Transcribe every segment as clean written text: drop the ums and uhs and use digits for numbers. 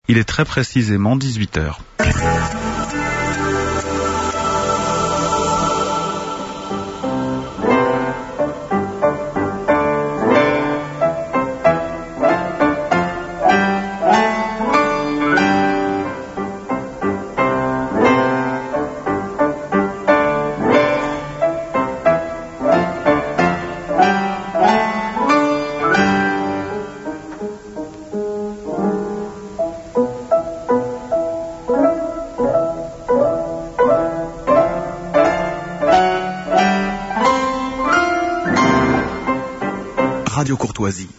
Il est très précisément 18h. Radio Courtoisie.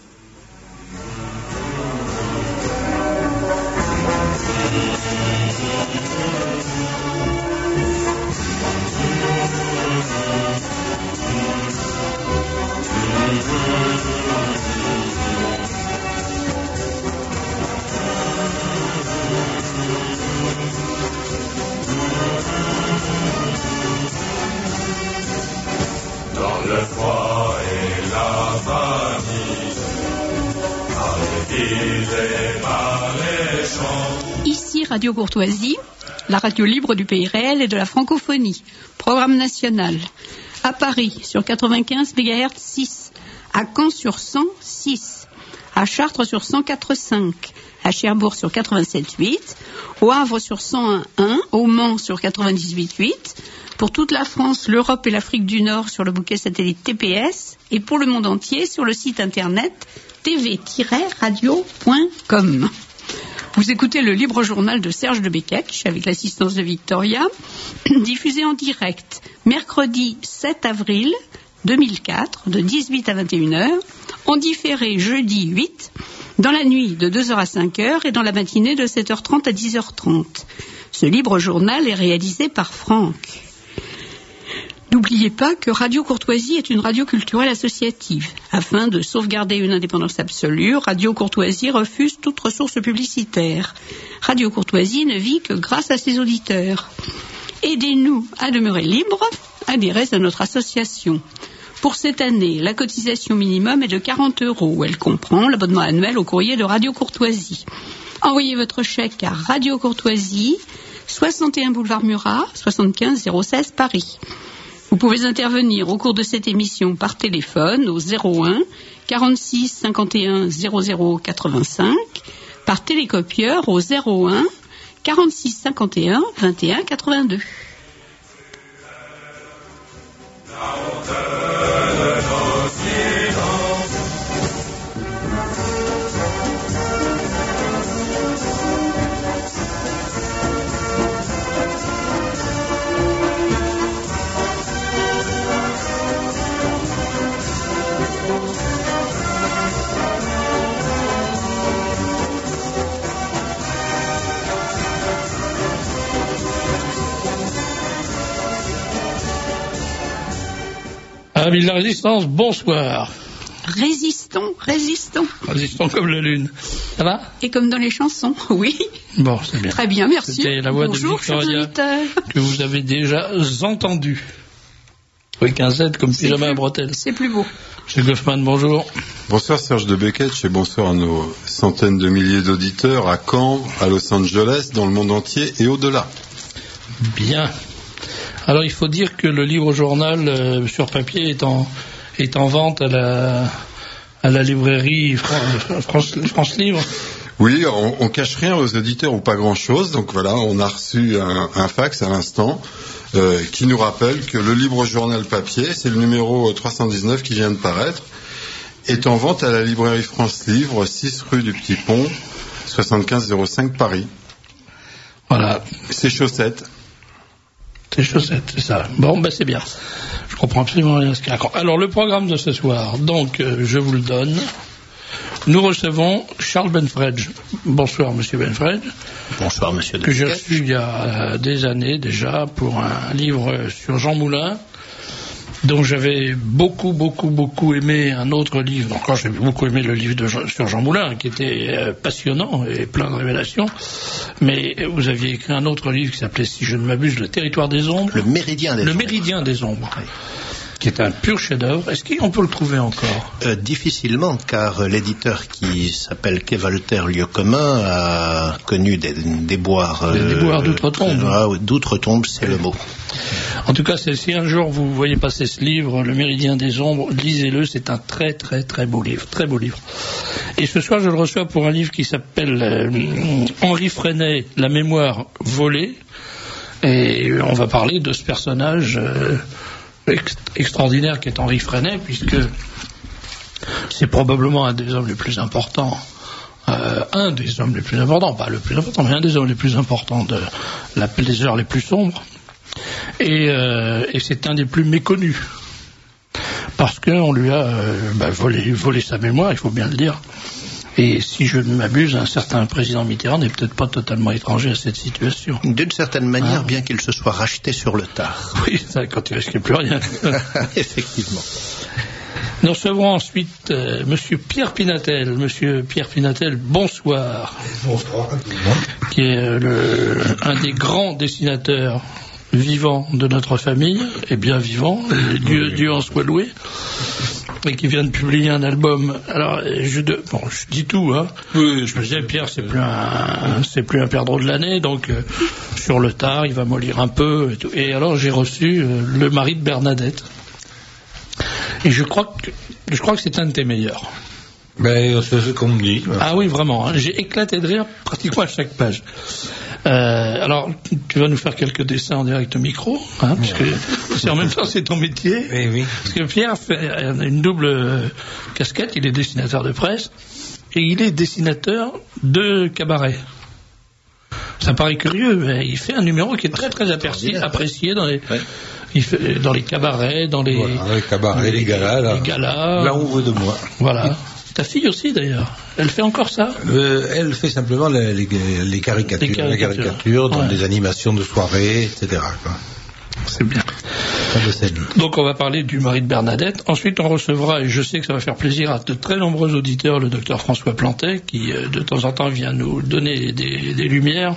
Dans le froid et la famine, Ici Radio Courtoisie, la radio libre du pays réel et de la francophonie. Programme national. À Paris sur 95 MHz 6, à Caen sur 100 6, à Chartres sur 104.5, à Cherbourg sur 87.8, au Havre sur 101.1, au Mans sur 98.8, pour toute la France, l'Europe et l'Afrique du Nord sur le bouquet satellite TPS et pour le monde entier sur le site internet tv-radio.com. Vous écoutez le libre journal de Serge de Beketch avec l'assistance de Victoria, diffusé en direct mercredi 7 avril 2004 de 18 à 21h, en différé jeudi 8, dans la nuit de 2h à 5h et dans la matinée de 7h30 à 10h30. Ce libre journal est réalisé par Franck. N'oubliez pas que Radio Courtoisie est une radio culturelle associative. Afin de sauvegarder une indépendance absolue, Radio Courtoisie refuse toute ressource publicitaire. Radio Courtoisie ne vit que grâce à ses auditeurs. Aidez-nous à demeurer libres, adhérez à notre association. Pour cette année, la cotisation minimum est de 40 €. Elle comprend l'abonnement annuel au courrier de Radio Courtoisie. Envoyez votre chèque à Radio Courtoisie, 61 boulevard Murat, 75 016 Paris. Vous pouvez intervenir au cours de cette émission par téléphone au 01 46 51 00 85, par télécopieur au 01 46 51 21 82. Amis de la résistance, bonsoir. Résistons. Résistons comme la lune. Ça va? Et comme dans les chansons, oui. Bon, c'est bien. Très bien, merci. C'était la voix Bonjour, de Victoria chers que vous avez déjà entendue. Avec un Z comme pyjama à bretelles. C'est plus beau. Monsieur Goffman, bonjour. Bonsoir Serge de Beketch et bonsoir à nos centaines de milliers d'auditeurs à Caen, à Los Angeles, dans le monde entier et au-delà. Bien. Alors il faut dire que le livre journal sur papier est en vente à la librairie France Livre. Oui, on cache rien aux auditeurs ou pas grand-chose. Donc voilà, on a reçu un fax à l'instant qui nous rappelle que le livre journal papier, c'est le numéro 319 qui vient de paraître, est en vente à la librairie France Livre, 6 rue du Petit Pont, 75 05 Paris. Voilà. C'est chaussettes. C'est chaussettes, c'est ça. Bon, ben c'est bien. Je comprends absolument rien à ce qu'il raconte. Alors, le programme de ce soir, donc, je vous le donne. Nous recevons Charles Benfredge. Bonsoir, monsieur Benfredge. Bonsoir, monsieur. Que j'ai reçu il y a des années déjà pour un livre sur Jean Moulin, dont j'avais beaucoup aimé un autre livre. Encore, j'ai beaucoup aimé le livre sur Jean Moulin, qui était passionnant et plein de révélations. Mais vous aviez écrit un autre livre qui s'appelait, si je ne m'abuse, Le Territoire des Ombres. Le Méridien des Ombres. Le Méridien des Ombres. Oui. qui est un pur chef-d'œuvre. Est-ce qu'on peut le trouver encore? Difficilement, car l'éditeur qui s'appelle Quai Voltaire Lieu commun a connu des déboires. Des déboires d'outre-tombe. D'outre-tombe, c'est le mot. En tout cas, si un jour vous voyez passer ce livre, Le Méridien des Ombres, lisez-le, c'est un très très très beau livre, très beau livre. Et ce soir, je le reçois pour un livre qui s'appelle Henri Freinet, La mémoire volée. Et on va parler de ce personnage extraordinaire qui est Henri Freinet, puisque c'est probablement un des hommes les plus importants. Un des hommes les plus importants, pas le plus important, mais un des hommes les plus importants des heures les plus sombres. Et c'est un des plus méconnus. Parce qu'on lui a volé sa mémoire, il faut bien le dire. Et si je ne m'abuse, un certain président Mitterrand n'est peut-être pas totalement étranger à cette situation. D'une certaine manière, bien qu'il se soit racheté sur le tard. Oui, ça, quand il ne risquait plus rien. Effectivement. Nous recevrons ensuite Monsieur Pierre Pinatel. Monsieur Pierre Pinatel, bonsoir. Bonsoir. Qui est un des grands dessinateurs vivants de notre famille, et bien vivant, Dieu en soit loué, et qui vient de publier un album. Alors, je dis tout, hein. Oui, je me disais, Pierre, c'est plus un perdreau de l'année, donc sur le tard, il va mollir un peu, et tout. Et alors, j'ai reçu Le mari de Bernadette. Et je crois que c'est un de tes meilleurs. Ben, c'est ce qu'on me dit. Ah oui, vraiment, hein. J'ai éclaté de rire pratiquement à chaque page. Alors, tu vas nous faire quelques dessins en direct au micro, hein, parce que en même temps c'est ton métier. Oui, oui. Parce que Pierre a une double casquette, il est dessinateur de presse et il est dessinateur de cabaret. Ça paraît curieux, mais il fait un numéro qui est très très apprécié dans les cabarets, les cabarets, les galas, là où on veut de moi. Voilà. Ta fille aussi, d'ailleurs. Elle fait encore ça? Elle fait simplement les caricatures dans des animations de soirée, etc. Quoi. C'est bien. Donc, on va parler du mari de Bernadette. Ensuite, on recevra, et je sais que ça va faire plaisir à de très nombreux auditeurs, le docteur François Plantet, qui, de temps en temps, vient nous donner des lumières.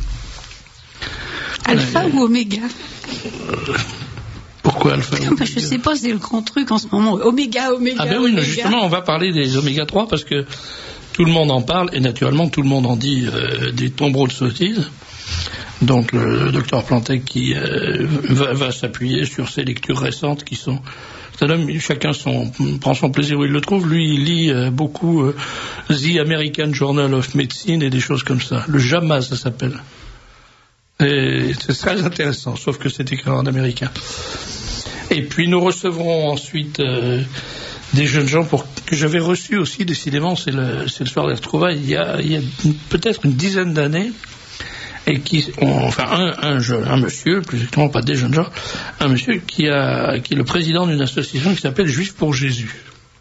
Alpha ou Oméga? Pourquoi Alpha? Je sais pas, c'est le grand truc en ce moment. Oméga. Ah ben oui, justement, on va parler des Oméga 3 parce que tout le monde en parle et naturellement tout le monde en dit des tombereaux de sottises. Donc le docteur Plantet qui va s'appuyer sur ces lectures récentes qui sont... Chacun prend son plaisir où il le trouve. Lui, il lit beaucoup The American Journal of Medicine et des choses comme ça. Le JAMA, ça s'appelle. Et c'est très intéressant, sauf que c'est écrit en américain. Et puis nous recevrons ensuite des jeunes gens que j'avais reçus aussi, décidément, c'est le soir des retrouvailles, il y a peut-être une dizaine d'années, et un monsieur, plus exactement pas des jeunes gens, un monsieur qui est le président d'une association qui s'appelle Juifs pour Jésus.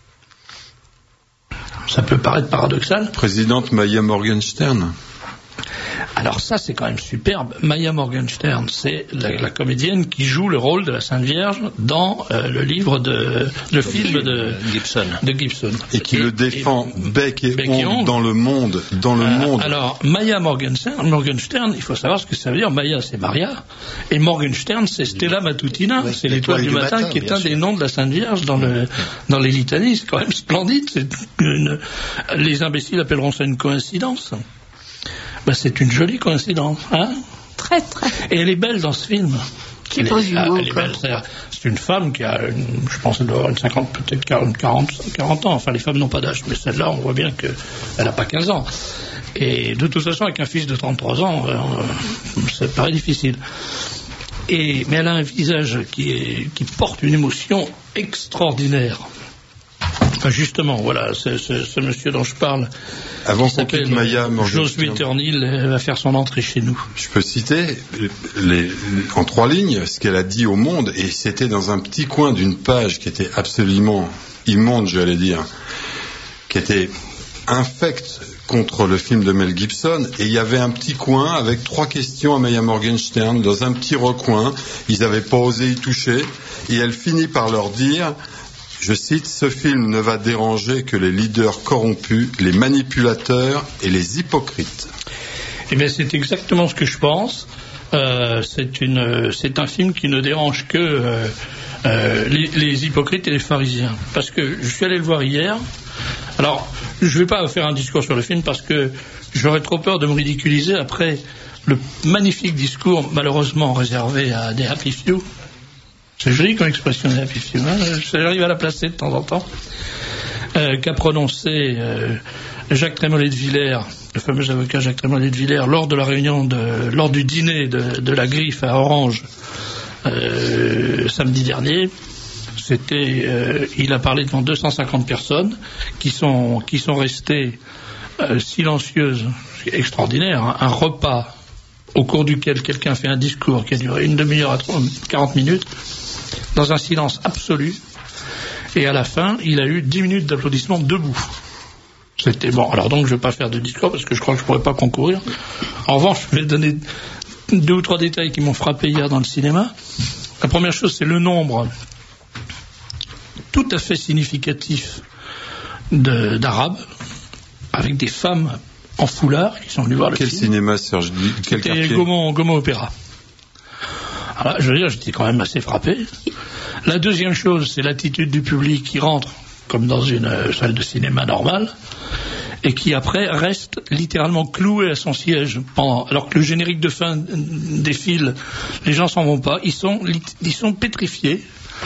Ça peut paraître paradoxal. Présidente Maya Morgenstern. Alors ça, c'est quand même superbe. Maya Morgenstern, c'est la comédienne qui joue le rôle de la Sainte Vierge dans le film de Gibson. Et qui le défend bec et ongle dans le monde. Monde. Alors, Maya Morgenstern, il faut savoir ce que ça veut dire. Maya, c'est Maria. Et Morgenstern, c'est Stella Matutina. Oui, c'est l'étoile du matin qui est un des noms de la Sainte Vierge dans les litanies. C'est quand même splendide. Les imbéciles appelleront ça une coïncidence. C'est une jolie coïncidence, hein? Très, très. Et elle est belle dans ce film. Elle est belle. C'est une femme qui a, je pense, elle doit avoir une 50, peut-être 40 ans. Enfin, les femmes n'ont pas d'âge, mais celle-là, on voit bien qu'elle n'a pas 15 ans. Et de toute façon, avec un fils de 33 ans, ça paraît difficile. Mais elle a un visage qui porte une émotion extraordinaire. Enfin, justement, voilà, ce monsieur dont je parle, avant qu'on quitte Maya Josué Turnil va faire son entrée chez nous. Je peux citer en 3 lignes ce qu'elle a dit au Monde, et c'était dans un petit coin d'une page qui était absolument immonde, j'allais dire, qui était infecte contre le film de Mel Gibson, et il y avait un petit coin avec 3 questions à Maya Morgenstern dans un petit recoin. Ils n'avaient pas osé y toucher, et elle finit par leur dire... Je cite, ce film ne va déranger que les leaders corrompus, les manipulateurs et les hypocrites. Eh bien, c'est exactement ce que je pense. C'est un film qui ne dérange que les hypocrites et les pharisiens. Parce que je suis allé le voir hier. Alors, je ne vais pas faire un discours sur le film parce que j'aurais trop peur de me ridiculiser après le magnifique discours, malheureusement réservé à des happy few. C'est joli comme expression, des happy few. J'arrive à la placer de temps en temps. Qu'a prononcé Jacques Trémollet de Villers, le fameux avocat Jacques Trémollet de Villers, lors de la réunion, lors du dîner de la Griffe à Orange, samedi dernier. Il a parlé devant 250 personnes qui sont restées silencieuses. C'est extraordinaire, hein. Un repas au cours duquel quelqu'un fait un discours qui a duré une demi-heure à 40 minutes, dans un silence absolu, et à la fin, il a eu 10 minutes d'applaudissements debout. C'était bon. Alors donc, je ne vais pas faire de discours parce que je crois que je ne pourrais pas concourir. En revanche, je vais donner 2 ou 3 détails qui m'ont frappé hier dans le cinéma. La première chose, c'est le nombre tout à fait significatif d'Arabes, avec des femmes en foulard qui sont venues voir le film. Quel cinéma, Serge? Quel quartier? C'était Gaumont Opéra. Alors là, je veux dire, j'étais quand même assez frappé. La deuxième chose, c'est l'attitude du public qui rentre comme dans une salle de cinéma normale et qui après reste littéralement cloué à son siège alors que le générique de fin défile, les gens s'en vont pas, ils sont pétrifiés.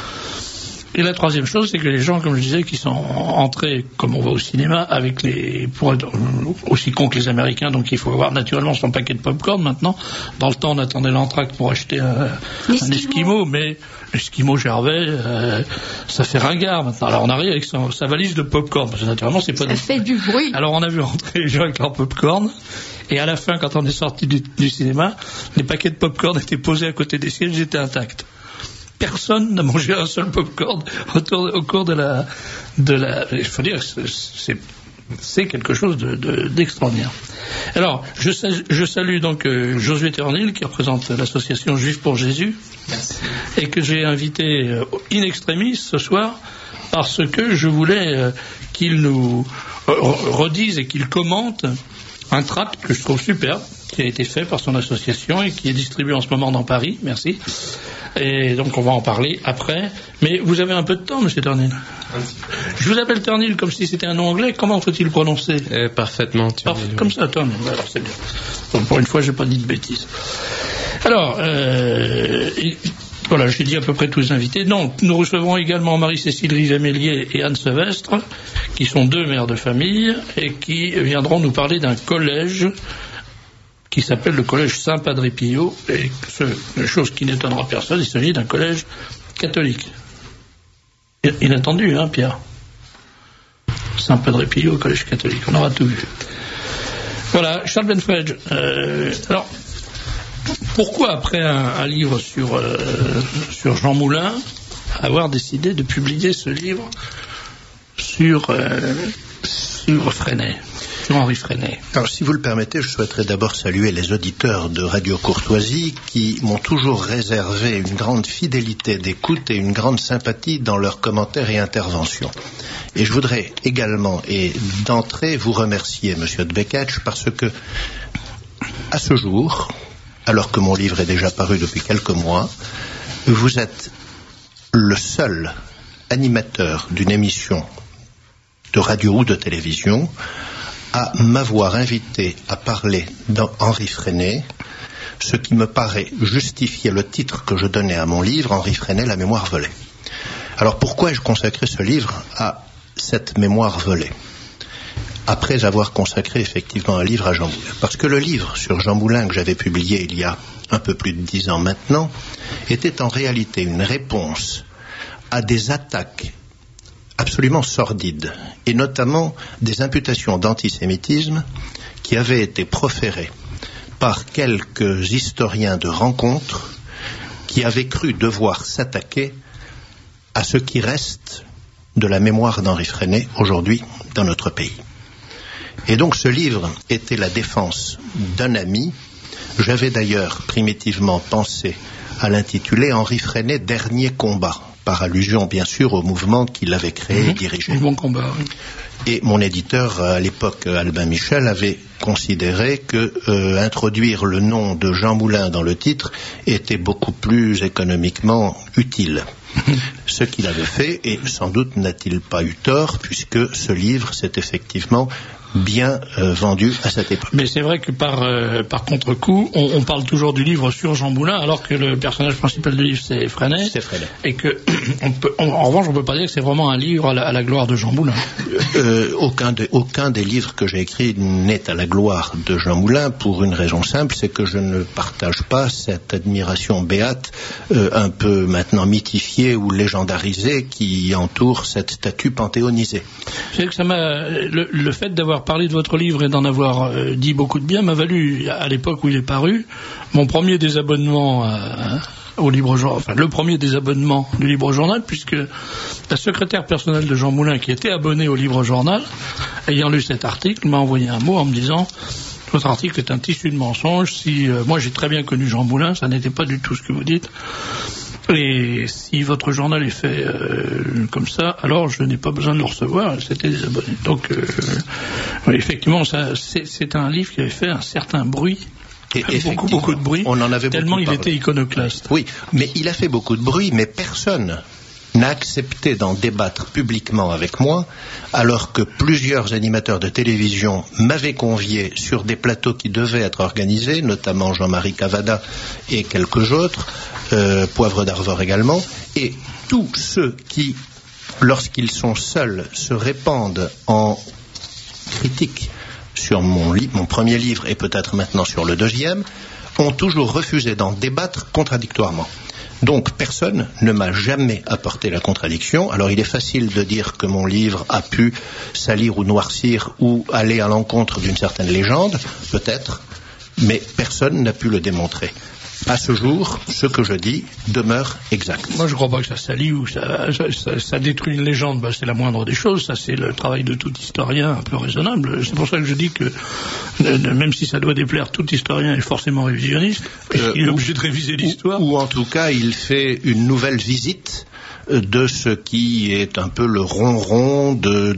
Et la troisième chose, c'est que les gens, comme je disais, qui sont entrés, comme on va au cinéma, pour être aussi cons que les Américains, donc il faut avoir naturellement son paquet de popcorn maintenant. Dans le temps, on attendait l'entracte pour acheter un Esquimau, mais l'Esquimau Gervais, ça fait ringard maintenant. Alors on arrive avec sa valise de popcorn, parce que naturellement, c'est pas... Ça fait du bruit. Alors on a vu rentrer les gens avec leur popcorn, et à la fin, quand on est sorti du cinéma, les paquets de popcorn étaient posés à côté des sièges, ils étaient intacts. Personne n'a mangé un seul popcorn au cours de la. Il faut dire, c'est quelque chose d'extraordinaire. Alors, je salue donc Josué Ternil, qui représente l'association Juifs pour Jésus. Merci. Et que j'ai invité in extremis ce soir parce que je voulais qu'il nous redise et qu'il commente un tract que je trouve superbe, qui a été fait par son association et qui est distribué en ce moment dans Paris. Merci. Et donc on va en parler après. Mais vous avez un peu de temps, monsieur Ternil? Je vous appelle Ternil comme si c'était un nom anglais. Comment faut-il le prononcer? Parfaitement. Comme ça, Ternil. Alors c'est bien. Donc, pour une fois, j'ai pas dit de bêtises. Alors, voilà, j'ai dit à peu près tous les invités. Donc, nous recevrons également Marie-Cécile Rivet-Mélier et Anne Sevestre, qui sont 2 mères de famille et qui viendront nous parler d'un collège qui s'appelle le collège Saint-Padre Pio, et chose qui n'étonnera personne, il s'agit d'un collège catholique. Inattendu, hein, Pierre? Saint-Padre Pio, collège catholique, on aura tout vu. Voilà, Charles Benfredge. Alors, pourquoi après un livre sur Jean Moulin, avoir décidé de publier ce livre sur Freinet? Henri Freinet. Alors, si vous le permettez, je souhaiterais d'abord saluer les auditeurs de Radio Courtoisie qui m'ont toujours réservé une grande fidélité d'écoute et une grande sympathie dans leurs commentaires et interventions. Et je voudrais également, et d'entrée, vous remercier, monsieur de Beketch, parce que, à ce jour, alors que mon livre est déjà paru depuis quelques mois, vous êtes le seul animateur d'une émission de radio ou de télévision à m'avoir invité à parler d'Henri Freinet, ce qui me paraît justifier le titre que je donnais à mon livre, Henri Freinet, la mémoire volée. Alors pourquoi ai-je consacré ce livre à cette mémoire volée, après avoir consacré effectivement un livre à Jean Moulin? Parce que le livre sur Jean Moulin que j'avais publié il y a un peu plus de 10 ans maintenant était en réalité une réponse à des attaques absolument sordides, et notamment des imputations d'antisémitisme qui avaient été proférées par quelques historiens de rencontre qui avaient cru devoir s'attaquer à ce qui reste de la mémoire d'Henri Freinet aujourd'hui dans notre pays. Et donc ce livre était la défense d'un ami. J'avais d'ailleurs primitivement pensé à l'intituler Henri Freinet, dernier combat, par allusion bien sûr au mouvement qu'il avait créé et dirigé. Bon combat, oui. Et mon éditeur, à l'époque, Albin Michel, avait considéré que introduire le nom de Jean Moulin dans le titre était beaucoup plus économiquement utile. Ce qu'il avait fait, et sans doute n'a-t-il pas eu tort, puisque ce livre s'est effectivement bien vendu à cette époque. Mais c'est vrai que par contre-coup, on parle toujours du livre sur Jean Moulin, alors que le personnage principal du livre c'est Freinet. Et que en revanche, on peut pas dire que c'est vraiment un livre à la gloire de Jean Moulin. Aucun des livres que j'ai écrits n'est à la gloire de Jean Moulin, pour une raison simple, c'est que je ne partage pas cette admiration béate, un peu maintenant mythifiée ou légendarisée, qui entoure cette statue panthéonisée. C'est que ça m'a le fait d'avoir parlé de votre livre et d'en avoir dit beaucoup de bien m'a valu, à l'époque où il est paru, mon premier désabonnement au Libre Journal, enfin le premier désabonnement du Libre Journal, puisque la secrétaire personnelle de Jean Moulin, qui était abonnée au Libre Journal, ayant lu cet article, m'a envoyé un mot en me disant: votre article est un tissu de mensonges. Moi j'ai très bien connu Jean Moulin, ça n'était pas du tout ce que vous dites. Et si votre journal est fait comme ça, alors je n'ai pas besoin de le recevoir. C'était des abonnés. Donc, oui, effectivement, c'est un livre qui avait fait un certain bruit. Beaucoup de bruit. On en avait tellement beaucoup il était iconoclaste. Oui, mais il a fait beaucoup de bruit, mais personne n'a accepté d'en débattre publiquement avec moi, alors que plusieurs animateurs de télévision m'avaient convié sur des plateaux qui devaient être organisés, notamment Jean-Marie Cavada et quelques autres, Poivre d'Arvor également, et tous ceux qui, lorsqu'ils sont seuls, se répandent en critiques sur mon premier livre et peut-être maintenant sur le deuxième, ont toujours refusé d'en débattre contradictoirement. Donc personne ne m'a jamais apporté la contradiction. Alors il est facile de dire que mon livre a pu salir ou noircir ou aller à l'encontre d'une certaine légende, peut-être, mais personne n'a pu le démontrer. À ce jour, ce que je dis demeure exact. Moi, je ne crois pas que ça salit ou ça détruit une légende. Ben, c'est la moindre des choses. Ça, c'est le travail de tout historien un peu raisonnable. C'est pour ça que je dis que, même si ça doit déplaire, tout historien est forcément révisionniste, puisqu'il est obligé de réviser l'histoire. Ou en tout cas, il fait une nouvelle visite de ce qui est un peu le ronron d'une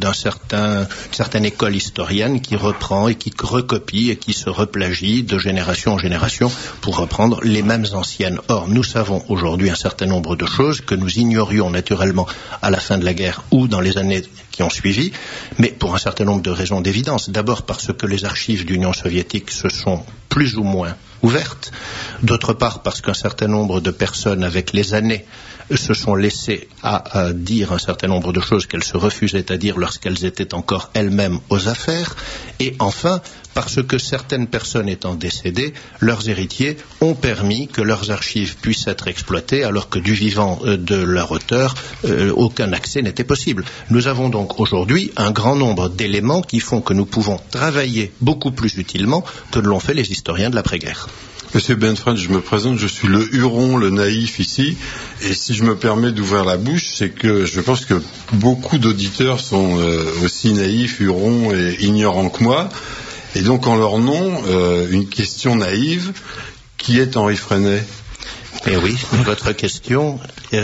certaine école historienne qui reprend et qui recopie et qui se replagie de génération en génération pour reprendre les mêmes anciennes. Or, nous savons aujourd'hui un certain nombre de choses que nous ignorions naturellement à la fin de la guerre ou dans les années qui ont suivi, mais pour un certain nombre de raisons d'évidence. D'abord parce que les archives d'Union soviétique se sont plus ou moins ouvertes. D'autre part parce qu'un certain nombre de personnes, avec les années, se sont laissées à dire un certain nombre de choses qu'elles se refusaient à dire lorsqu'elles étaient encore elles-mêmes aux affaires. Et enfin, parce que certaines personnes étant décédées, leurs héritiers ont permis que leurs archives puissent être exploitées, alors que du vivant de leur auteur, aucun accès n'était possible. Nous avons donc aujourd'hui un grand nombre d'éléments qui font que nous pouvons travailler beaucoup plus utilement que ne l'ont fait les historiens de l'après-guerre. Monsieur Benfred, je me présente, je suis le Huron, le naïf ici, et si je me permets d'ouvrir la bouche, c'est que je pense que beaucoup d'auditeurs sont aussi naïfs, hurons et ignorants que moi, et donc en leur nom, une question naïve, qui est Henri Freinet ? Eh oui, votre question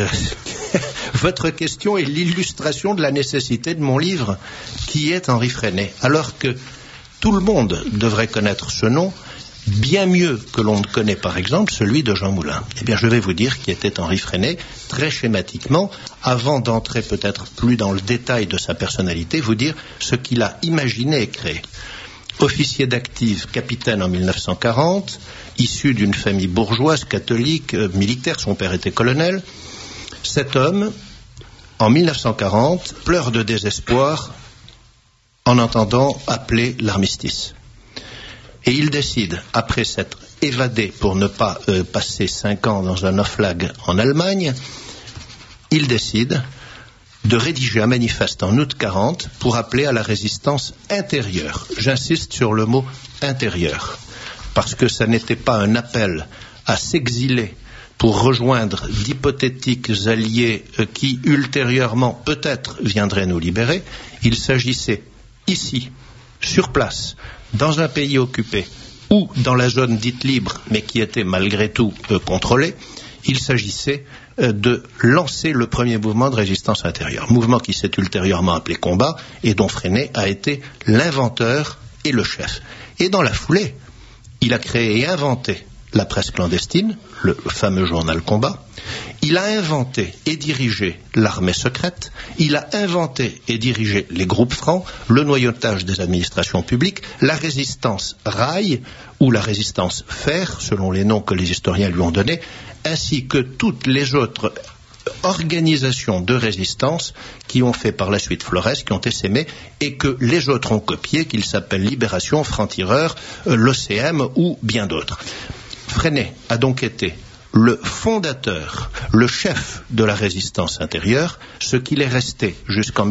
est l'illustration de la nécessité de mon livre, qui est Henri Freinet, alors que tout le monde devrait connaître ce nom, bien mieux que l'on ne connaît par exemple celui de Jean Moulin. Eh bien, je vais vous dire qui était Henri Freinet, très schématiquement, avant d'entrer peut-être plus dans le détail de sa personnalité, vous dire ce qu'il a imaginé et créé. Officier d'active, capitaine en 1940, issu d'une famille bourgeoise, catholique, militaire, son père était colonel. Cet homme, en 1940, pleure de désespoir en entendant appeler l'armistice. Et il décide, après s'être évadé pour ne pas passer 5 ans dans un off-lag en Allemagne, il décide de rédiger un manifeste en août 40 pour appeler à la résistance intérieure. J'insiste sur le mot intérieur, parce que ça n'était pas un appel à s'exiler pour rejoindre d'hypothétiques alliés qui ultérieurement peut-être viendraient nous libérer. Il s'agissait ici, sur place, dans un pays occupé ou dans la zone dite libre, mais qui était malgré tout contrôlée, Il s'agissait de lancer le premier mouvement de résistance intérieure, mouvement qui s'est ultérieurement appelé Combat et dont Freinet a été l'inventeur et le chef. Et dans la foulée, il a créé et inventé la presse clandestine, le fameux journal Combat. Il a inventé et dirigé l'armée secrète. Il a inventé et dirigé les groupes francs, le noyautage des administrations publiques, la résistance rail ou la résistance fer, selon les noms que les historiens lui ont donnés, ainsi que toutes les autres organisations de résistance qui ont fait par la suite Flores, qui ont essaimé et que les autres ont copié, qu'ils s'appellent Libération, Francs-Tireurs, l'OCM ou bien d'autres. Freinet a donc été le fondateur, le chef de la résistance intérieure, ce qu'il est resté jusqu'en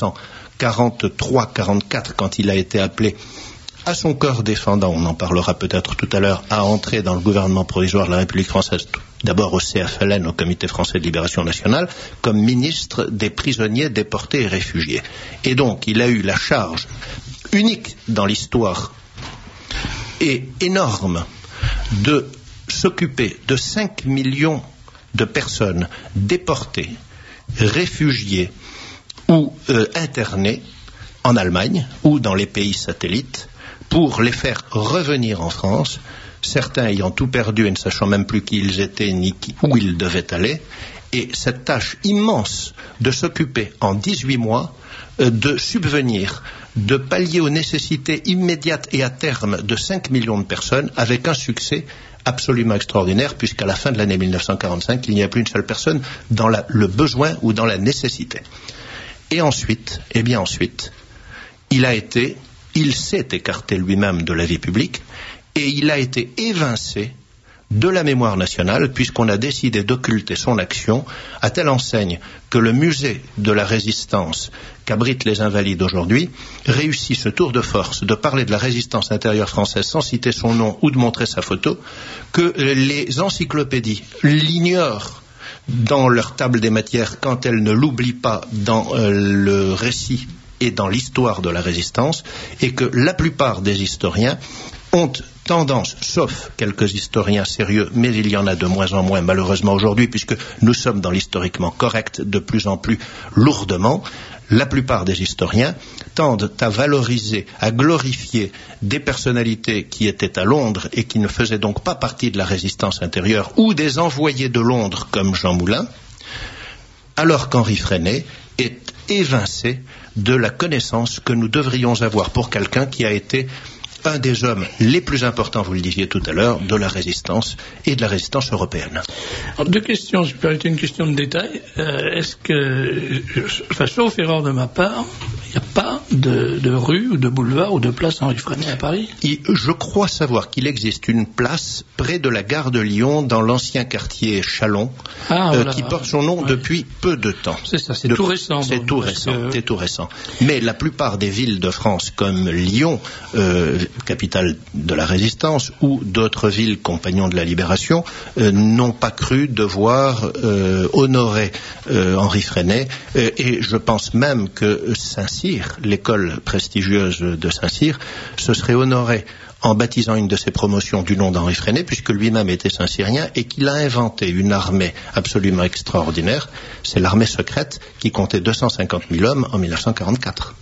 1943-44 quand il a été appelé à son corps défendant, on en parlera peut-être tout à l'heure, à entrer dans le gouvernement provisoire de la République française, d'abord au CFLN, au Comité français de libération nationale, comme ministre des prisonniers, déportés et réfugiés. Et donc, il a eu la charge unique dans l'histoire et énorme de s'occuper de 5 millions de personnes déportées, réfugiées ou internées en Allemagne ou dans les pays satellites pour les faire revenir en France, certains ayant tout perdu et ne sachant même plus qui ils étaient ni où ils devaient aller. Et cette tâche immense de s'occuper en 18 mois de subvenir, de pallier aux nécessités immédiates et à terme de 5 millions de personnes avec un succès absolument extraordinaire, puisqu'à la fin de l'année 1945, il n'y a plus une seule personne dans le besoin ou dans la nécessité. Et ensuite, il s'est écarté lui-même de la vie publique et il a été évincé de la mémoire nationale, puisqu'on a décidé d'occulter son action à telle enseigne que le musée de la résistance qu'abritent les Invalides aujourd'hui réussit ce tour de force de parler de la résistance intérieure française sans citer son nom ou de montrer sa photo, que les encyclopédies l'ignorent dans leur table des matières quand elles ne l'oublient pas dans le récit et dans l'histoire de la résistance, et que la plupart des historiens ont tendance, sauf quelques historiens sérieux, mais il y en a de moins en moins malheureusement aujourd'hui, puisque nous sommes dans l'historiquement correct de plus en plus lourdement, la plupart des historiens tendent à valoriser, à glorifier des personnalités qui étaient à Londres et qui ne faisaient donc pas partie de la résistance intérieure, ou des envoyés de Londres comme Jean Moulin, alors qu'Henri Freinet est évincé de la connaissance que nous devrions avoir pour quelqu'un qui a été un des hommes les plus importants, vous le disiez tout à l'heure, de la résistance et de la résistance européenne. Alors, deux questions, je peux une question de détail. Est-ce que, sauf erreur de ma part, il n'y a pas de rue ou de boulevard ou de place Henri Freinet à Paris? Je crois savoir qu'il existe une place près de la gare de Lyon, dans l'ancien quartier Chalon, qui porte son nom depuis peu de temps. C'est ça, c'est tout récent. C'est tout récent. Mais la plupart des villes de France, comme Lyon, capitale de la résistance, ou d'autres villes compagnons de la libération, n'ont pas cru devoir honorer Henri Freinet, et je pense même que Saint-Cyr, l'école prestigieuse de Saint-Cyr, se serait honorée en baptisant une de ses promotions du nom d'Henri Freinet, puisque lui-même était Saint-Cyrien et qu'il a inventé une armée absolument extraordinaire. C'est l'armée secrète qui comptait 250 000 hommes en 1944.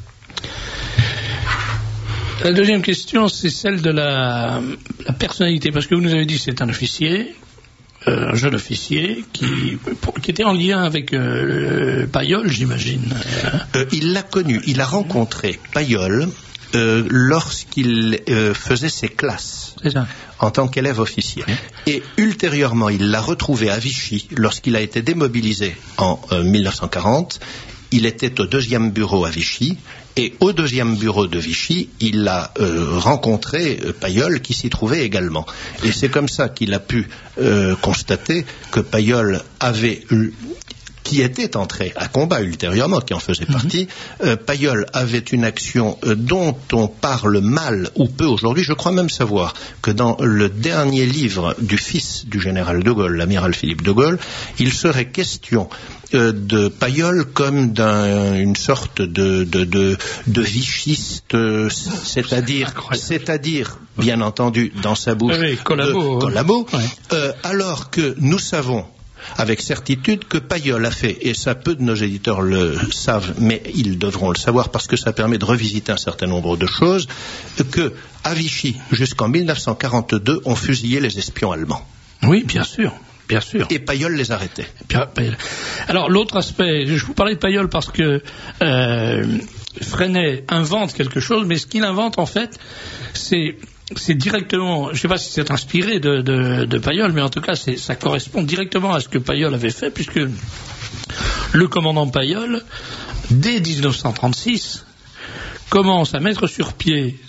La deuxième question, c'est celle de la personnalité, parce que vous nous avez dit que c'est un officier, un jeune officier, qui était en lien avec Paillol, j'imagine. Il l'a connu, il a rencontré Paillol lorsqu'il faisait ses classes en tant qu'élève officier. Et ultérieurement, il l'a retrouvé à Vichy lorsqu'il a été démobilisé en 1940. Il était au 2e bureau à Vichy, et au 2e bureau de Vichy, il a rencontré Paillol, qui s'y trouvait également. Et c'est comme ça qu'il a pu constater que Paillol qui était entré à combat ultérieurement, qui en faisait partie, Paillol avait une action dont on parle mal ou peu aujourd'hui. Je crois même savoir que dans le dernier livre du fils du général de Gaulle, l'amiral Philippe de Gaulle, il serait question de Paillol comme d'une sorte de vichiste, c'est-à-dire, bien entendu, dans sa bouche, Collabo, alors que nous savons avec certitude que Pailleul a fait, et ça peu de nos éditeurs le savent, mais ils devront le savoir parce que ça permet de revisiter un certain nombre de choses, que à Vichy, jusqu'en 1942, on fusillait les espions allemands. Oui, bien sûr. Bien sûr. Et Pailleul les arrêtait. Alors, l'autre aspect, je vous parlais de Pailleul parce que Freinet invente quelque chose, mais ce qu'il invente, en fait, c'est directement, je ne sais pas si c'est inspiré de Pailleul, mais en tout cas, ça correspond directement à ce que Pailleul avait fait, puisque le commandant Pailleul, dès 1936, commence à mettre sur pied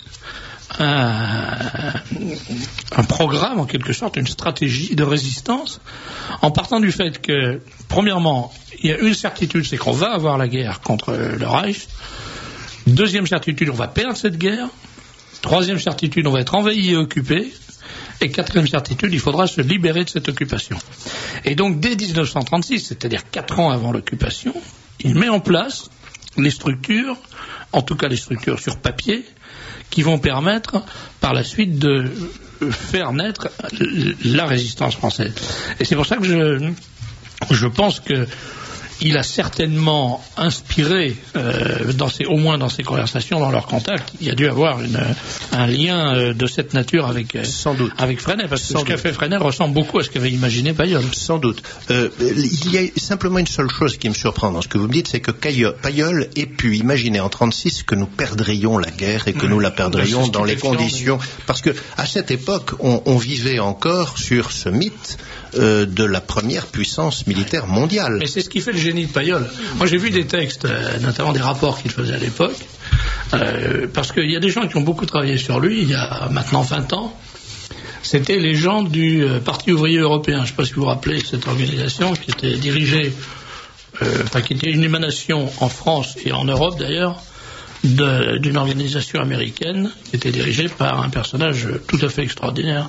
un programme, en quelque sorte, une stratégie de résistance, en partant du fait que, premièrement, il y a une certitude, c'est qu'on va avoir la guerre contre le Reich. Deuxième certitude, on va perdre cette guerre. Troisième certitude, on va être envahi et occupé. Et quatrième certitude, il faudra se libérer de cette occupation. Et donc, dès 1936, c'est-à-dire 4 ans avant l'occupation, il met en place les structures, en tout cas les structures sur papier, qui vont permettre par la suite de faire naître la résistance française. Et c'est pour ça que je pense que il a certainement inspiré, au moins dans ses conversations, dans leurs contacts, il y a dû avoir un lien de cette nature avec Freinet, parce que ce qu'a fait Freinet ressemble beaucoup à ce qu'avait imaginé Pailleul. Sans doute. Il y a simplement une seule chose qui me surprend dans ce que vous me dites, c'est que Pailleul ait pu imaginer en 1936 que nous perdrions la guerre et que nous la perdrions dans les conditions... Parce que à cette époque, on vivait encore sur ce mythe de la première puissance militaire mondiale. Mais c'est ce qui fait le génie de Pailleul. Moi j'ai vu des textes, notamment des rapports qu'il faisait à l'époque, parce qu'il y a des gens qui ont beaucoup travaillé sur lui, il y a maintenant 20 ans. C'était les gens du Parti ouvrier européen. Je ne sais pas si vous vous rappelez cette organisation qui était dirigée, qui était une émanation en France et en Europe d'ailleurs, d'une organisation américaine qui était dirigée par un personnage tout à fait extraordinaire,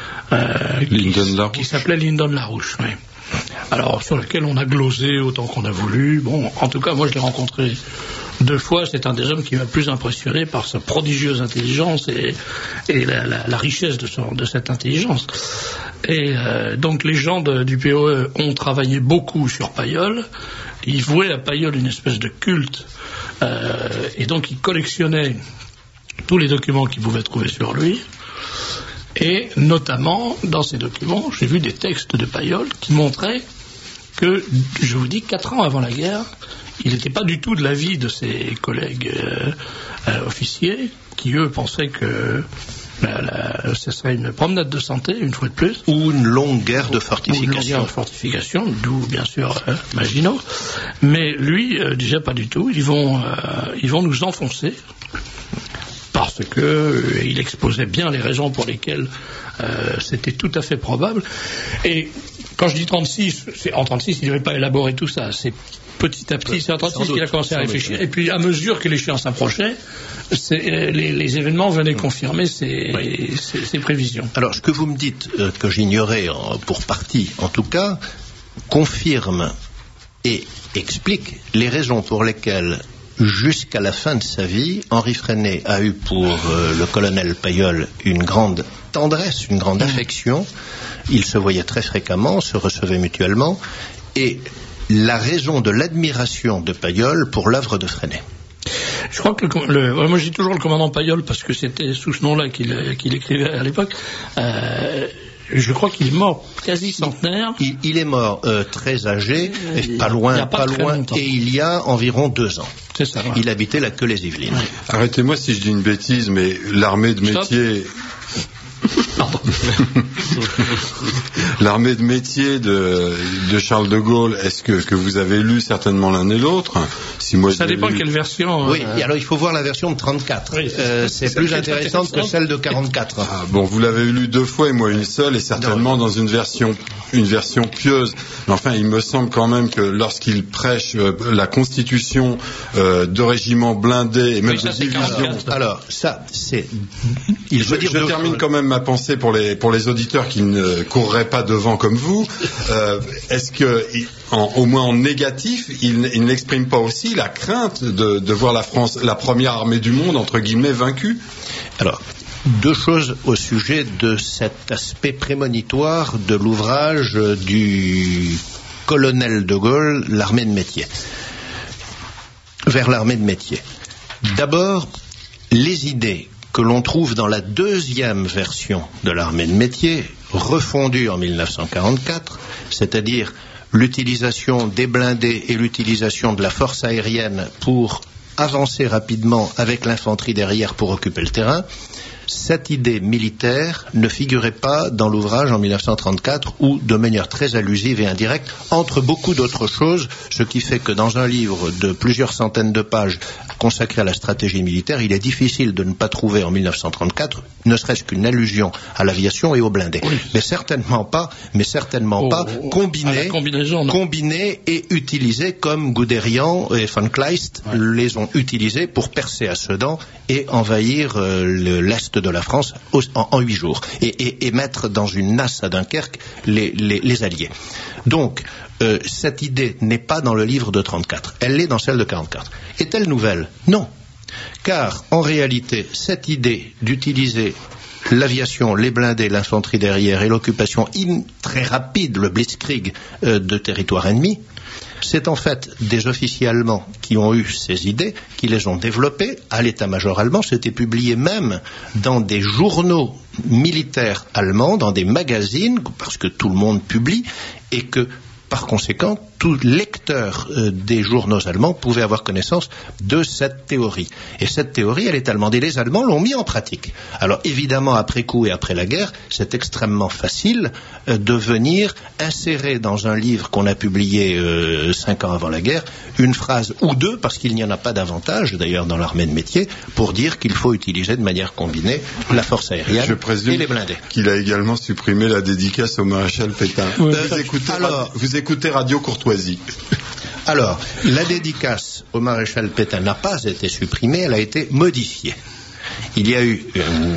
qui s'appelait Lyndon LaRouche. Oui. Alors, sur lequel on a glosé autant qu'on a voulu. Bon, en tout cas, moi, je l'ai rencontré 2 fois. C'est un des hommes qui m'a le plus impressionné par sa prodigieuse intelligence et la richesse de cette intelligence. Et donc, les gens du POE ont travaillé beaucoup sur Pailleul. Ils vouaient à Pailleul une espèce de culte. Et donc, ils collectionnaient tous les documents qu'ils pouvaient trouver sur lui. Et notamment, dans ces documents, j'ai vu des textes de Pailleul qui montraient que, je vous dis, 4 ans avant la guerre, il n'était pas du tout de l'avis de ses collègues officiers, qui eux pensaient que ce serait une promenade de santé, une fois de plus. Ou une longue guerre de fortification. Ou une longue guerre de fortification, d'où bien sûr Maginot. Mais lui, déjà pas du tout. Ils vont nous enfoncer. Parce qu'il exposait bien les raisons pour lesquelles c'était tout à fait probable. Et quand je dis 36, en 36, il n'avait pas élaboré tout ça. C'est petit à petit, c'est en 36 qu'il a commencé à réfléchir. Et puis, à mesure que l'échéance approchait, les événements venaient confirmer ces prévisions. Alors, ce que vous me dites, que j'ignorais pour partie, en tout cas, confirme et explique les raisons pour lesquelles, jusqu'à la fin de sa vie, Henri Freinet a eu pour le colonel Pailleul une grande tendresse, une grande affection. Ils se voyaient très fréquemment, se recevaient mutuellement, et la raison de l'admiration de Pailleul pour l'œuvre de Freinet. Je crois que moi je dis toujours le commandant Pailleul parce que c'était sous ce nom-là qu'il écrivait à l'époque. Je crois qu'il est mort quasi centenaire. Il est mort très âgé, pas loin, et il y a environ 2 ans. C'est ça. Ouais. Il habitait la Queue-les-Yvelines. Ouais. Arrêtez-moi si je dis une bêtise, mais l'armée de métier... Pardon. L'armée de métier de Charles de Gaulle, est-ce que vous avez lu certainement l'un et l'autre? Si moi ça dépend quelle version. Oui, et alors il faut voir la version de 34. Oui, c'est plus intéressante que celle de 44. Ah, bon, vous l'avez lu 2 fois et moi une seule, et certainement dans une version pieuse. Mais enfin, il me semble quand même que lorsqu'il prêche la constitution de régiments blindés et même de divisions... Alors, ça, c'est... Je termine quand même ma pensée pour les auditeurs qui ne courraient pas devant comme vous. Est-ce que, au moins en négatif, il n'exprime pas aussi la crainte de voir la France, la première armée du monde, entre guillemets, vaincue? Alors, Deux choses au sujet de cet aspect prémonitoire de l'ouvrage du colonel de Gaulle, l'armée de métier. Vers l'armée de métier. D'abord, les idées que l'on trouve dans la deuxième version de l'armée de métier, refondue en 1944, c'est-à-dire l'utilisation des blindés et l'utilisation de la force aérienne pour avancer rapidement avec l'infanterie derrière pour occuper le terrain, cette idée militaire ne figurait pas dans l'ouvrage en 1934 ou de manière très allusive et indirecte, entre beaucoup d'autres choses, ce qui fait que dans un livre de plusieurs centaines de pages consacré à la stratégie militaire, il est difficile de ne pas trouver en 1934 ne serait-ce qu'une allusion à l'aviation et aux blindés. Oui. Mais certainement pas combiné et utilisé comme Guderian et von Kleist les ont utilisés pour percer à Sedan et envahir l'Est de la France en 8 jours et mettre dans une nasse à Dunkerque les Alliés. Donc, cette idée n'est pas dans le livre de 34, elle est dans celle de 44. Est-elle nouvelle? Non. Car, en réalité, cette idée d'utiliser l'aviation, les blindés, l'infanterie derrière et l'occupation très rapide, le blitzkrieg de territoire ennemi, c'est en fait des officiers allemands qui ont eu ces idées, qui les ont développées à l'état-major allemand. C'était publié même dans des journaux militaires allemands, dans des magazines, parce que tout le monde publie, et que, par conséquent, tout lecteur des journaux allemands pouvait avoir connaissance de cette théorie. Et cette théorie, elle est allemande. Et les Allemands l'ont mis en pratique. Alors, évidemment, après coup et après la guerre, c'est extrêmement facile de venir insérer dans un livre qu'on a publié 5 ans avant la guerre, une phrase ou deux, parce qu'il n'y en a pas davantage, d'ailleurs, dans l'armée de métier, pour dire qu'il faut utiliser de manière combinée la force aérienne et les blindés. Qu'il a également supprimé la dédicace au maréchal Pétain. Vous écoutez Radio Courtoisie. Alors, la dédicace au maréchal Pétain n'a pas été supprimée, elle a été modifiée. Il y a eu,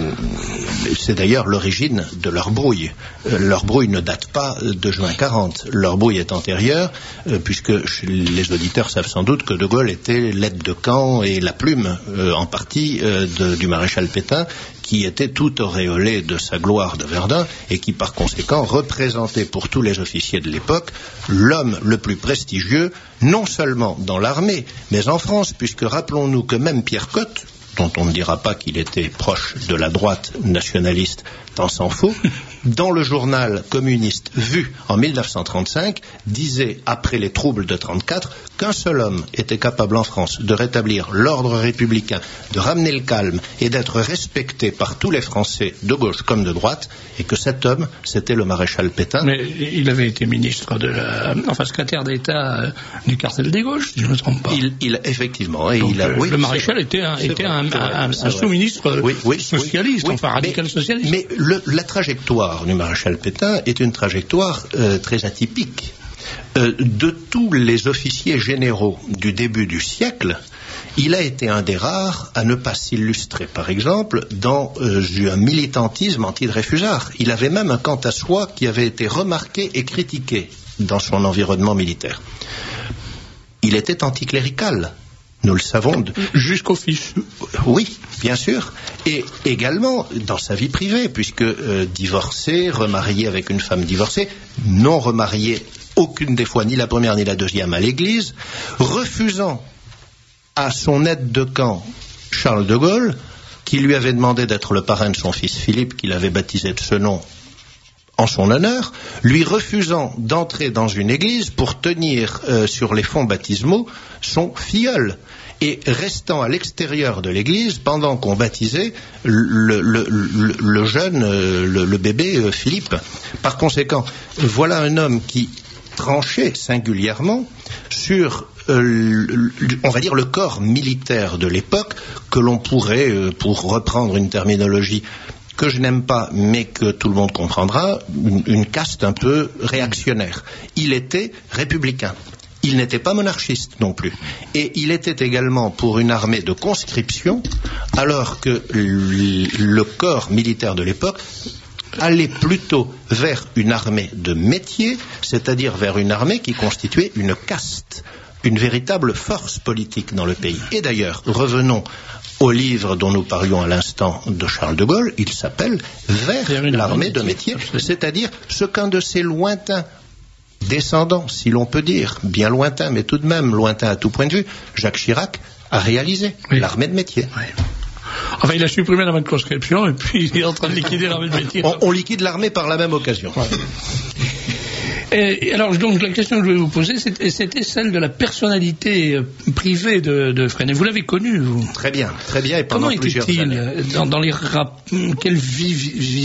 c'est d'ailleurs l'origine de leur brouille. Leur brouille ne date pas de juin 40. Leur brouille est antérieure, puisque les auditeurs savent sans doute que De Gaulle était l'aide de camp et la plume, en partie, du maréchal Pétain, qui était tout auréolé de sa gloire de Verdun et qui, par conséquent, représentait pour tous les officiers de l'époque l'homme le plus prestigieux, non seulement dans l'armée, mais en France, puisque rappelons-nous que même Pierre Cotte, dont on ne dira pas qu'il était proche de la droite nationaliste, tant s'en faut, dans le journal communiste Vu en 1935, disait, après les troubles de 34, qu'un seul homme était capable en France de rétablir l'ordre républicain, de ramener le calme et d'être respecté par tous les Français, de gauche comme de droite, et que cet homme, c'était le maréchal Pétain. Mais il avait été ministre secrétaire d'État du cartel des gauches, si je ne me trompe pas. Effectivement. Donc, le maréchal était un sous-ministre socialiste, radical socialiste. Mais la trajectoire du maréchal Pétain est une trajectoire très atypique. De tous les officiers généraux du début du siècle, il a été un des rares à ne pas s'illustrer, par exemple, dans un militantisme anti-Dreyfusard. Il avait même un quant à soi qui avait été remarqué et critiqué dans son environnement militaire. Il était anticlérical. Nous le savons. Jusqu'au fils. Oui, bien sûr. Et également dans sa vie privée, puisque divorcé, remarié avec une femme divorcée, non remarié aucune des fois, ni la première ni la deuxième, à l'Église, refusant à son aide de camp, Charles de Gaulle, qui lui avait demandé d'être le parrain de son fils Philippe, qu'il avait baptisé de ce nom en son honneur, lui refusant d'entrer dans une église pour tenir sur les fonts baptismaux son filleul, et restant à l'extérieur de l'église pendant qu'on baptisait le jeune, le bébé Philippe. Par conséquent, voilà un homme qui tranchait singulièrement sur on va dire le corps militaire de l'époque, que l'on pourrait, pour reprendre une terminologie que je n'aime pas, mais que tout le monde comprendra, une caste un peu réactionnaire. Il était républicain. Il n'était pas monarchiste non plus. Et il était également pour une armée de conscription, alors que le corps militaire de l'époque allait plutôt vers une armée de métier, c'est-à-dire vers une armée qui constituait une caste, une véritable force politique dans le pays. Et d'ailleurs, revenons au livre dont nous parlions à l'instant de Charles de Gaulle, il s'appelle « Vers l'armée de métier », c'est-à-dire ce qu'un de ces lointains descendants, si l'on peut dire, bien lointain, mais tout de même lointain à tout point de vue, Jacques Chirac a réalisé l'armée de métier. Oui. Enfin, il a supprimé l'armée de conscription et puis il est en train de liquider l'armée de métier. On liquide l'armée par la même occasion. Ouais. Et alors, donc, la question que je voulais vous poser, c'était celle de la personnalité privée de Freinet. Vous l'avez connu, vous ? Très bien, et pendant plusieurs années. Dans les quelle vie vivait-il ?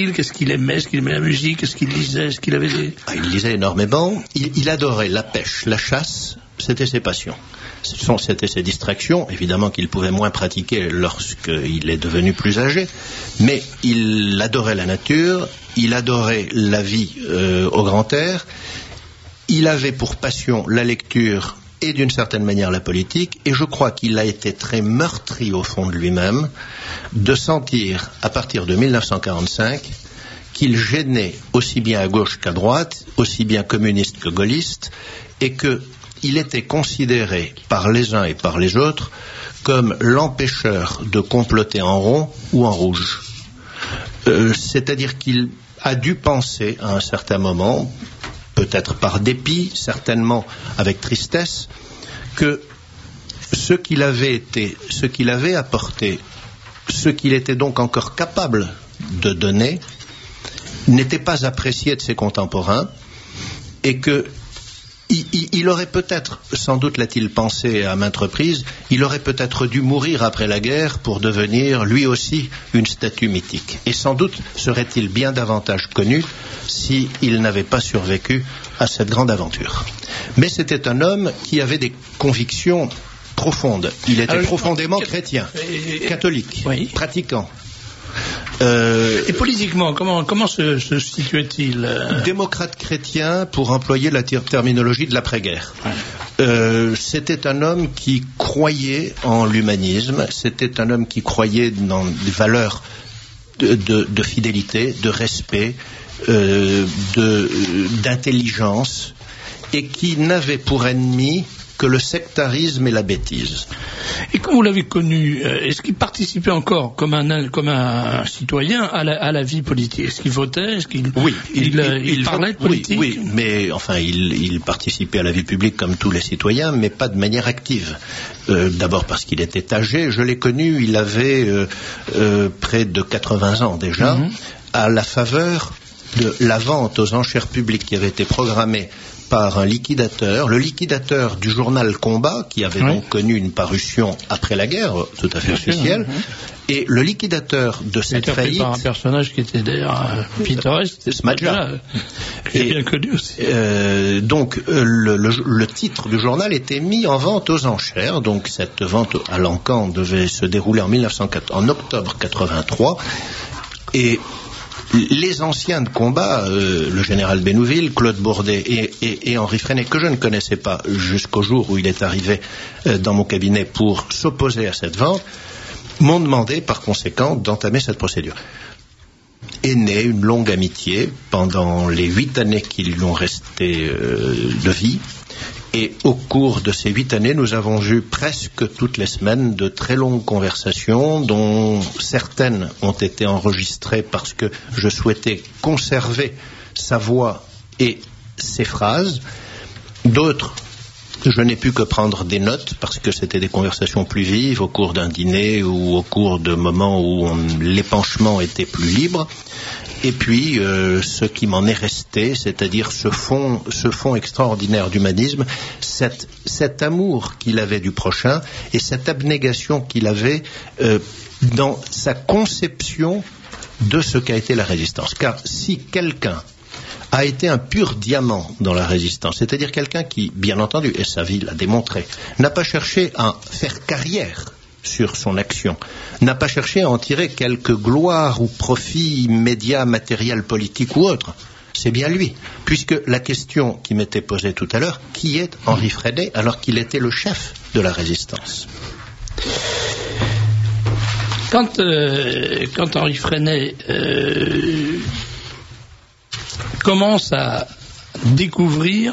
Qu'est-ce qu'il aimait ? Est-ce qu'il aimait la musique ? Est-ce qu'il lisait ? Est-ce qu'il avait des... Il lisait énormément. Il adorait la pêche, la chasse, c'était ses passions. C'était ses distractions, évidemment qu'il pouvait moins pratiquer lorsqu'il est devenu plus âgé, mais il adorait la nature, il adorait la vie au grand air, il avait pour passion la lecture et d'une certaine manière la politique, et je crois qu'il a été très meurtri au fond de lui-même de sentir, à partir de 1945, qu'il gênait aussi bien à gauche qu'à droite, aussi bien communiste que gaulliste, et que il était considéré par les uns et par les autres comme l'empêcheur de comploter en rond ou en rouge. C'est-à-dire qu'il a dû penser à un certain moment, peut-être par dépit, certainement avec tristesse, que ce qu'il avait été, ce qu'il avait apporté, ce qu'il était donc encore capable de donner, n'était pas apprécié de ses contemporains, et que il aurait peut-être, sans doute l'a-t-il pensé à maintes reprises, il aurait peut-être dû mourir après la guerre pour devenir lui aussi une statue mythique. Et sans doute serait-il bien davantage connu s'il n'avait pas survécu à cette grande aventure. Mais c'était un homme qui avait des convictions profondes. Il était profondément chrétien, catholique, pratiquant. Et politiquement, comment se situait-il Démocrate chrétien, pour employer la terminologie de l'après-guerre. C'était un homme qui croyait en l'humanisme, c'était un homme qui croyait dans des valeurs de fidélité, de respect, d'intelligence, et qui n'avait pour ennemi que le sectarisme et la bêtise. Et quand vous l'avez connu, est-ce qu'il participait encore comme un citoyen à la vie politique ? Est-ce qu'il votait ? Est-ce qu'il il parlait de politique ? Oui, mais enfin, il participait à la vie publique comme tous les citoyens, mais pas de manière active. D'abord parce qu'il était âgé. Je l'ai connu, il avait près de 80 ans déjà, à la faveur de la vente aux enchères publiques qui avait été programmée par un liquidateur, le liquidateur du journal Combat, qui avait donc connu une parution après la guerre, tout à fait officielle, et le liquidateur de cette faillite... par un personnage qui était d'ailleurs pittoresque, Smadja. J'ai bien connu aussi. Donc, le titre du journal était mis en vente aux enchères, donc cette vente à l'encan devait se dérouler en octobre 83, et les anciens de combat, le général Bénouville, Claude Bourdet et Henri Freinet, que je ne connaissais pas jusqu'au jour où il est arrivé dans mon cabinet pour s'opposer à cette vente, m'ont demandé par conséquent d'entamer cette procédure. Est née une longue amitié pendant les 8 années qui lui ont resté de vie. Et au cours de ces 8 années, nous avons eu presque toutes les semaines de très longues conversations, dont certaines ont été enregistrées parce que je souhaitais conserver sa voix et ses phrases. D'autres, je n'ai pu que prendre des notes parce que c'était des conversations plus vives au cours d'un dîner ou au cours de moments où l'épanchement était plus libre. Et puis, ce qui m'en est resté, c'est-à-dire ce fond extraordinaire d'humanisme, cet amour qu'il avait du prochain et cette abnégation qu'il avait dans sa conception de ce qu'a été la résistance. Car si quelqu'un a été un pur diamant dans la résistance, c'est-à-dire quelqu'un qui, bien entendu, et sa vie l'a démontré, n'a pas cherché à faire carrière sur son action, n'a pas cherché à en tirer quelque gloire ou profit immédiat, matériel, politique ou autre. C'est bien lui, puisque la question qui m'était posée tout à l'heure, qui est Henri Freinet alors qu'il était le chef de la résistance ? Quand Henri Freinet commence à découvrir,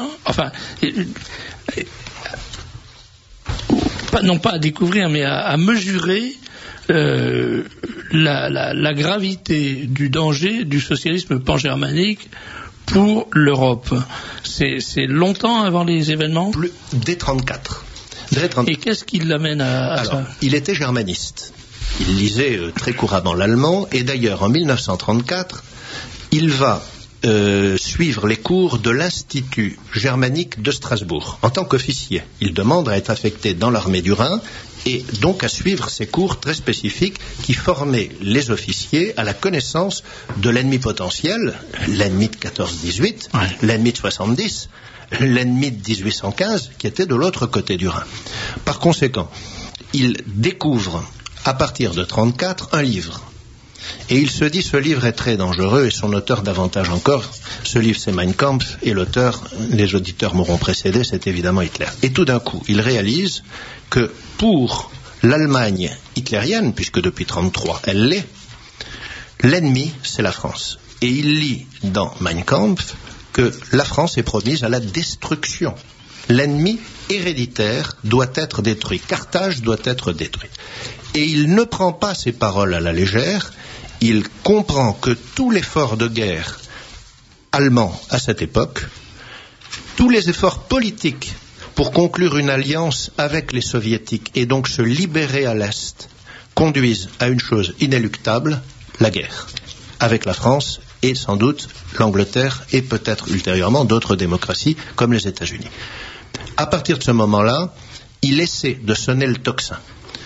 non pas à découvrir, mais à mesurer la gravité du danger du socialisme pangermanique pour l'Europe. C'est longtemps avant les événements ? Dès 1934. Et qu'est-ce qui l'amène à ça ? Il était germaniste. Il lisait très couramment l'allemand, et d'ailleurs en 1934, il va suivre les cours de l'Institut germanique de Strasbourg en tant qu'officier. Il demande à être affecté dans l'armée du Rhin et donc à suivre ces cours très spécifiques qui formaient les officiers à la connaissance de l'ennemi potentiel, l'ennemi de 14-18, l'ennemi de 70, l'ennemi de 1815 qui était de l'autre côté du Rhin. Par conséquent, il découvre à partir de 1934 un livre. Et il se dit, ce livre est très dangereux, et son auteur davantage encore. Ce livre, c'est Mein Kampf, et l'auteur, les auditeurs m'auront précédé, c'est évidemment Hitler. Et tout d'un coup, il réalise que pour l'Allemagne hitlérienne, puisque depuis 1933, elle l'est, l'ennemi, c'est la France. Et il lit dans Mein Kampf que la France est promise à la destruction. L'ennemi héréditaire doit être détruit. Carthage doit être détruite. Et il ne prend pas ces paroles à la légère. Il comprend que tout l'effort de guerre allemand à cette époque, tous les efforts politiques pour conclure une alliance avec les soviétiques et donc se libérer à l'Est, conduisent à une chose inéluctable, la guerre, avec la France et sans doute l'Angleterre et peut-être ultérieurement d'autres démocraties comme les États-Unis. À partir de ce moment-là, il essaie de sonner le tocsin.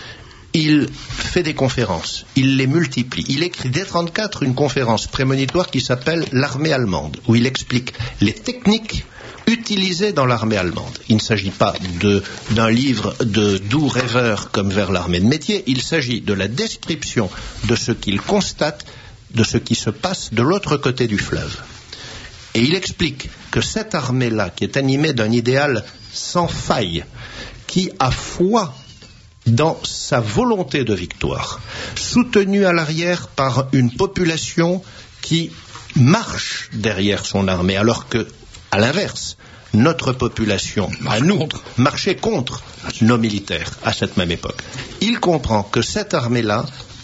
Il fait des conférences, il les multiplie. Il écrit dès 1934 une conférence prémonitoire qui s'appelle l'armée allemande, où il explique les techniques utilisées dans l'armée allemande. Il ne s'agit pas d'un livre de doux rêveurs comme vers l'armée de métier, il s'agit de la description de ce qu'il constate, de ce qui se passe de l'autre côté du fleuve. Et il explique que cette armée-là, qui est animée d'un idéal sans faille, qui a foi dans sa volonté de victoire, soutenue à l'arrière par une population qui marche derrière son armée, alors que, à l'inverse, notre population, marchait contre nos militaires à cette même époque. Il comprend que cette armée-là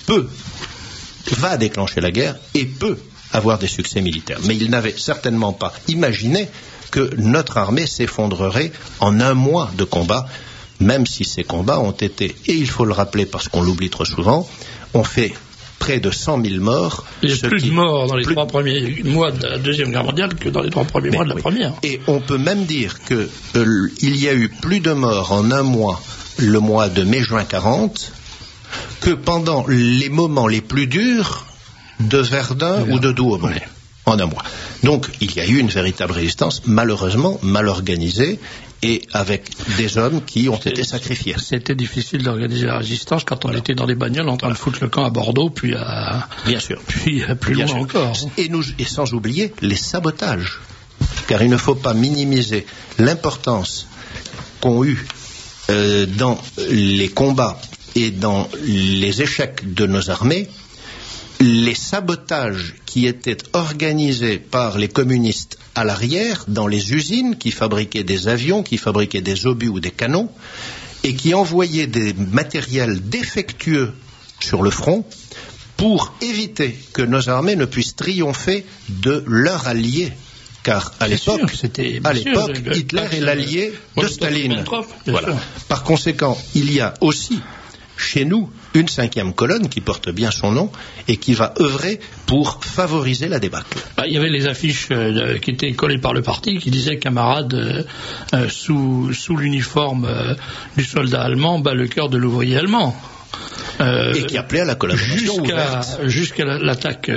va déclencher la guerre et peut avoir des succès militaires. Mais il n'avait certainement pas imaginé que notre armée s'effondrerait en un mois de combat, même si ces combats ont été, et il faut le rappeler parce qu'on l'oublie trop souvent, ont fait près de 100 000 morts. Il y a plus de morts dans les 3 premiers mois de la Deuxième Guerre mondiale que dans les 3 premiers mois de la Première. Et on peut même dire qu'il y a eu plus de morts en un mois, le mois de mai-juin 40, que pendant les moments les plus durs de Verdun ou de Douaumont. Oui. En un mois. Donc, il y a eu une véritable résistance, malheureusement mal organisée, et avec des hommes qui ont été sacrifiés. C'était difficile d'organiser la résistance quand on était dans les bagnoles en train de foutre le camp à Bordeaux, puis à... Bien sûr. Puis plus loin encore. Et sans oublier les sabotages. Car il ne faut pas minimiser l'importance qu'ont eu dans les combats et dans les échecs de nos armées les sabotages qui étaient organisés par les communistes à l'arrière, dans les usines qui fabriquaient des avions, qui fabriquaient des obus ou des canons, et qui envoyaient des matériels défectueux sur le front pour éviter que nos armées ne puissent triompher de leurs alliés. Car à l'époque, Hitler est l'allié de Staline. Voilà. Par conséquent, il y a aussi chez nous une 5e colonne qui porte bien son nom et qui va œuvrer pour favoriser la débâcle. Il y avait les affiches qui étaient collées par le parti qui disaient camarades sous l'uniforme du soldat allemand bat le cœur de l'ouvrier allemand. Et qui appelait à la collaboration jusqu'à l'attaque,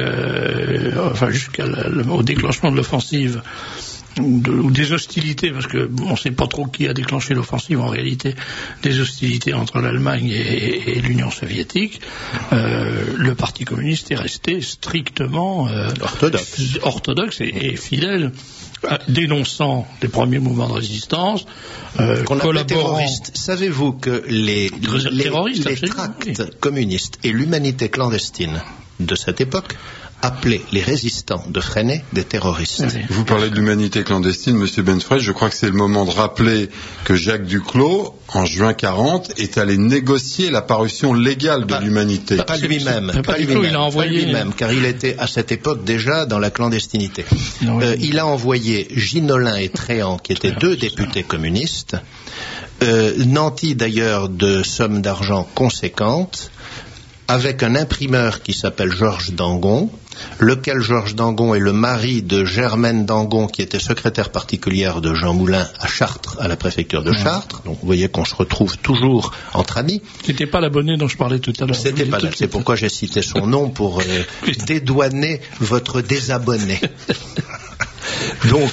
au déclenchement de l'offensive ou des hostilités, parce que on ne sait pas trop qui a déclenché l'offensive en réalité, des hostilités entre l'Allemagne et l'Union soviétique. Le Parti communiste est resté strictement orthodoxe et fidèle, dénonçant les premiers mouvements de résistance, qu'on appelait terroristes. Savez-vous que les tracts communistes et l'humanité clandestine de cette époque appelé les résistants de Freinet des terroristes. Vous parlez de l'humanité clandestine, Monsieur Benfred. Je crois que c'est le moment de rappeler que Jacques Duclos, en juin 40, est allé négocier la parution légale de l'humanité. Pas lui-même, car il était à cette époque déjà dans la clandestinité. Il a envoyé Ginolin et Tréant, qui étaient deux députés communistes, nantis d'ailleurs de sommes d'argent conséquentes, avec un imprimeur qui s'appelle Georges Dangon, lequel Georges Dangon est le mari de Germaine Dangon, qui était secrétaire particulière de Jean Moulin à Chartres, à la préfecture de Chartres. Donc vous voyez qu'on se retrouve toujours entre amis. C'était pas l'abonné dont je parlais tout à l'heure. C'était pas là. C'est pourquoi j'ai cité son nom, pour dédouaner votre désabonné. Donc,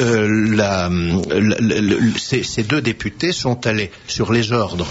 ces deux députés sont allés sur les ordres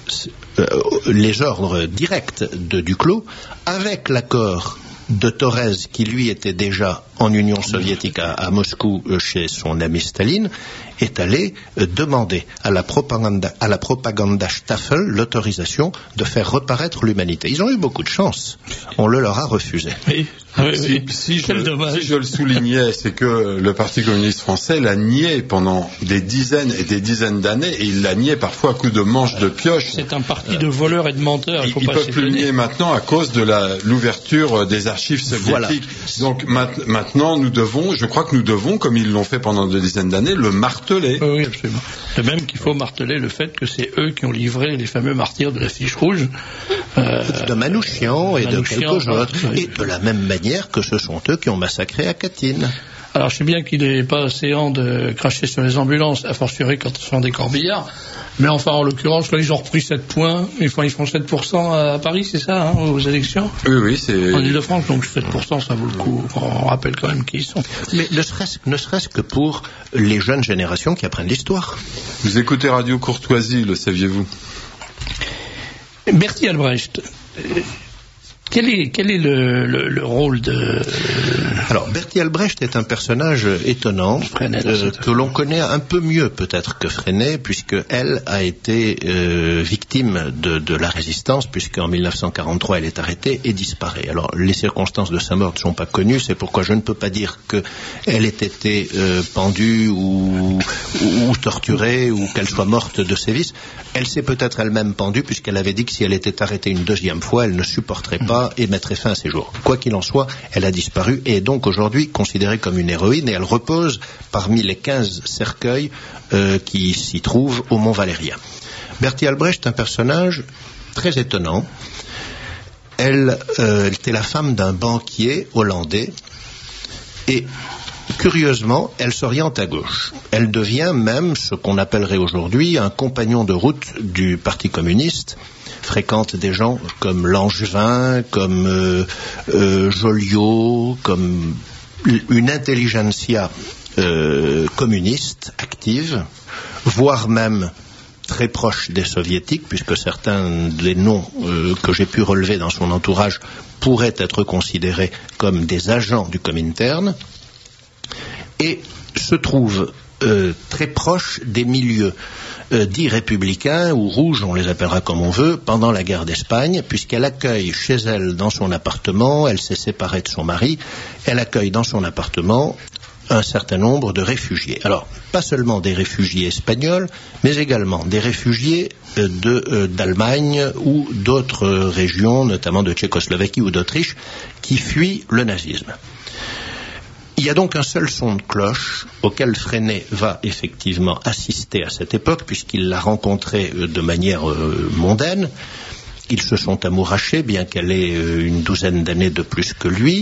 directs de Duclos, avec l'accord de Thorez, qui lui était déjà en Union soviétique à Moscou chez son ami Staline, est allé demander à la Propaganda-Staffel l'autorisation de faire reparaître l'humanité. Ils ont eu beaucoup de chance. On le leur a refusé. Si je le soulignais, c'est que le Parti communiste français l'a nié pendant des dizaines et des dizaines d'années, et il l'a nié parfois à coups de manche de pioche. C'est un parti de voleurs et de menteurs. Ils ne peuvent plus le nier maintenant à cause de l'ouverture des archives soviétiques. Voilà. Donc maintenant, je crois que nous devons, comme ils l'ont fait pendant des dizaines d'années, le marteler. Oui, absolument. De même qu'il faut marteler le fait que c'est eux qui ont livré les fameux martyrs de la fiche rouge. De Manouchian et de quelques autres. Et de la même manière que ce sont eux qui ont massacré à Katyn. Alors je sais bien qu'il n'est pas séant de cracher sur les ambulances, a fortiori quand ce sont des corbillards, mais enfin en l'occurrence là ils ont repris 7 points, ils font 7% à Paris, c'est ça, aux élections? Oui, c'est... En Ile-de-France, donc 7% ça vaut le coup, on rappelle quand même qui ils sont. Mais ne serait-ce que pour les jeunes générations qui apprennent l'histoire. Vous écoutez Radio Courtoisie, le saviez-vous? Bertie Albrecht. Quel est le rôle de... Alors, Bertie Albrecht est un personnage étonnant, que l'on connaît un peu mieux peut-être que Freinet, puisque elle a été victime de la résistance, puisqu'en 1943 elle est arrêtée et disparaît. Alors, les circonstances de sa mort ne sont pas connues, c'est pourquoi je ne peux pas dire qu'elle ait été pendue ou torturée, ou qu'elle soit morte de sévices. Elle s'est peut-être elle-même pendue, puisqu'elle avait dit que si elle était arrêtée une deuxième fois, elle ne supporterait pas et mettrait fin à ses jours. Quoi qu'il en soit, elle a disparu et est donc aujourd'hui considérée comme une héroïne, et elle repose parmi les 15 cercueils qui s'y trouvent au Mont Valérien. Bertie Albrecht est un personnage très étonnant. Elle était la femme d'un banquier hollandais et curieusement, elle s'oriente à gauche. Elle devient même ce qu'on appellerait aujourd'hui un compagnon de route du Parti communiste, fréquente des gens comme Langevin, comme Joliot, comme une intelligentsia communiste active, voire même très proche des soviétiques, puisque certains des noms que j'ai pu relever dans son entourage pourraient être considérés comme des agents du Comintern, et se trouve très proche des milieux dits républicains ou rouges, on les appellera comme on veut, pendant la guerre d'Espagne, puisqu'elle accueille chez elle dans son appartement, elle s'est séparée de son mari, elle accueille dans son appartement un certain nombre de réfugiés. Alors, pas seulement des réfugiés espagnols, mais également des réfugiés d'Allemagne ou d'autres régions, notamment de Tchécoslovaquie ou d'Autriche, qui fuient le nazisme. Il y a donc un seul son de cloche auquel Freinet va effectivement assister à cette époque, puisqu'il l'a rencontrée de manière mondaine. Ils se sont amourachés, bien qu'elle ait une douzaine d'années de plus que lui.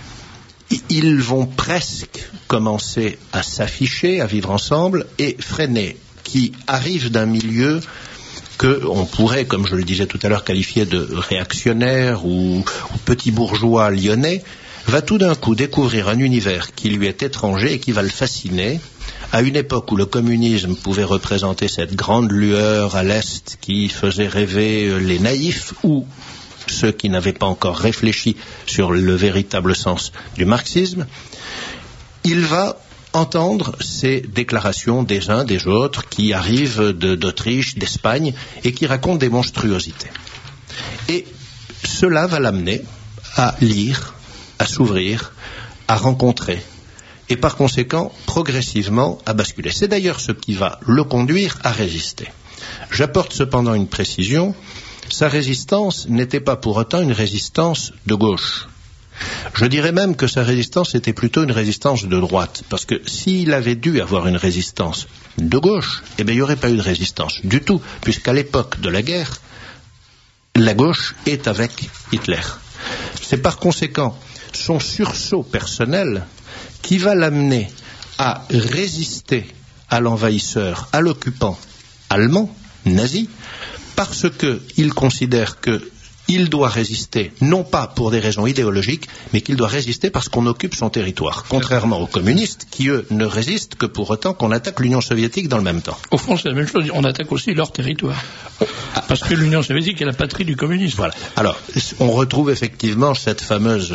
Ils vont presque commencer à s'afficher, à vivre ensemble, et Freinet, qui arrive d'un milieu que on pourrait, comme je le disais tout à l'heure, qualifier de réactionnaire ou petit bourgeois lyonnais, va tout d'un coup découvrir un univers qui lui est étranger et qui va le fasciner, à une époque où le communisme pouvait représenter cette grande lueur à l'Est qui faisait rêver les naïfs ou ceux qui n'avaient pas encore réfléchi sur le véritable sens du marxisme. Il va entendre ces déclarations des uns, des autres, qui arrivent d'Autriche, d'Espagne, et qui racontent des monstruosités. Et cela va l'amener à lire à s'ouvrir, à rencontrer, et par conséquent, progressivement, à basculer. C'est d'ailleurs ce qui va le conduire à résister. J'apporte cependant une précision, sa résistance n'était pas pour autant une résistance de gauche. Je dirais même que sa résistance était plutôt une résistance de droite, parce que s'il avait dû avoir une résistance de gauche, eh bien, il n'y aurait pas eu de résistance du tout, puisqu'à l'époque de la guerre, la gauche est avec Hitler. C'est par conséquent son sursaut personnel qui va l'amener à résister à l'envahisseur, à l'occupant allemand, nazi, parce qu'il considère qu'il doit résister, non pas pour des raisons idéologiques, mais qu'il doit résister parce qu'on occupe son territoire, contrairement aux communistes qui, eux, ne résistent que pour autant qu'on attaque l'Union soviétique dans le même temps. Au fond, c'est la même chose, on attaque aussi leur territoire. Parce que l'Union soviétique est la patrie du communisme. Voilà. Alors, on retrouve effectivement cette fameuse...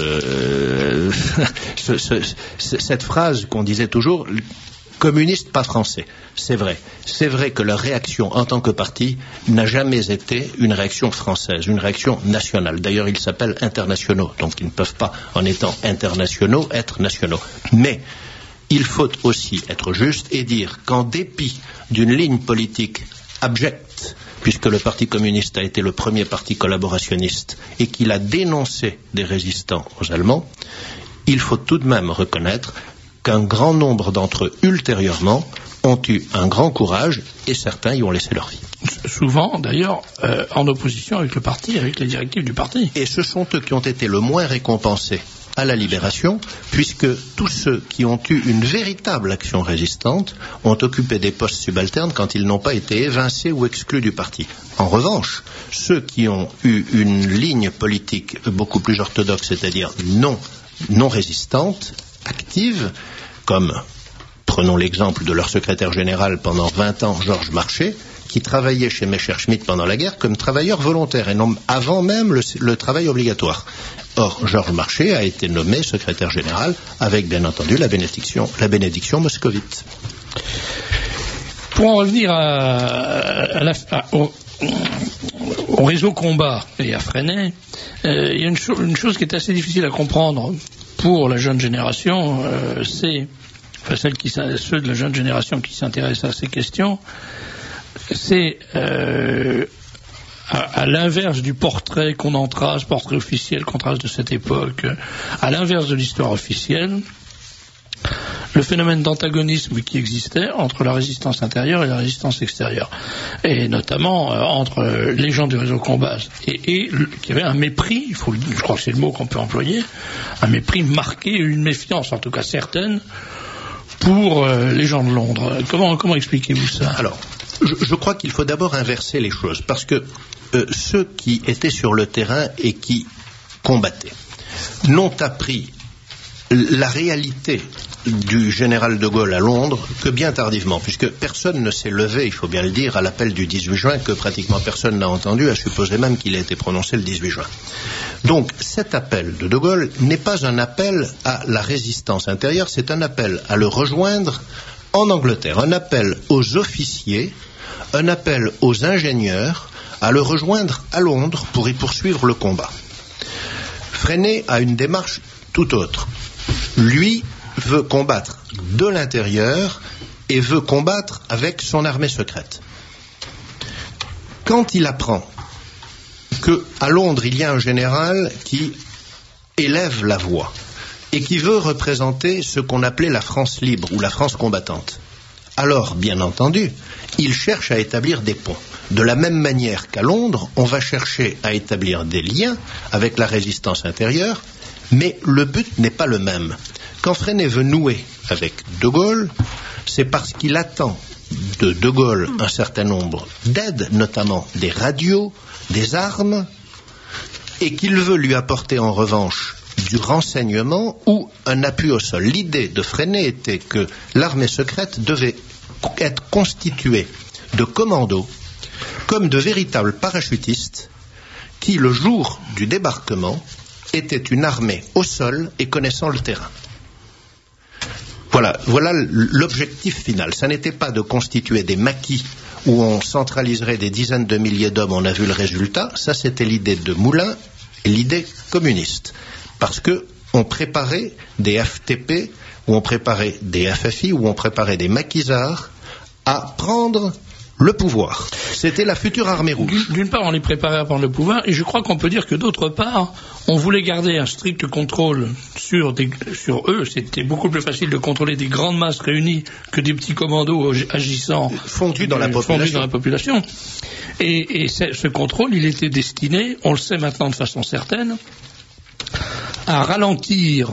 cette phrase qu'on disait toujours... communistes, pas français. C'est vrai. C'est vrai que leur réaction en tant que parti n'a jamais été une réaction française, une réaction nationale. D'ailleurs, ils s'appellent internationaux, donc ils ne peuvent pas, en étant internationaux, être nationaux. Mais il faut aussi être juste et dire qu'en dépit d'une ligne politique abjecte, puisque le Parti communiste a été le premier parti collaborationniste et qu'il a dénoncé des résistants aux Allemands, il faut tout de même reconnaître qu'un grand nombre d'entre eux, ultérieurement, ont eu un grand courage et certains y ont laissé leur vie. Souvent, d'ailleurs, en opposition avec le parti, avec les directives du parti. Et ce sont eux qui ont été le moins récompensés à la Libération, puisque tous ceux qui ont eu une véritable action résistante ont occupé des postes subalternes quand ils n'ont pas été évincés ou exclus du parti. En revanche, ceux qui ont eu une ligne politique beaucoup plus orthodoxe, c'est-à-dire non résistante, active, comme, prenons l'exemple de leur secrétaire général pendant 20 ans, Georges Marchais, qui travaillait chez Messerschmitt pendant la guerre comme travailleur volontaire et non avant même le travail obligatoire. Or, Georges Marchais a été nommé secrétaire général avec, bien entendu, la bénédiction moscovite. Pour en revenir au réseau combat et à Freinet, il y a une chose qui est assez difficile à comprendre pour la jeune génération, ceux de la jeune génération qui s'intéressent à ces questions, c'est à l'inverse du portrait qu'on en trace, portrait officiel qu'on trace de cette époque, à l'inverse de l'histoire officielle, le phénomène d'antagonisme qui existait entre la résistance intérieure et la résistance extérieure, et notamment entre les gens du réseau combat, et qu'il y avait un mépris, je crois que c'est le mot qu'on peut employer, un mépris marqué, une méfiance en tout cas certaine, pour les gens de Londres. Comment expliquez-vous ça? Alors, je crois qu'il faut d'abord inverser les choses, parce que ceux qui étaient sur le terrain et qui combattaient n'ont appris la réalité du général de Gaulle à Londres que bien tardivement, puisque personne ne s'est levé, il faut bien le dire, à l'appel du 18 juin, que pratiquement personne n'a entendu, à supposer même qu'il a été prononcé le 18 juin. Donc cet appel de Gaulle n'est pas un appel à la résistance intérieure, c'est un appel à le rejoindre en Angleterre, un appel aux officiers, un appel aux ingénieurs à le rejoindre à Londres pour y poursuivre le combat. Freinet a une démarche tout autre. Lui veut combattre de l'intérieur et veut combattre avec son armée secrète. Quand il apprend qu'à Londres il y a un général qui élève la voix et qui veut représenter ce qu'on appelait la France libre ou la France combattante, alors, bien entendu, il cherche à établir des ponts. De la même manière qu'à Londres, on va chercher à établir des liens avec la résistance intérieure, mais le but n'est pas le même. Quand Freinet veut nouer avec De Gaulle, c'est parce qu'il attend de Gaulle un certain nombre d'aides, notamment des radios, des armes, et qu'il veut lui apporter en revanche du renseignement ou un appui au sol. L'idée de Freinet était que l'armée secrète devait être constituée de commandos comme de véritables parachutistes qui, le jour du débarquement, étaient une armée au sol et connaissant le terrain. Voilà l'objectif final. Ça n'était pas de constituer des maquis où on centraliserait des dizaines de milliers d'hommes, on a vu le résultat. Ça, c'était l'idée de Moulin et l'idée communiste. Parce que ont préparé des FTP, ou ont préparé des FFI, ou ont préparé des maquisards à prendre le pouvoir. C'était la future armée rouge. D'une part, on les préparait à prendre le pouvoir, et je crois qu'on peut dire que d'autre part, on voulait garder un strict contrôle sur eux. C'était beaucoup plus facile de contrôler des grandes masses réunies que des petits commandos agissant fondus dans la population. Et ce contrôle, il était destiné, on le sait maintenant de façon certaine, à ralentir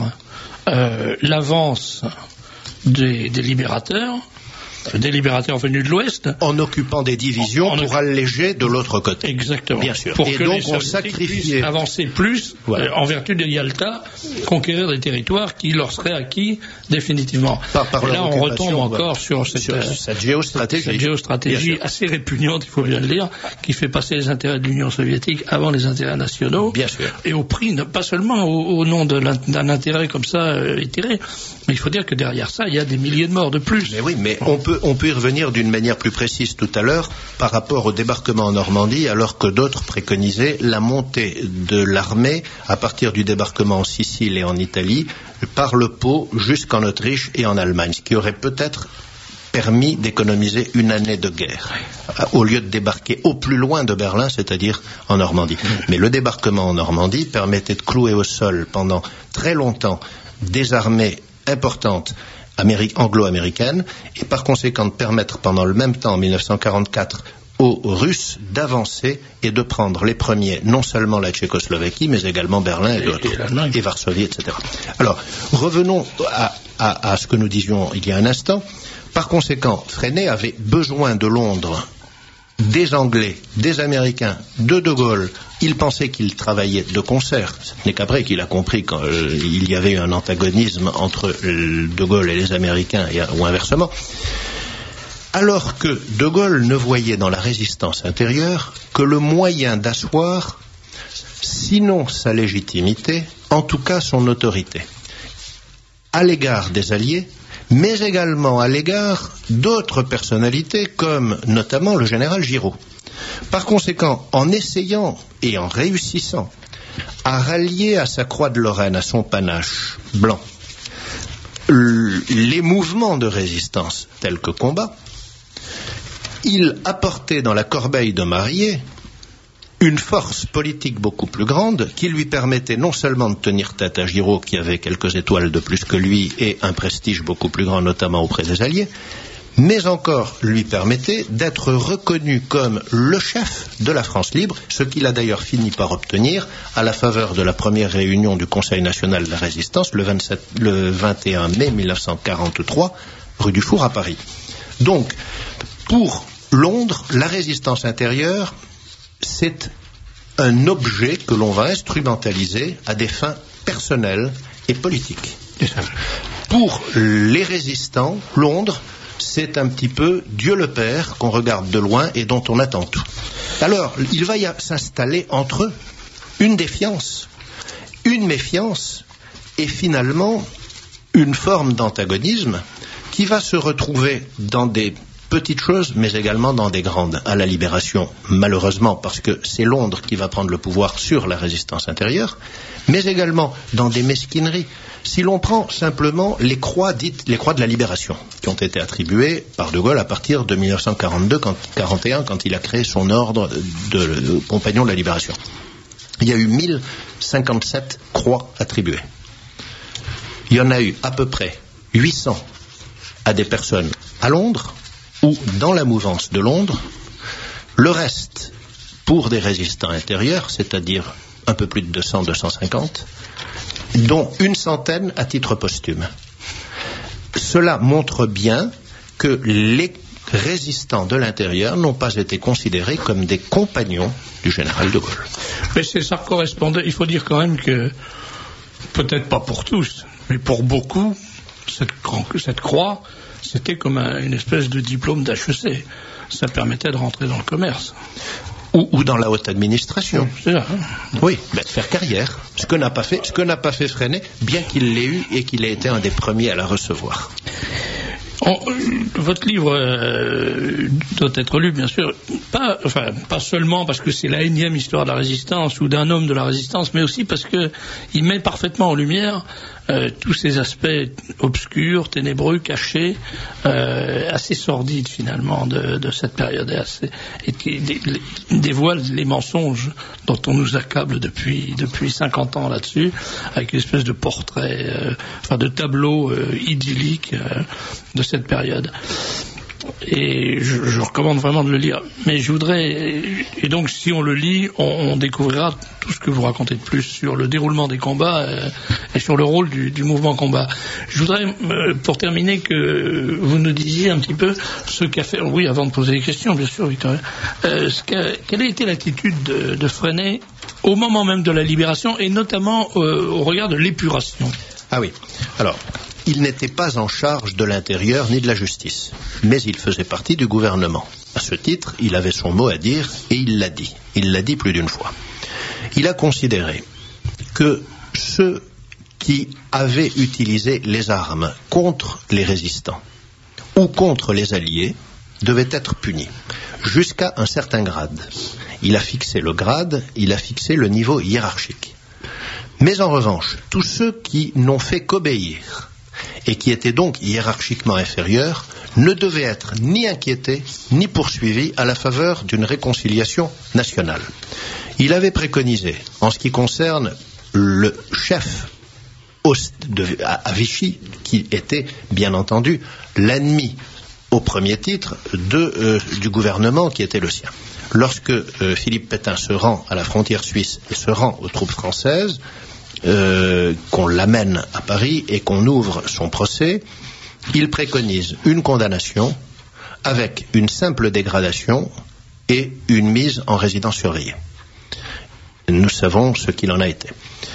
l'avance des libérateurs venus de l'Ouest. En occupant des divisions pour alléger de l'autre côté. Exactement. Bien sûr. Pour et que donc les on sacrifiait. Avancer plus, en vertu de Yalta, conquérir des territoires qui leur seraient acquis définitivement. Et là, on retombe encore sur cette géostratégie assez répugnante, il faut bien le dire, qui fait passer les intérêts de l'Union soviétique avant les intérêts nationaux. Bien sûr. Et au prix, pas seulement au nom d'un intérêt comme ça étiré, mais il faut dire que derrière ça, il y a des milliers de morts de plus. Mais oui, mais on peut y revenir d'une manière plus précise tout à l'heure par rapport au débarquement en Normandie, alors que d'autres préconisaient la montée de l'armée à partir du débarquement en Sicile et en Italie par le Pô jusqu'en Autriche et en Allemagne, ce qui aurait peut-être permis d'économiser une année de guerre, au lieu de débarquer au plus loin de Berlin, c'est-à-dire en Normandie. Mais le débarquement en Normandie permettait de clouer au sol pendant très longtemps des armées importantes anglo-américaines, et par conséquent de permettre pendant le même temps, en 1944, aux Russes d'avancer et de prendre les premiers, non seulement la Tchécoslovaquie, mais également Berlin et d'autres, et Varsovie, etc. Alors, revenons à ce que nous disions il y a un instant. Par conséquent, Freinet avait besoin de Londres, des Anglais, des Américains, de Gaulle. Il pensait qu'ils travaillaient de concert. Ce n'est qu'après qu'il a compris qu'il y avait un antagonisme entre De Gaulle et les Américains, ou inversement. Alors que De Gaulle ne voyait dans la résistance intérieure que le moyen d'asseoir, sinon sa légitimité, en tout cas son autorité, à l'égard des Alliés, mais également à l'égard d'autres personnalités, comme notamment le général Giraud. Par conséquent, en essayant et en réussissant à rallier à sa croix de Lorraine, à son panache blanc, les mouvements de résistance tels que combat, il apportait dans la corbeille de Marié une force politique beaucoup plus grande qui lui permettait non seulement de tenir tête à Giraud, qui avait quelques étoiles de plus que lui et un prestige beaucoup plus grand, notamment auprès des Alliés, mais encore lui permettait d'être reconnu comme le chef de la France libre, ce qu'il a d'ailleurs fini par obtenir à la faveur de la première réunion du Conseil national de la résistance le 21 mai 1943, rue du Four à Paris. Donc, pour Londres, la résistance intérieure, c'est un objet que l'on va instrumentaliser à des fins personnelles et politiques. Pour les résistants, Londres, c'est un petit peu Dieu le Père qu'on regarde de loin et dont on attend tout. Alors, il va s'installer entre eux une défiance, une méfiance et finalement une forme d'antagonisme qui va se retrouver dans des petites choses, mais également dans des grandes, à la Libération, malheureusement, parce que c'est Londres qui va prendre le pouvoir sur la résistance intérieure, mais également dans des mesquineries. Si l'on prend simplement les croix de la Libération, qui ont été attribuées par De Gaulle à partir de 1942-41, quand il a créé son ordre de compagnons de la Libération. Il y a eu 1057 croix attribuées. Il y en a eu à peu près 800 à des personnes à Londres, ou dans la mouvance de Londres, le reste pour des résistants intérieurs, c'est-à-dire un peu plus de 200-250, dont une centaine à titre posthume. Cela montre bien que les résistants de l'intérieur n'ont pas été considérés comme des compagnons du général de Gaulle. Mais ça correspondait, il faut dire quand même que, peut-être pas pour tous, mais pour beaucoup, cette croix, c'était comme une espèce de diplôme d'HEC. Ça permettait de rentrer dans le commerce. Ou dans la haute administration. C'est ça, Oui, de faire carrière. Ce que n'a pas fait Freinet, bien qu'il l'ait eu et qu'il ait été un des premiers à la recevoir. Votre livre doit être lu, bien sûr, pas seulement parce que c'est la énième histoire de la résistance ou d'un homme de la résistance, mais aussi parce que il met parfaitement en lumière tous ces aspects obscurs, ténébreux, cachés, assez sordides finalement de cette période, et qui dévoile les mensonges dont on nous accable depuis 50 ans là-dessus, avec une espèce de portrait, de tableau idyllique de cette période. Et je recommande vraiment de le lire. Mais je voudrais, et donc si on le lit, on découvrira tout ce que vous racontez de plus sur le déroulement des combats et sur le rôle du mouvement combat. Je voudrais, pour terminer, que vous nous disiez un petit peu ce qu'a fait, oui, avant de poser les questions, bien sûr, Victor, quelle a été l'attitude de Freinet au moment même de la libération et notamment au regard de l'épuration. Ah oui. Alors, il n'était pas en charge de l'intérieur ni de la justice, mais il faisait partie du gouvernement. À ce titre, il avait son mot à dire et il l'a dit. Il l'a dit plus d'une fois. Il a considéré que ceux qui avaient utilisé les armes contre les résistants ou contre les alliés devaient être punis, jusqu'à un certain grade. Il a fixé le grade, il a fixé le niveau hiérarchique. Mais en revanche, tous ceux qui n'ont fait qu'obéir et qui étaient donc hiérarchiquement inférieurs ne devaient être ni inquiétés ni poursuivis à la faveur d'une réconciliation nationale. Il avait préconisé, en ce qui concerne le chef à Vichy, qui était bien entendu l'ennemi au premier titre du gouvernement qui était le sien. Lorsque Philippe Pétain se rend à la frontière suisse et se rend aux troupes françaises, qu'on l'amène à Paris et qu'on ouvre son procès, il préconise une condamnation avec une simple dégradation et une mise en résidence surveillée. Nous savons ce qu'il en a été.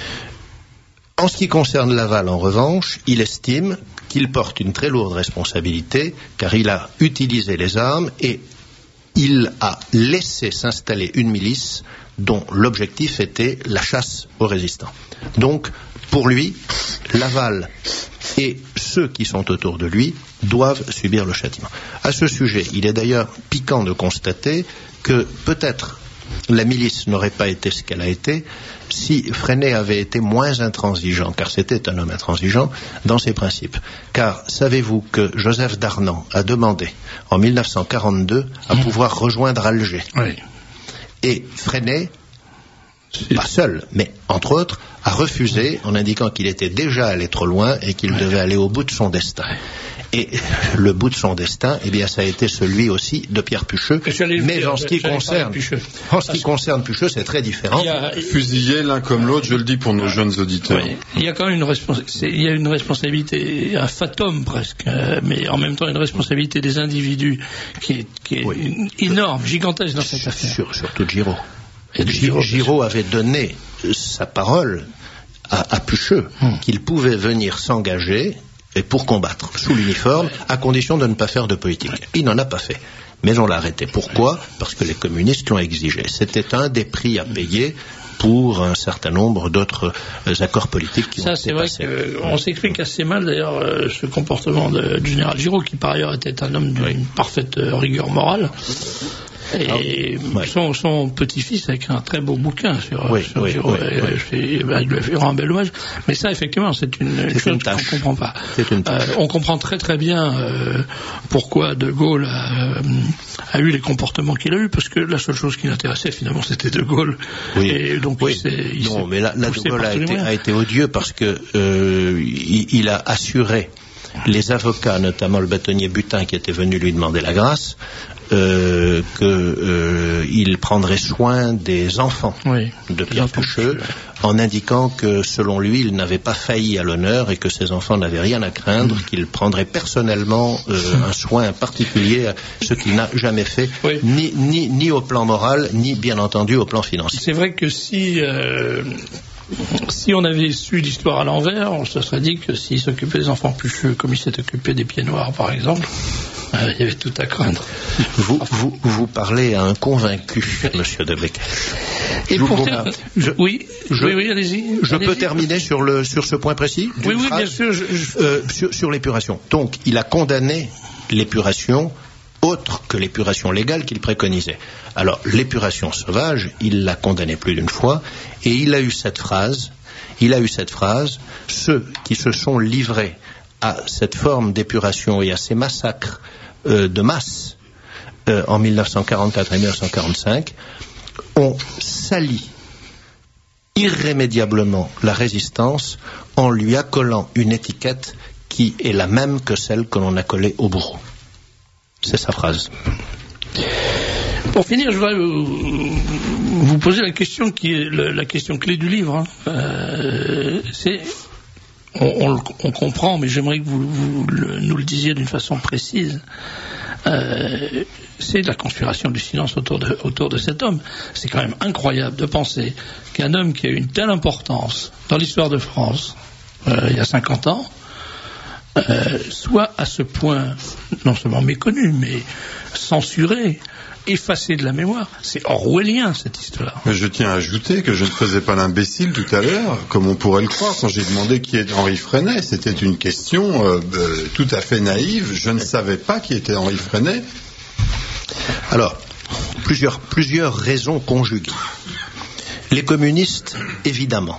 En ce qui concerne Laval, en revanche, il estime qu'il porte une très lourde responsabilité car il a utilisé les armes et il a laissé s'installer une milice dont l'objectif était la chasse aux résistants. Donc, pour lui, Laval et ceux qui sont autour de lui doivent subir le châtiment. À ce sujet, il est d'ailleurs piquant de constater que peut-être la milice n'aurait pas été ce qu'elle a été si Freinet avait été moins intransigeant, car c'était un homme intransigeant dans ses principes. Car savez-vous que Joseph Darnan a demandé en 1942 à pouvoir rejoindre Alger. Oui. Et Freinet, pas seul, mais entre autres, a refusé en indiquant qu'il était déjà allé trop loin et qu'il devait aller au bout de son destin. Et le bout de son destin, eh bien, ça a été celui aussi de Pierre Pucheux. Mais en ce qui concerne Pucheux, c'est très différent. Fusillés l'un comme l'autre, je le dis pour nos jeunes auditeurs. Oui. Il y a quand même une responsabilité, un fatum presque, mais en même temps une responsabilité des individus qui est énorme, gigantesque dans cette affaire. Surtout de Giraud. Giraud avait donné sa parole à Pucheux qu'il pouvait venir s'engager et pour combattre sous l'uniforme, à condition de ne pas faire de politique. Il n'en a pas fait. Mais on l'a arrêté. Pourquoi ? Parce que les communistes l'ont exigé. C'était un des prix à payer pour un certain nombre d'autres accords politiques qui ont été passés. C'est vrai qu'on s'explique assez mal d'ailleurs ce comportement du général Giraud, qui par ailleurs était un homme d'une parfaite rigueur morale. Et son petit-fils avec un très beau bouquin sur Giraud. Il lui a fait un bel hommage. Mais ça, effectivement, c'est une chose qu'on ne comprend pas. On comprend très très bien pourquoi De Gaulle a eu les comportements qu'il a eu, parce que la seule chose qui l'intéressait finalement, c'était De Gaulle. Oui. Et donc mais là De Gaulle a été odieux parce que il a assuré les avocats, notamment le bâtonnier Butin qui était venu lui demander la grâce, qu'il prendrait soin des enfants de Pierre Pucheux, en indiquant que selon lui il n'avait pas failli à l'honneur et que ses enfants n'avaient rien à craindre, qu'il prendrait personnellement un soin particulier, ce qu'il n'a jamais fait, ni au plan moral, ni bien entendu au plan financier. C'est vrai que si on avait su l'histoire à l'envers, on se serait dit que s'il s'occupait des enfants Pucheux comme il s'est occupé des Pieds Noirs par exemple, Il y avait tout à craindre. Vous parlez à un convaincu, monsieur De Becquer. Et oui, allez-y. Je peux terminer sur ce point précis? Oui, bien sûr. Sur l'épuration. Donc, il a condamné l'épuration autre que l'épuration légale qu'il préconisait. Alors, l'épuration sauvage, il l'a condamnée plus d'une fois, et il a eu cette phrase, ceux qui se sont livrés à cette forme d'épuration et à ces massacres de masse en 1944 et 1945 ont sali irrémédiablement la résistance en lui accolant une étiquette qui est la même que celle que l'on a collée au bourreau. C'est sa phrase. Pour finir, je voudrais vous poser la question qui est la question clé du livre. On comprend, mais j'aimerais que vous nous le disiez d'une façon précise. C'est la conspiration du silence autour de cet homme. C'est quand même incroyable de penser qu'un homme qui a eu une telle importance dans l'histoire de France, il y a 50 ans, soit à ce point non seulement méconnu, mais censuré, effacé de la mémoire. C'est orwellien, cette histoire. Mais je tiens à ajouter que je ne faisais pas l'imbécile tout à l'heure, comme on pourrait le croire, quand j'ai demandé qui est Henri Freinet. C'était une question tout à fait naïve. Je ne savais pas qui était Henri Freinet. Alors, plusieurs raisons conjuguées. Les communistes, évidemment.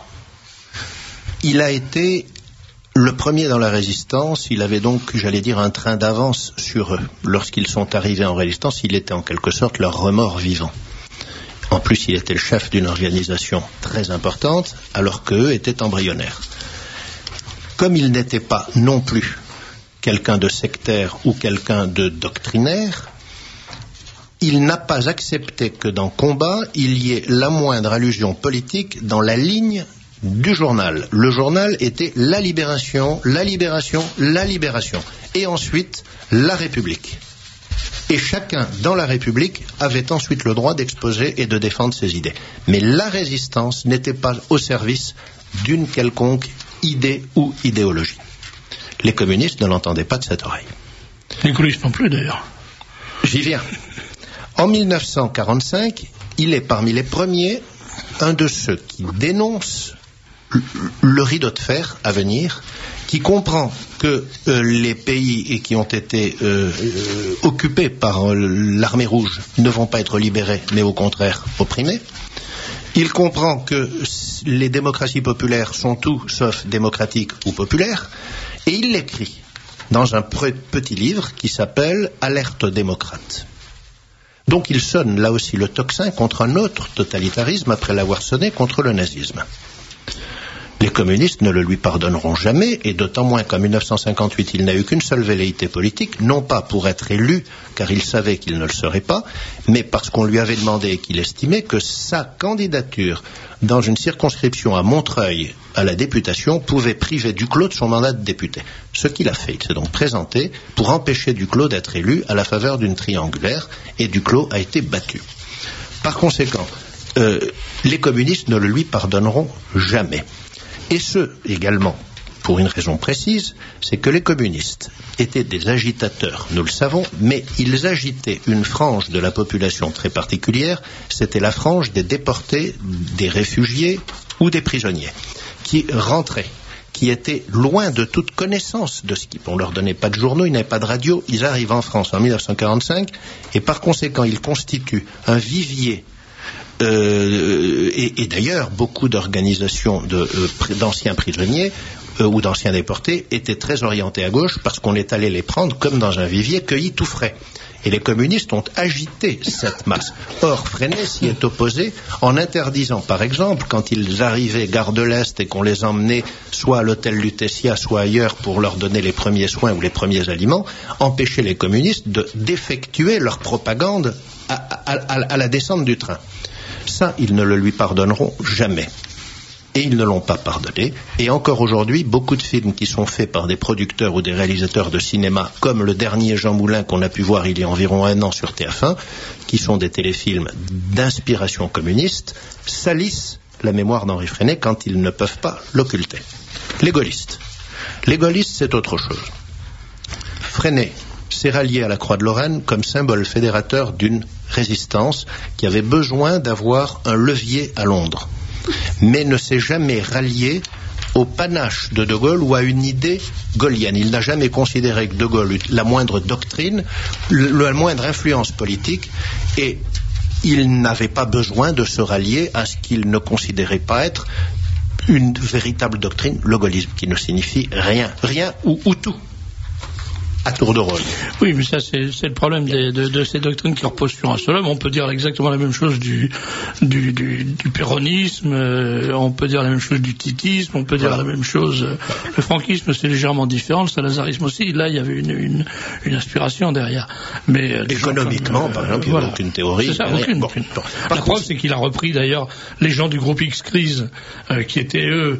Il a été le premier dans la résistance, il avait donc, j'allais dire, un train d'avance sur eux. Lorsqu'ils sont arrivés en résistance, il était en quelque sorte leur remords vivant. En plus, il était le chef d'une organisation très importante, alors qu'eux étaient embryonnaires. Comme il n'était pas non plus quelqu'un de sectaire ou quelqu'un de doctrinaire, il n'a pas accepté que dans combat, il y ait la moindre allusion politique dans la ligne du journal. Le journal était la libération, la libération, la libération. Et ensuite, la République. Et chacun dans la République avait ensuite le droit d'exposer et de défendre ses idées. Mais la résistance n'était pas au service d'une quelconque idée ou idéologie. Les communistes ne l'entendaient pas de cette oreille. Les communistes non plus d'ailleurs. J'y viens. En 1945, il est parmi les premiers un de ceux qui dénoncent le rideau de fer à venir, qui comprend que les pays qui ont été occupés par l'armée rouge ne vont pas être libérés, mais au contraire opprimés. Il comprend que les démocraties populaires sont tout sauf démocratiques ou populaires, et il l'écrit dans un petit livre qui s'appelle « Alerte aux démocrates ». Donc il sonne là aussi le tocsin contre un autre totalitarisme après l'avoir sonné contre le nazisme. Les communistes ne le lui pardonneront jamais, et d'autant moins qu'en 1958, il n'a eu qu'une seule velléité politique, non pas pour être élu, car il savait qu'il ne le serait pas, mais parce qu'on lui avait demandé et qu'il estimait que sa candidature dans une circonscription à Montreuil à la députation pouvait priver Duclos de son mandat de député. Ce qu'il a fait, il s'est donc présenté pour empêcher Duclos d'être élu à la faveur d'une triangulaire, et Duclos a été battu. Par conséquent, les communistes ne le lui pardonneront jamais. Et ce, également, pour une raison précise, c'est que les communistes étaient des agitateurs, nous le savons, mais ils agitaient une frange de la population très particulière, c'était la frange des déportés, des réfugiés ou des prisonniers, qui rentraient, qui étaient loin de toute connaissance de ce qui... On ne leur donnait pas de journaux, ils n'avaient pas de radio, ils arrivent en France en 1945, et par conséquent, ils constituent un vivier. Et d'ailleurs, beaucoup d'organisations d'anciens prisonniers ou d'anciens déportés étaient très orientés à gauche parce qu'on est allé les prendre comme dans un vivier cueilli tout frais. Et les communistes ont agité cette masse. Or, Freinet s'y est opposé en interdisant, par exemple, quand ils arrivaient gare de l'Est et qu'on les emmenait soit à l'hôtel Lutetia, soit ailleurs pour leur donner les premiers soins ou les premiers aliments, empêcher les communistes d'effectuer leur propagande à la descente du train. Ça, ils ne le lui pardonneront jamais. Et ils ne l'ont pas pardonné. Et encore aujourd'hui, beaucoup de films qui sont faits par des producteurs ou des réalisateurs de cinéma, comme le dernier Jean Moulin qu'on a pu voir il y a environ 1 an sur TF1, qui sont des téléfilms d'inspiration communiste, salissent la mémoire d'Henri Freinet quand ils ne peuvent pas l'occulter. Les gaullistes. Les gaullistes, c'est autre chose. Freinet s'est rallié à la Croix de Lorraine comme symbole fédérateur d'une résistance qui avait besoin d'avoir un levier à Londres, mais ne s'est jamais rallié au panache de De Gaulle ou à une idée gaullienne. Il n'a jamais considéré que De Gaulle eut la moindre doctrine, la moindre influence politique, et il n'avait pas besoin de se rallier à ce qu'il ne considérait pas être une véritable doctrine, le gaullisme, qui ne signifie rien ou tout. À tour de rôle. Oui, mais ça, c'est le problème de ces doctrines qui reposent sur un seul homme. On peut dire exactement la même chose du péronisme, on peut dire la même chose du titisme, on peut dire la même chose. Le franquisme, c'est légèrement différent, le salazarisme aussi. Là, il y avait une inspiration derrière. Mais économiquement, par exemple, il n'y a aucune théorie. C'est ça, aucune. La preuve, c'est qu'il a repris d'ailleurs les gens du groupe X-Crise, qui étaient eux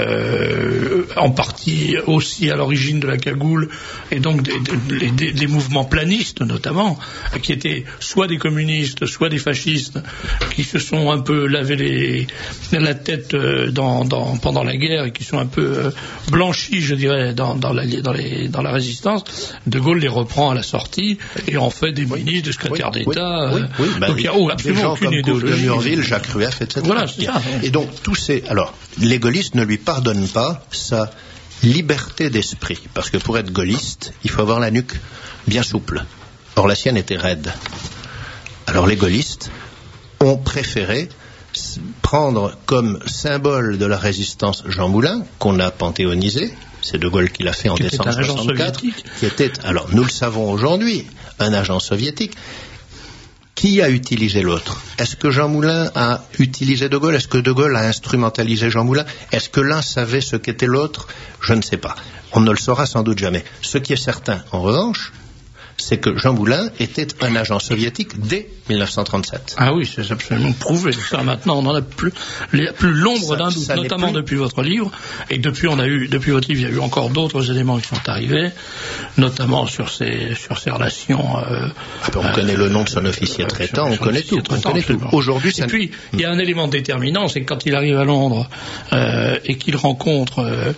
en partie aussi à l'origine de la cagoule, et donc des mouvements planistes notamment, qui étaient soit des communistes, soit des fascistes, qui se sont un peu lavé la tête pendant la guerre et qui sont un peu blanchis, je dirais, dans la résistance. De Gaulle les reprend à la sortie et en fait des ministres, des secrétaires d'État. Donc il n'y a absolument aucune idéologie. De Murville, Jacques Rueff, etc. Voilà, c'est ça. Et donc alors, les gaullistes ne lui pardonnent pas ça. Liberté d'esprit, parce que pour être gaulliste, il faut avoir la nuque bien souple. Or, la sienne était raide. Alors, les gaullistes ont préféré prendre comme symbole de la résistance Jean Moulin, qu'on a panthéonisé, c'est De Gaulle qui l'a fait en décembre 1964, qui était, alors nous le savons aujourd'hui, un agent soviétique. Qui a utilisé l'autre? Est-ce que Jean Moulin a utilisé De Gaulle? Est-ce que De Gaulle a instrumentalisé Jean Moulin? Est-ce que l'un savait ce qu'était l'autre? Je ne sais pas. On ne le saura sans doute jamais. Ce qui est certain, en revanche, c'est que Jean Moulin était un agent soviétique dès 1937. Ah oui, c'est absolument prouvé. Ça, maintenant, on n'en a plus l'ombre d'un doute, notamment depuis votre livre. Et depuis votre livre, il y a eu encore d'autres éléments qui sont arrivés, notamment sur ces relations. On connaît le nom de son officier traitant, on connaît tout. Aujourd'hui, et puis, il y a un élément déterminant, c'est que quand il arrive à Londres et qu'il rencontre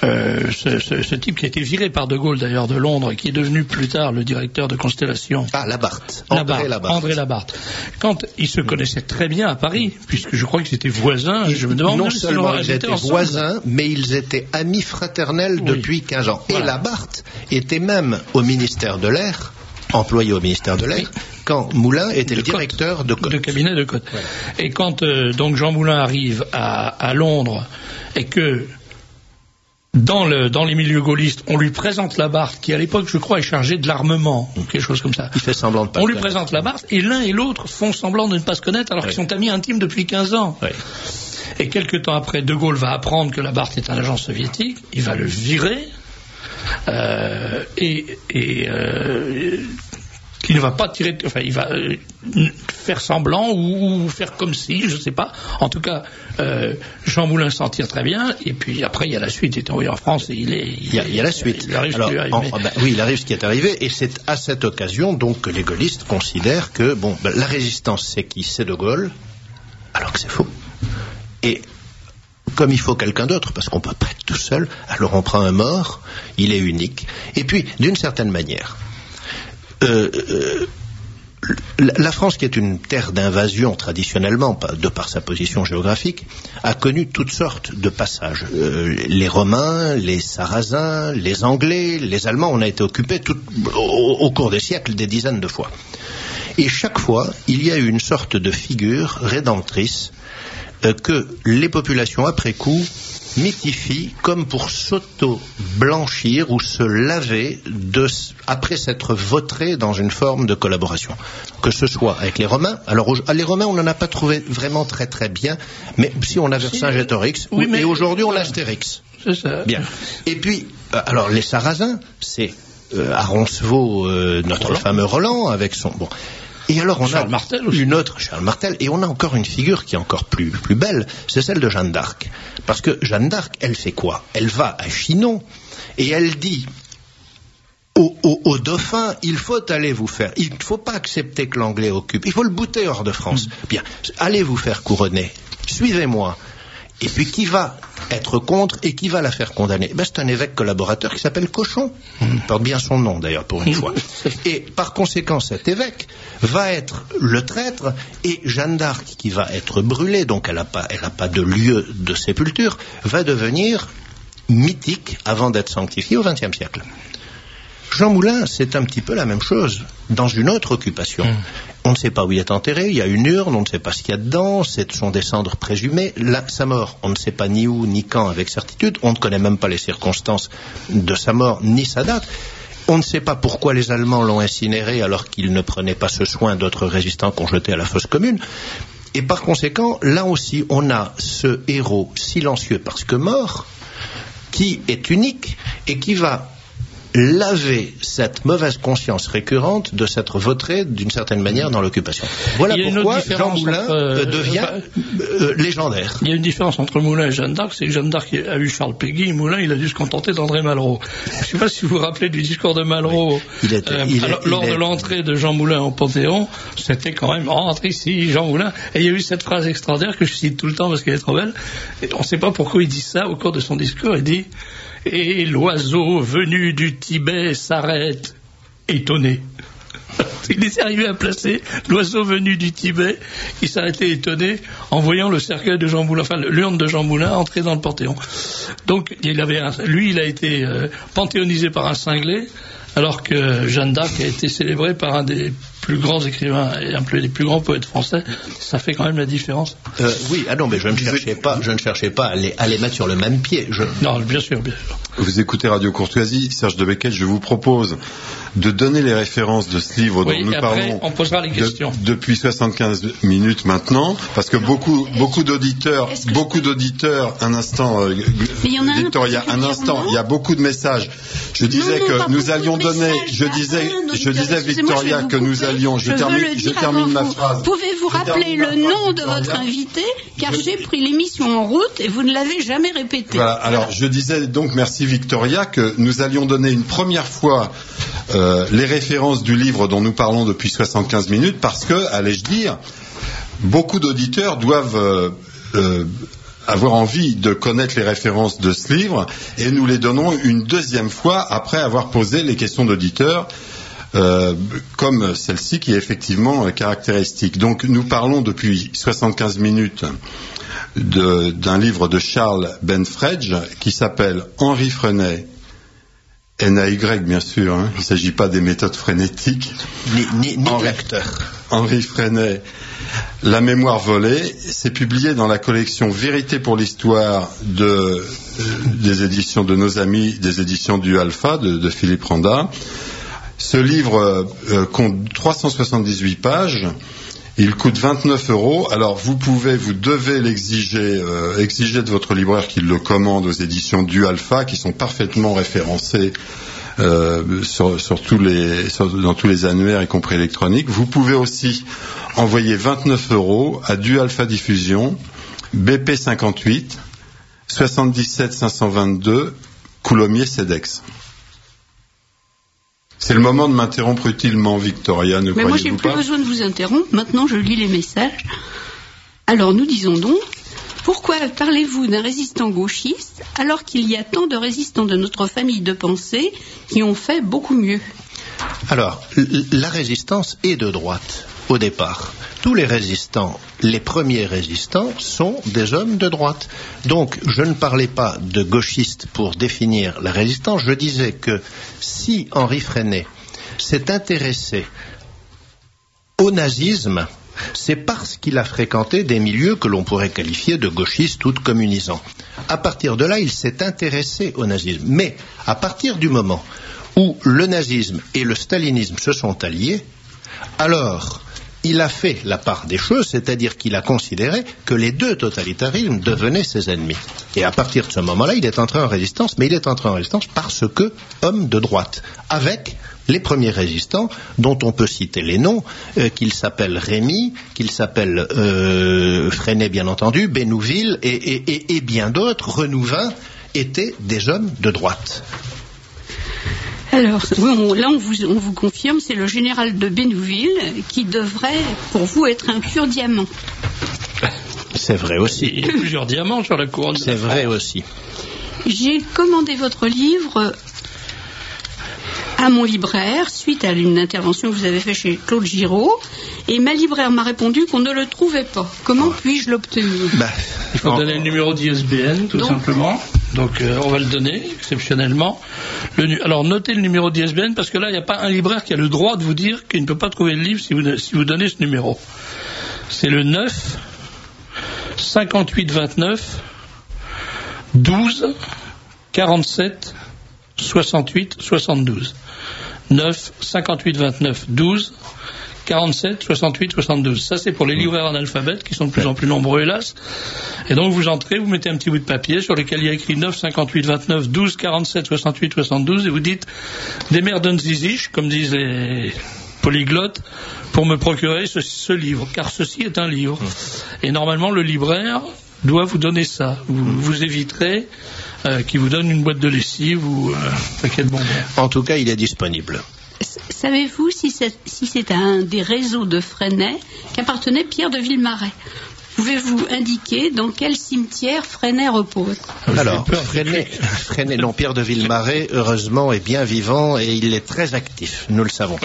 ce type qui a été viré par De Gaulle d'ailleurs de Londres et qui est devenu plus tard le directeur de Constellation. Ah, Labarthe. André Labarthe. Quand ils se connaissaient très bien à Paris, puisque je crois qu'ils étaient voisins, je me demande non seulement ils étaient voisins, mais ils étaient amis fraternels depuis 15 ans. Voilà. Et Labarthe était même au ministère de l'Air, employé au ministère de l'Air, quand Moulin était le directeur de cabinet de Côte. Voilà. Et quand donc Jean Moulin arrive à Londres et que dans les milieux gaullistes, on lui présente Labarthe, qui à l'époque, je crois, est chargé de l'armement, ou quelque chose comme ça. Il fait semblant de pas. On lui présente Labarthe, et l'un et l'autre font semblant de ne pas se connaître, alors qu'ils sont amis intimes depuis 15 ans. Oui. Et quelque temps après, De Gaulle va apprendre que Labarthe est un agent soviétique, il va le virer, qu'il ne va pas tirer, enfin, il va faire semblant ou faire comme si, je sais pas. En tout cas, Jean Moulin s'en tire très bien. Et puis après, il y a la suite. Il est envoyé en France et il y a la suite. Il arrive il arrive ce qui est arrivé. Et c'est à cette occasion donc que les gaullistes considèrent que la résistance, c'est qui? C'est De Gaulle, alors que c'est faux. Et comme il faut quelqu'un d'autre, parce qu'on peut pas être tout seul, alors on prend un mort. Il est unique. Et puis, d'une certaine manière. La France, qui est une terre d'invasion traditionnellement, de par sa position géographique, a connu toutes sortes de passages. Les Romains, les Sarrasins, les Anglais, les Allemands, on a été occupés au cours des siècles des dizaines de fois. Et chaque fois, il y a eu une sorte de figure rédemptrice que les populations après coup mythifient comme pour s'auto-blanchir ou se laver après s'être vautrés dans une forme de collaboration. Que ce soit avec les Romains. Alors, les Romains, on n'en a pas trouvé vraiment très très bien, mais si on a Vercingétorix, et aujourd'hui on a Astérix. C'est ça. Bien. Et puis, alors les Sarrasins, c'est à Roncevaux, notre fameux Roland, avec son... Bon. Et alors on Charles a Martel aussi. Une autre, Charles Martel, et on a encore une figure qui est encore plus belle, c'est celle de Jeanne d'Arc. Parce que Jeanne d'Arc, elle fait quoi? Elle va à Chinon et elle dit au dauphin, il faut aller vous faire, il ne faut pas accepter que l'anglais occupe, il faut le bouter hors de France. Bien, allez vous faire couronner, suivez-moi. Et puis qui va être contre et qui va la faire condamner? C'est un évêque collaborateur qui s'appelle Cochon. Il porte bien son nom d'ailleurs pour une fois. Et par conséquent, cet évêque va être le traître, et Jeanne d'Arc, qui va être brûlée, donc elle n'a pas de lieu de sépulture, va devenir mythique avant d'être sanctifiée au XXe siècle. Jean Moulin, c'est un petit peu la même chose, dans une autre occupation. On ne sait pas où il est enterré, il y a une urne, on ne sait pas ce qu'il y a dedans, ce sont des cendres présumées. Sa mort, on ne sait pas ni où ni quand avec certitude, on ne connaît même pas les circonstances de sa mort ni sa date. On ne sait pas pourquoi les Allemands l'ont incinéré alors qu'ils ne prenaient pas ce soin d'autres résistants qu'on jetait à la fosse commune. Et par conséquent, là aussi, on a ce héros silencieux parce que mort, qui est unique et qui va laver cette mauvaise conscience récurrente de s'être vautré d'une certaine manière dans l'occupation. Voilà pourquoi Jean Moulin devient légendaire. Il y a une différence entre Moulin et Jeanne d'Arc, c'est que Jeanne d'Arc a eu Charles Péguy, et Moulin il a dû se contenter d'André Malraux. Je ne sais pas si vous vous rappelez du discours de Malraux lors de l'entrée de Jean Moulin au Panthéon, c'était quand même rentre ici Jean Moulin, et il y a eu cette phrase extraordinaire que je cite tout le temps parce qu'elle est trop belle, et on ne sait pas pourquoi il dit ça au cours de son discours, il dit: et l'oiseau venu du Tibet s'arrête, étonné. Il est arrivé à placer l'oiseau venu du Tibet qui s'arrêtait étonné en voyant le cercueil de Jean Moulin, enfin l'urne de Jean Moulin entrer dans le Panthéon. Donc il a été panthéonisé par un cinglé, alors que Jeanne d'Arc a été célébrée par un des plus grands écrivains et un des plus grands poètes français. Ça fait quand même la différence. Oui, non, mais je ne cherchais pas à les mettre sur le même pied. Non, bien sûr. Vous écoutez Radio Courtoisie, Serge de Becquet, je vous propose de donner les références de ce livre dont nous parlons. On posera les questions. Depuis 75 minutes maintenant, parce que beaucoup d'auditeurs, un instant, Victoria, un instant, il y a beaucoup de messages. Je disais que nous allions donner, je disais Victoria que nous allions, je termine ma phrase. Pouvez-vous rappeler le nom de votre invité, car j'ai pris l'émission en route et vous ne l'avez jamais répété. Voilà, alors je disais donc, merci Victoria, que nous allions donner une première fois les références du livre dont nous parlons depuis 75 minutes, parce que, allais-je dire, beaucoup d'auditeurs doivent avoir envie de connaître les références de ce livre, et nous les donnons une deuxième fois après avoir posé les questions d'auditeurs, comme celle-ci qui est effectivement caractéristique. Donc nous parlons depuis 75 minutes d'un livre de Charles Benfredge qui s'appelle Henri Freinet, NAY bien sûr, hein, il ne s'agit pas des méthodes frénétiques. Ni l'acteur. Henri Freinet, La mémoire volée, c'est publié dans la collection Vérité pour l'histoire des éditions de nos amis, des éditions du Alpha de Philippe Randa. Ce livre compte 378 pages. Il coûte 29 €. Alors vous devez l'exiger, exiger de votre libraire qu'il le commande aux éditions du Alpha, qui sont parfaitement référencées dans tous les annuaires, y compris électroniques. Vous pouvez aussi envoyer 29 € à du Alpha Diffusion, BP 58 77 522 Coulommiers-Cedex. C'est le moment de m'interrompre utilement, Victoria, ne croyez-vous pas? Mais moi, j'ai plus besoin de vous interrompre. Maintenant, je lis les messages. Alors, nous disons donc, pourquoi parlez-vous d'un résistant gauchiste alors qu'il y a tant de résistants de notre famille de pensée qui ont fait beaucoup mieux? Alors, la résistance est de droite, au départ. Tous les résistants, les premiers résistants, sont des hommes de droite. Donc, je ne parlais pas de gauchistes pour définir la résistance. Je disais que si Henri Freinet s'est intéressé au nazisme, c'est parce qu'il a fréquenté des milieux que l'on pourrait qualifier de gauchistes ou de communisants. À partir de là, il s'est intéressé au nazisme. Mais, à partir du moment où le nazisme et le stalinisme se sont alliés, alors il a fait la part des choses, c'est-à-dire qu'il a considéré que les deux totalitarismes devenaient ses ennemis. Et à partir de ce moment-là, il est entré en résistance, mais il est entré en résistance parce que homme de droite, avec les premiers résistants, dont on peut citer les noms, qu'il s'appelle Rémy, qu'il s'appelle Freinet bien entendu, Bénouville et bien d'autres, Renouvin, étaient des hommes de droite. Alors, là, on vous confirme, c'est le général de Bénouville qui devrait, pour vous, être un pur diamant. C'est vrai aussi. Il y a plusieurs diamants sur la couronne. C'est vrai aussi. J'ai commandé votre livre à mon libraire suite à une intervention que vous avez faite chez Claude Giraud, et ma libraire m'a répondu qu'on ne le trouvait pas. Comment puis-je l'obtenir? Il faut donner le numéro d'ISBN, tout simplement. Donc on va le donner exceptionnellement. Alors notez le numéro d'ISBN, parce que là il n'y a pas un libraire qui a le droit de vous dire qu'il ne peut pas trouver le livre si vous donnez ce numéro. C'est le 9 58 29 12 47 68 72. 9 58 29 12 47 68 72. Ça c'est pour les libraires analphabètes qui sont de plus en plus nombreux, hélas. Et donc vous entrez, vous mettez un petit bout de papier sur lequel il y a écrit 9 58 29 12 47 68 72 et vous dites Demerden sich, comme disent les polyglottes, pour me procurer ce livre, car ceci est un livre. Et normalement le libraire doit vous donner ça. Vous éviterez qu'il vous donne une boîte de lessive ou un paquet de bonbons. En tout cas, il est disponible. Savez-vous si c'est à un des réseaux de Fresnay qu'appartenait Pierre de Villemarais? Pouvez-vous indiquer dans quel cimetière Fresnay repose? Alors, Fresnay, non, Pierre de Villemarais, heureusement, est bien vivant et il est très actif, nous le savons.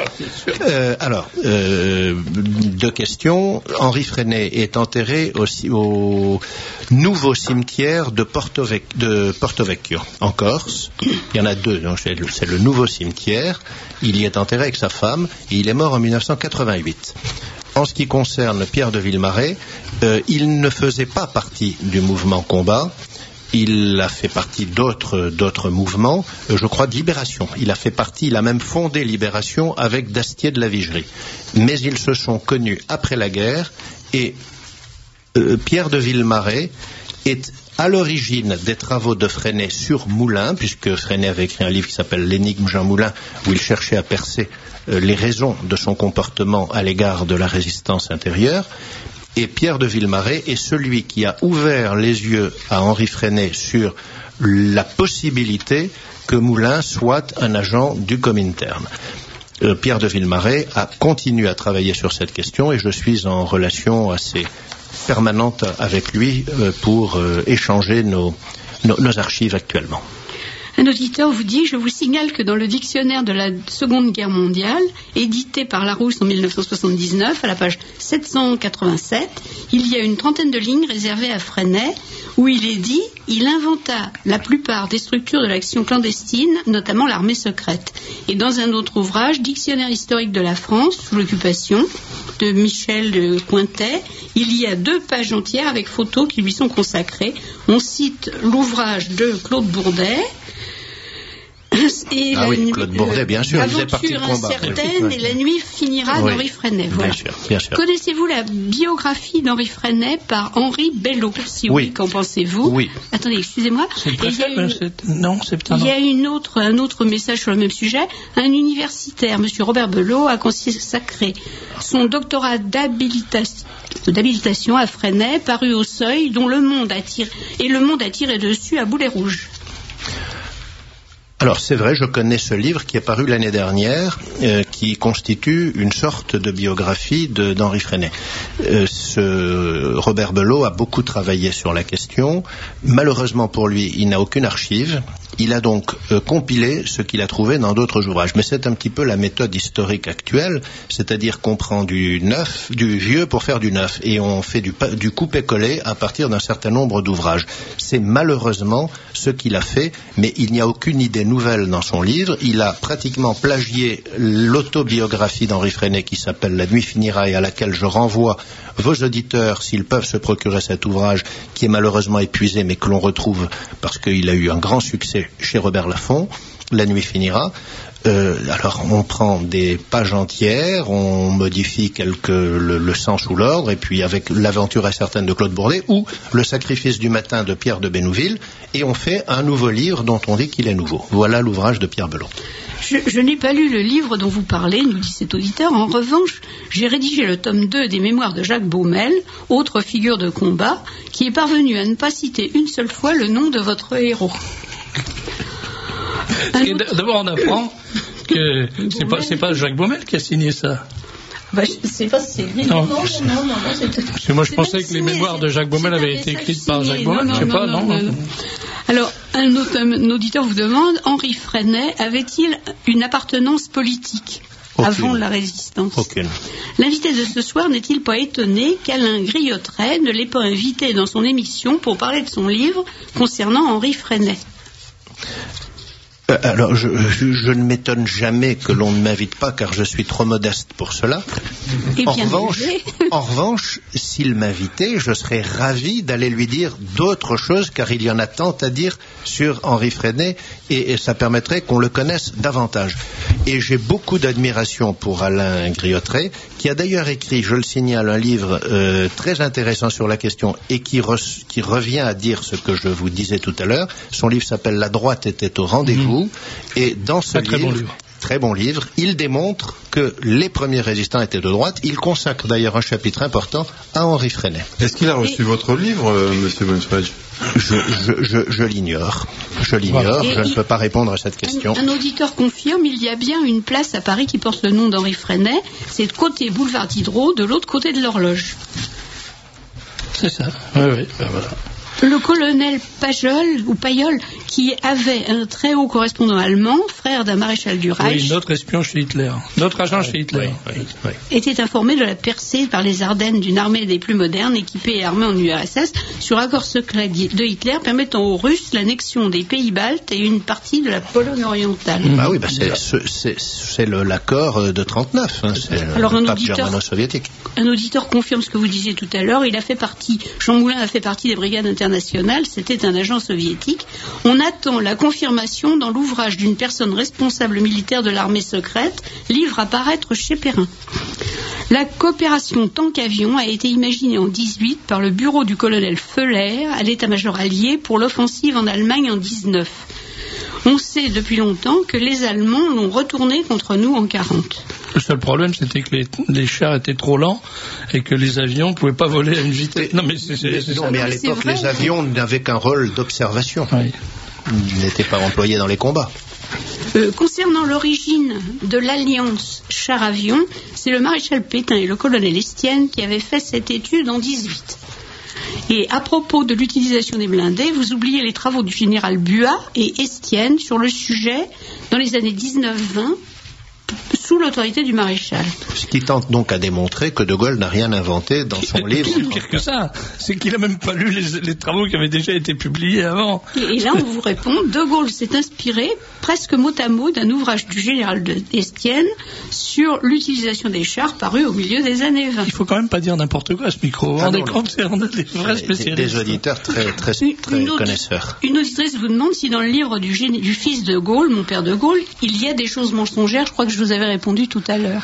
Deux questions. Henri Fresnay est enterré aussi au nouveau cimetière de Porto Vecchio, en Corse. Il y en a deux, donc c'est le nouveau cimetière. Il y est enterré avec sa femme et il est mort en 1988. En ce qui concerne Pierre de Villemarais, il ne faisait pas partie du mouvement combat. Il a fait partie d'autres mouvements, je crois de Libération. Il a même fondé Libération avec Dastier de la Vigerie. Mais ils se sont connus après la guerre et Pierre de Villemarais est à l'origine des travaux de Fresnay sur Moulin, puisque Fresnay avait écrit un livre qui s'appelle L'énigme Jean Moulin, où il cherchait à percer les raisons de son comportement à l'égard de la résistance intérieure. Et Pierre de Villemarais est celui qui a ouvert les yeux à Henri Fresnay sur la possibilité que Moulin soit un agent du Comintern. Pierre de Villemarais a continué à travailler sur cette question et je suis en relation assez permanente avec lui pour échanger nos archives actuellement. Un auditeur vous dit, je vous signale que dans le dictionnaire de la Seconde Guerre mondiale, édité par Larousse en 1979, à la page 787, il y a une trentaine de lignes réservées à Fresnay, où il est dit, il inventa la plupart des structures de l'action clandestine, notamment l'armée secrète. Et dans un autre ouvrage, Dictionnaire historique de la France, sous l'occupation, de Michel de Cointet, il y a 2 pages entières avec photos qui lui sont consacrées. On cite l'ouvrage de Claude Bourdet, et Claude Bourdet, bien sûr, il faisait partie du combat. Incertaine et la nuit finira d'Henri Fresnay. Voilà. Bien sûr. Connaissez-vous la biographie d'Henri Fresnay par Henri Bello? Si oui, qu'en pensez-vous? Oui. Attendez, excusez-moi. Il y a un autre message sur le même sujet. Un universitaire, M. Robert Bello, a consacré son doctorat d'habilitation à Fresnay, paru au Seuil, dont le monde a tiré dessus à boulet rouge. Alors c'est vrai, je connais ce livre qui est paru l'année dernière, qui constitue une sorte de biographie d'Henri Fresnay. Robert Bello a beaucoup travaillé sur la question. Malheureusement pour lui, il n'a aucune archive. Il a donc compilé ce qu'il a trouvé dans d'autres ouvrages. Mais c'est un petit peu la méthode historique actuelle, c'est-à-dire qu'on prend du vieux pour faire du neuf, et on fait du coupé-collé à partir d'un certain nombre d'ouvrages. C'est malheureusement ce qu'il a fait, mais il n'y a aucune idée nouvelle dans son livre. Il a pratiquement plagié l'autobiographie d'Henri Fresnay qui s'appelle La nuit finira et à laquelle je renvoie vos auditeurs s'ils peuvent se procurer cet ouvrage qui est malheureusement épuisé mais que l'on retrouve parce qu'il a eu un grand succès chez Robert Laffont, La nuit finira. Alors on prend des pages entières, on modifie le sens ou l'ordre, et puis avec L'aventure incertaine de Claude Bourdet ou Le sacrifice du matin de Pierre de Bénouville, et on fait un nouveau livre dont on dit qu'il est nouveau. Voilà l'ouvrage de Pierre Bello. Je n'ai pas lu le livre dont vous parlez, nous dit cet auditeur. En revanche, j'ai rédigé le tome 2 des mémoires de Jacques Baumel, autre figure de combat, qui est parvenu à ne pas citer une seule fois le nom de votre héros. D'abord, on apprend que c'est pas Jacques Baumel qui a signé ça. Je ne sais pas si c'est lui. Non. Parce que moi, je pensais que les mémoires de Jacques Baumel avaient été écrites par Jacques Baumel. Je ne sais pas, non. Alors, un auditeur vous demande, Henri Freinet avait-il une appartenance politique avant la Résistance? Aucune. L'invité de ce soir n'est-il pas étonné qu'Alain Griotteret ne l'ait pas invité dans son émission pour parler de son livre concernant Henri Freinet? Alors, je ne m'étonne jamais que l'on ne m'invite pas, car je suis trop modeste pour cela. En revanche, s'il m'invitait, je serais ravi d'aller lui dire d'autres choses, car il y en a tant à dire sur Henri Freinet, et ça permettrait qu'on le connaisse davantage. Et j'ai beaucoup d'admiration pour Alain Griotteret, qui a d'ailleurs écrit, je le signale, un livre très intéressant sur la question, et qui revient à dire ce que je vous disais tout à l'heure. Son livre s'appelle « La droite était au rendez-vous ». Et dans ce très bon livre, il démontre que les premiers résistants étaient de droite. Il consacre d'ailleurs un chapitre important à Henri Freinet. Est-ce qu'il a reçu votre livre, monsieur Benfredge? Je l'ignore. Je ne peux pas répondre à cette question. Un auditeur confirme, il y a bien une place à Paris qui porte le nom d'Henri Freinet. C'est de côté boulevard Diderot, de l'autre côté de l'horloge. C'est ça. Oui, ben voilà. Le colonel Pajol, qui avait un très haut correspondant allemand, frère d'un maréchal du Reich, notre espion chez Hitler, notre agent chez Hitler, était informé de la percée par les Ardennes d'une armée des plus modernes, équipée et armée en URSS, sur accord secret de Hitler permettant aux Russes l'annexion des pays baltes et une partie de la Pologne orientale. Ah oui, c'est l'accord de 1939, c'est alors, le pacte germano-soviétique. Un auditeur confirme ce que vous disiez tout à l'heure. Jean Moulin a fait partie des brigades internationales. C'était un agent soviétique. On attend la confirmation dans l'ouvrage d'une personne responsable militaire de l'armée secrète, livre à paraître chez Perrin. La coopération tank-avion a été imaginée en 18 par le bureau du colonel Feuler à l'état-major allié pour l'offensive en Allemagne en 19. On sait depuis longtemps que les Allemands l'ont retourné contre nous en 40. Le seul problème, c'était que les chars étaient trop lents et que les avions ne pouvaient pas voler à une vitesse. Non, mais à l'époque, les avions n'avaient qu'un rôle d'observation. Oui. Ils n'étaient pas employés dans les combats. Concernant l'origine de l'alliance char-avion, c'est le maréchal Pétain et le colonel Estienne qui avaient fait cette étude en 18. Et à propos de l'utilisation des blindés, vous oubliez les travaux du général Buat et Estienne sur le sujet dans les années 19-20, sous l'autorité du maréchal. Ce qui tente donc à démontrer que De Gaulle n'a rien inventé dans son livre. Pire que ça, c'est qu'il n'a même pas lu les travaux qui avaient déjà été publiés avant. Et là, on vous répond, De Gaulle s'est inspiré presque mot à mot d'un ouvrage du général Estienne sur l'utilisation des chars paru au milieu des années 20. Il faut quand même pas dire n'importe quoi à ce micro. Vous vous rendez compte, on a des vrais spécialistes. Des auditeurs très connaisseurs. Une auditrice vous demande si dans le livre du fils de Gaulle, mon père de Gaulle, il y a des choses mensongères. Je crois que je vous avais répondu tout à l'heure.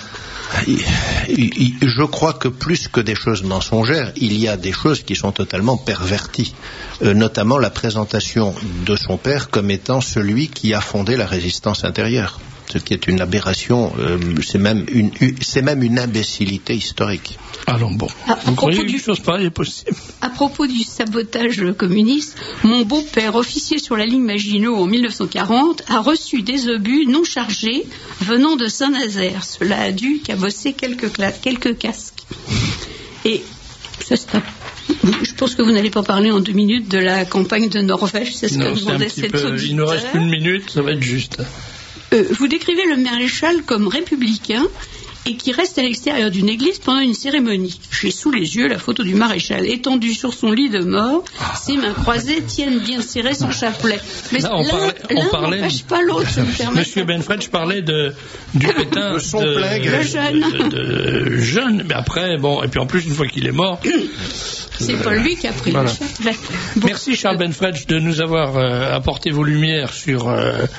Je crois que plus que des choses mensongères, il y a des choses qui sont totalement perverties, notamment la présentation de son père comme étant celui qui a fondé la résistance intérieure, ce qui est une aberration, c'est même une imbécilité historique. Alors bon, vous croyez qu'une chose pareille est possible? À propos du sabotage communiste, mon beau-père, officier sur la ligne Maginot en 1940, a reçu des obus non chargés venant de Saint-Nazaire. Cela a dû cabosser quelques casques. Et ça, je pense que vous n'allez pas parler en 2 minutes de la campagne de Norvège, c'est ce que demandait cet auditeur. Il nous reste 1 minute, ça va être juste. Vous décrivez le maréchal comme républicain et qui reste à l'extérieur d'une église pendant une cérémonie. J'ai sous les yeux la photo du maréchal étendu sur son lit de mort, ses mains croisées tiennent bien serré son chapelet. Mais là, on parlait n'empêche pas l'autre. Monsieur Benfredge parlait du Pétain, de son plein de jeune, mais après, bon, et puis en plus, une fois qu'il est mort... C'est pas lui qui a pris le chapelet. Bon. Merci Charles Benfredge de nous avoir apporté vos lumières sur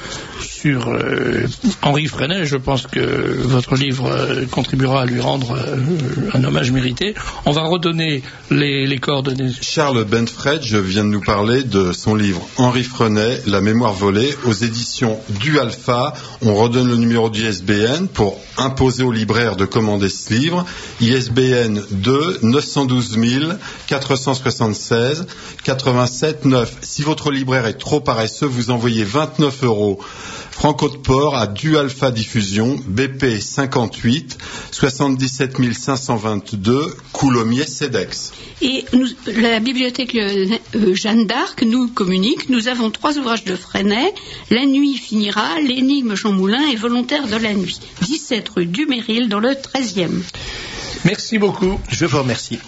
Henri Freinet. Je pense que votre livre contribuera à lui rendre un hommage mérité. On va redonner les coordonnées. Charles Benfredge vient de nous parler de son livre Henri Freinet, La mémoire volée, aux éditions du Alpha. On redonne le numéro du ISBN pour imposer aux libraires de commander ce livre. ISBN 2 912 476 87 9. Si votre libraire est trop paresseux, vous envoyez 29 € Franco de Port à Du Alpha Diffusion, BP 58 77 522, Coulommiers, Cedex. Et la bibliothèque Jeanne d'Arc nous communique, nous avons 3 ouvrages de Freinet, La nuit finira, L'énigme Jean Moulin et Volontaire de la nuit, 17 rue du Méril dans le 13e. Merci beaucoup. Je vous remercie.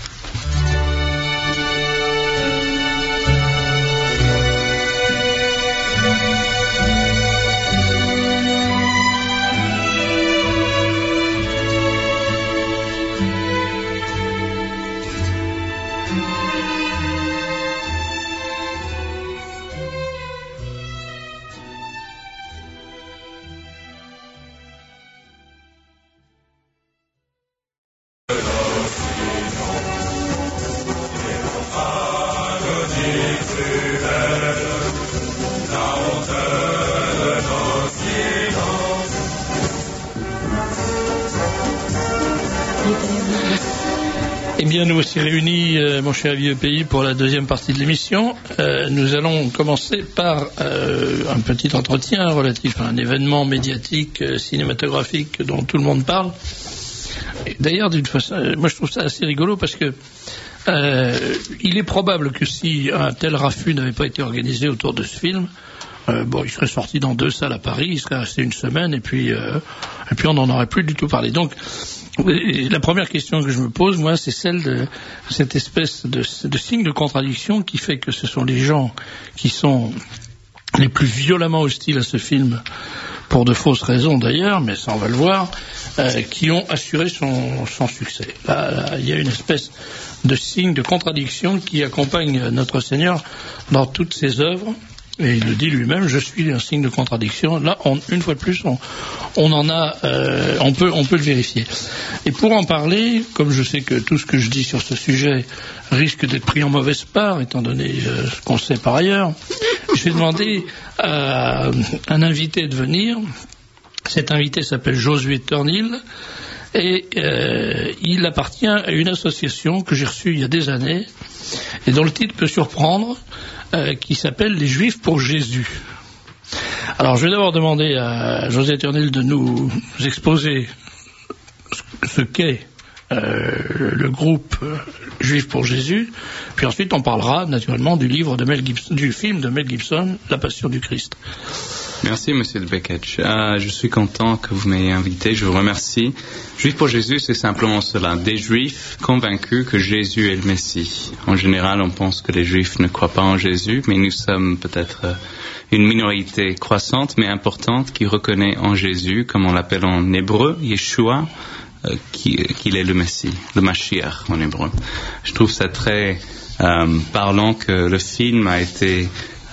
Eh bien, nous aussi réunis, mon cher vieux pays, pour la deuxième partie de l'émission. Nous allons commencer par un petit entretien relatif à un événement médiatique, cinématographique dont tout le monde parle. Et d'ailleurs, d'une façon, moi je trouve ça assez rigolo parce que il est probable que si un tel raffut n'avait pas été organisé autour de ce film, il serait sorti dans 2 salles à Paris, il serait resté une semaine et puis on n'en aurait plus du tout parlé. Donc, la première question que je me pose, moi, c'est celle de cette espèce de signe de contradiction qui fait que ce sont les gens qui sont les plus violemment hostiles à ce film, pour de fausses raisons d'ailleurs, mais ça on va le voir, qui ont assuré son succès. Là, il y a une espèce de signe de contradiction qui accompagne notre Seigneur dans toutes ses œuvres. Et il le dit lui-même, je suis un signe de contradiction. Là, une fois de plus, on peut le vérifier. Et pour en parler, comme je sais que tout ce que je dis sur ce sujet risque d'être pris en mauvaise part, étant donné ce qu'on sait par ailleurs, je vais demander à un invité de venir. Cet invité s'appelle Josué Turnhill et il appartient à une association que j'ai reçue il y a des années et dont le titre peut surprendre, qui s'appelle Les Juifs pour Jésus. Alors je vais d'abord demander à Josué Turnhill de nous exposer ce qu'est le groupe Juifs pour Jésus, puis ensuite on parlera naturellement du livre de Mel Gibson, du film de Mel Gibson, La Passion du Christ. Merci, Monsieur de Beketch. Je suis content que vous m'ayez invité. Je vous remercie. Juifs pour Jésus, c'est simplement cela. Des Juifs convaincus que Jésus est le Messie. En général, on pense que les Juifs ne croient pas en Jésus, mais nous sommes peut-être une minorité croissante, mais importante, qui reconnaît en Jésus, comme on l'appelle en hébreu, Yeshua, qu'il est le Messie, le Mashiach en hébreu. Je trouve ça très parlant que le film a été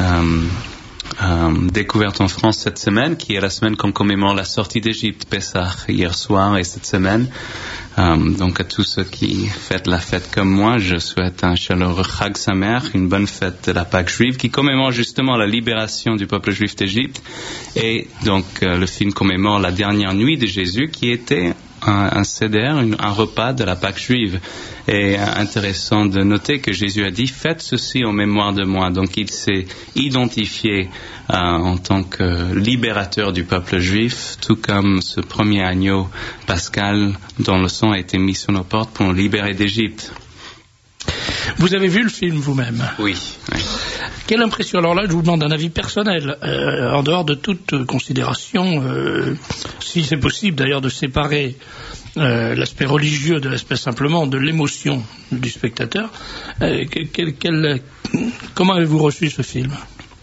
découverte en France cette semaine, qui est la semaine qu'on commémore la sortie d'Égypte, Pessah, hier soir et cette semaine. Donc à tous ceux qui fêtent la fête comme moi, je souhaite un chaleureux Chag Sameach, une bonne fête de la Pâque juive, qui commémore justement la libération du peuple juif d'Égypte. Et donc le film commémore la dernière nuit de Jésus, qui était un seder, un repas de la Pâque juive. Et intéressant de noter que Jésus a dit « Faites ceci en mémoire de moi ». Donc il s'est identifié en tant que libérateur du peuple juif, tout comme ce premier agneau pascal dont le sang a été mis sur nos portes pour nous libérer d'Égypte. Vous avez vu le film vous-même ? Oui. Quelle impression ? Alors là, je vous demande un avis personnel, en dehors de toute considération, si c'est possible d'ailleurs de séparer l'aspect religieux de l'aspect simplement de l'émotion du spectateur. Comment avez-vous reçu ce film ?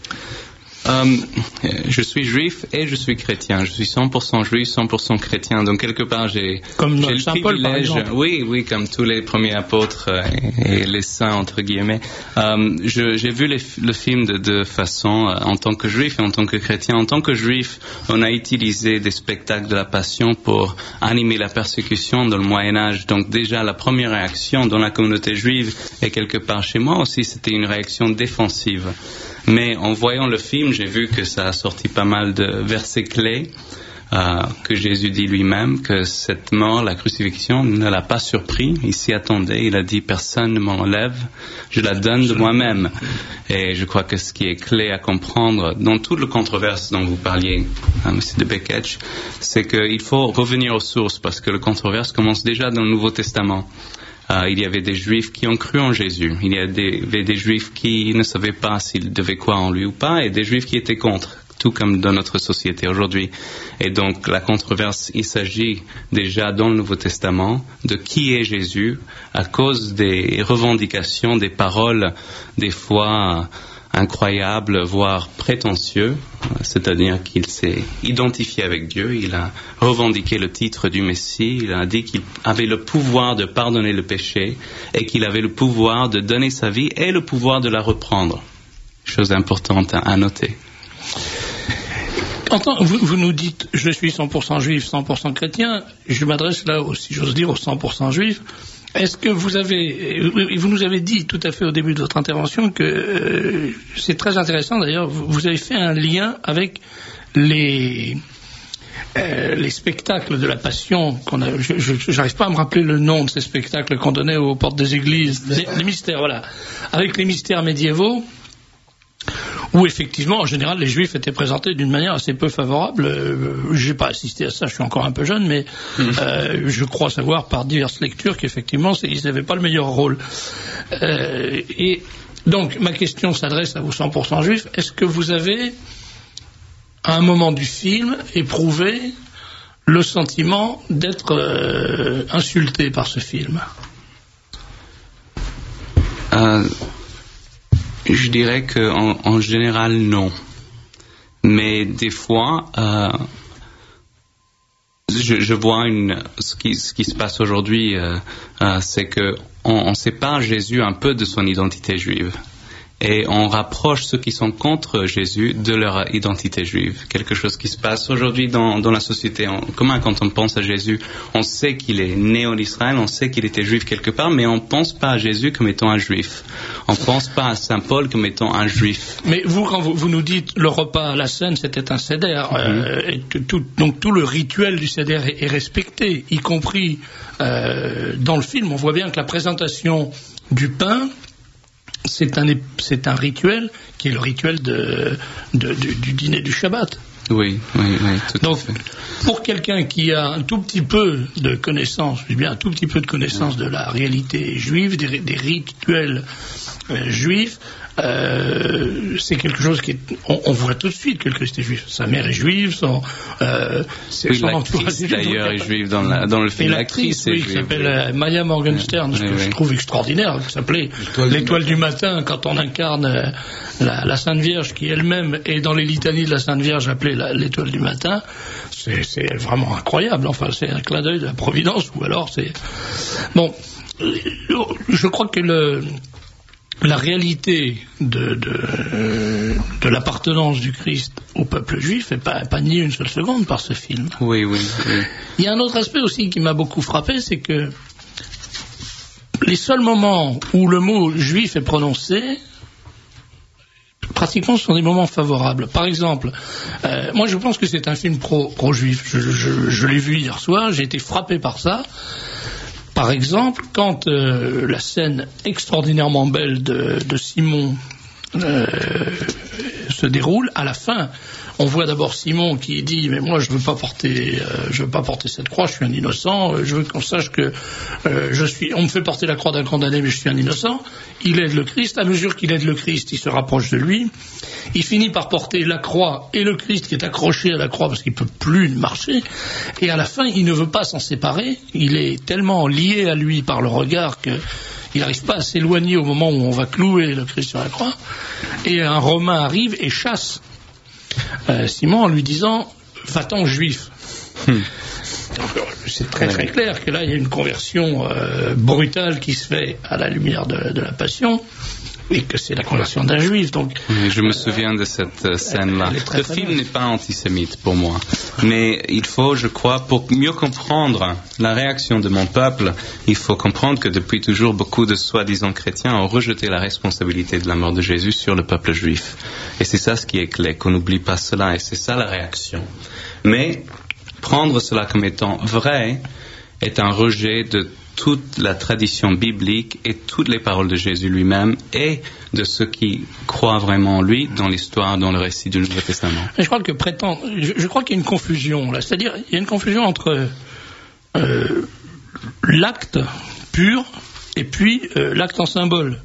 Je suis juif et je suis chrétien. Je suis 100% juif, 100% chrétien. Donc quelque part, j'ai le Saint Paul, par exemple. Oui, comme tous les premiers apôtres et les saints entre guillemets. J'ai vu le film de deux façons, en tant que juif et en tant que chrétien. En tant que juif, on a utilisé des spectacles de la Passion pour animer la persécution dans le Moyen Âge. Donc déjà, la première réaction dans la communauté juive et quelque part chez moi aussi, c'était une réaction défensive. Mais en voyant le film, j'ai vu que ça a sorti pas mal de versets clés que Jésus dit lui-même que cette mort, la crucifixion, ne l'a pas surpris. Il s'y attendait. Il a dit personne ne m'enlève, je la donne de moi-même. Et je crois que ce qui est clé à comprendre dans toute la controverse dont vous parliez, M. de Beketch, c'est qu'il faut revenir aux sources parce que la controverse commence déjà dans le Nouveau Testament. Il y avait des Juifs qui ont cru en Jésus. Il y avait des Juifs qui ne savaient pas s'ils devaient croire en lui ou pas, et des Juifs qui étaient contre, tout comme dans notre société aujourd'hui. Et donc la controverse, il s'agit déjà dans le Nouveau Testament de qui est Jésus à cause des revendications, des paroles, des fois incroyable, voire prétentieux, c'est-à-dire qu'il s'est identifié avec Dieu, il a revendiqué le titre du Messie, il a dit qu'il avait le pouvoir de pardonner le péché et qu'il avait le pouvoir de donner sa vie et le pouvoir de la reprendre. Chose importante à noter. Vous nous dites, je suis 100% juif, 100% chrétien, je m'adresse là, si j'ose dire, aux 100% juifs. Est-ce que vous nous avez dit tout à fait au début de votre intervention que c'est très intéressant d'ailleurs, vous avez fait un lien avec les spectacles de la Passion j'arrive pas à me rappeler le nom de ces spectacles qu'on donnait aux portes des églises, les mystères, voilà, avec les mystères médiévaux, où effectivement, en général, les Juifs étaient présentés d'une manière assez peu favorable. J'ai pas assisté à ça, je suis encore un peu jeune, mais je crois savoir par diverses lectures qu'effectivement, ils n'avaient pas le meilleur rôle. Et donc, ma question s'adresse à vous 100% Juifs. Est-ce que vous avez, à un moment du film, éprouvé le sentiment d'être insulté par ce film ? Je dirais qu'en général, non. Mais des fois, je vois ce qui se passe aujourd'hui, c'est qu'on sépare Jésus un peu de son identité juive. Et on rapproche ceux qui sont contre Jésus de leur identité juive. Quelque chose qui se passe aujourd'hui dans la société en commun. Quand on pense à Jésus, on sait qu'il est né en Israël, on sait qu'il était juif quelque part, mais on ne pense pas à Jésus comme étant un juif. On ne pense pas à Saint Paul comme étant un juif. Mais vous, quand vous nous dites le repas à la scène, c'était un seder, donc tout le rituel du seder est respecté, y compris dans le film. On voit bien que la présentation du pain, c'est un rituel qui est le rituel du dîner du Shabbat. Oui, tout à fait. Pour quelqu'un qui a un tout petit peu de connaissance, je dis bien un tout petit peu de connaissance de la réalité juive, des rituels juifs, c'est quelque chose qui est, on voit tout de suite que le Christ est juif. Sa mère est juive, son entourage d'ailleurs est juive dans le film. Et l'actrice, qui s'appelle Maya Morgenstern, que je trouve extraordinaire, qui s'appelait l'Étoile du matin, quand on incarne la Sainte Vierge, qui elle-même est dans les litanies de la Sainte Vierge appelée l'Étoile du matin. C'est vraiment incroyable. Enfin, c'est un clin d'œil de la Providence, ou alors c'est bon. Je crois que la réalité de l'appartenance du Christ au peuple juif n'est pas niée une seule seconde par ce film. Oui. Il y a un autre aspect aussi qui m'a beaucoup frappé, c'est que les seuls moments où le mot juif est prononcé, pratiquement, ce sont des moments favorables. Par exemple, moi je pense que c'est un film pro-juif. Je l'ai vu hier soir, j'ai été frappé par ça. Par exemple, quand la scène extraordinairement belle de Simon se déroule, à la fin, on voit d'abord Simon qui dit mais moi je veux pas porter cette croix, je suis un innocent, je veux qu'on sache que on me fait porter la croix d'un condamné mais je suis un innocent. Il aide le Christ, à mesure qu'il aide le Christ, il se rapproche de lui. Il finit par porter la croix et le Christ qui est accroché à la croix parce qu'il peut plus marcher. Et à la fin, il ne veut pas s'en séparer. Il est tellement lié à lui par le regard que il n'arrive pas à s'éloigner au moment où on va clouer le Christ sur la croix. Et un Romain arrive et chasse Simon en lui disant « Va-t'en juif ». Donc, c'est très très clair que là il y a une conversion brutale qui se fait à la lumière de la Passion, et que c'est la conversion d'un juif. Donc, je me souviens de cette scène-là. Le film n'est pas antisémite pour moi, mais il faut, je crois, pour mieux comprendre la réaction de mon peuple, il faut comprendre que depuis toujours beaucoup de soi-disant chrétiens ont rejeté la responsabilité de la mort de Jésus sur le peuple juif. Et c'est ça ce qui est clé, qu'on n'oublie pas cela, et c'est ça la réaction. Mais prendre cela comme étant vrai est un rejet de toute la tradition biblique et toutes les paroles de Jésus lui-même et de ceux qui croient vraiment en lui dans l'histoire, dans le récit du Nouveau Testament. Je crois qu'il y a une confusion là, c'est-à-dire il y a une confusion entre l'acte pur et puis l'acte en symbole.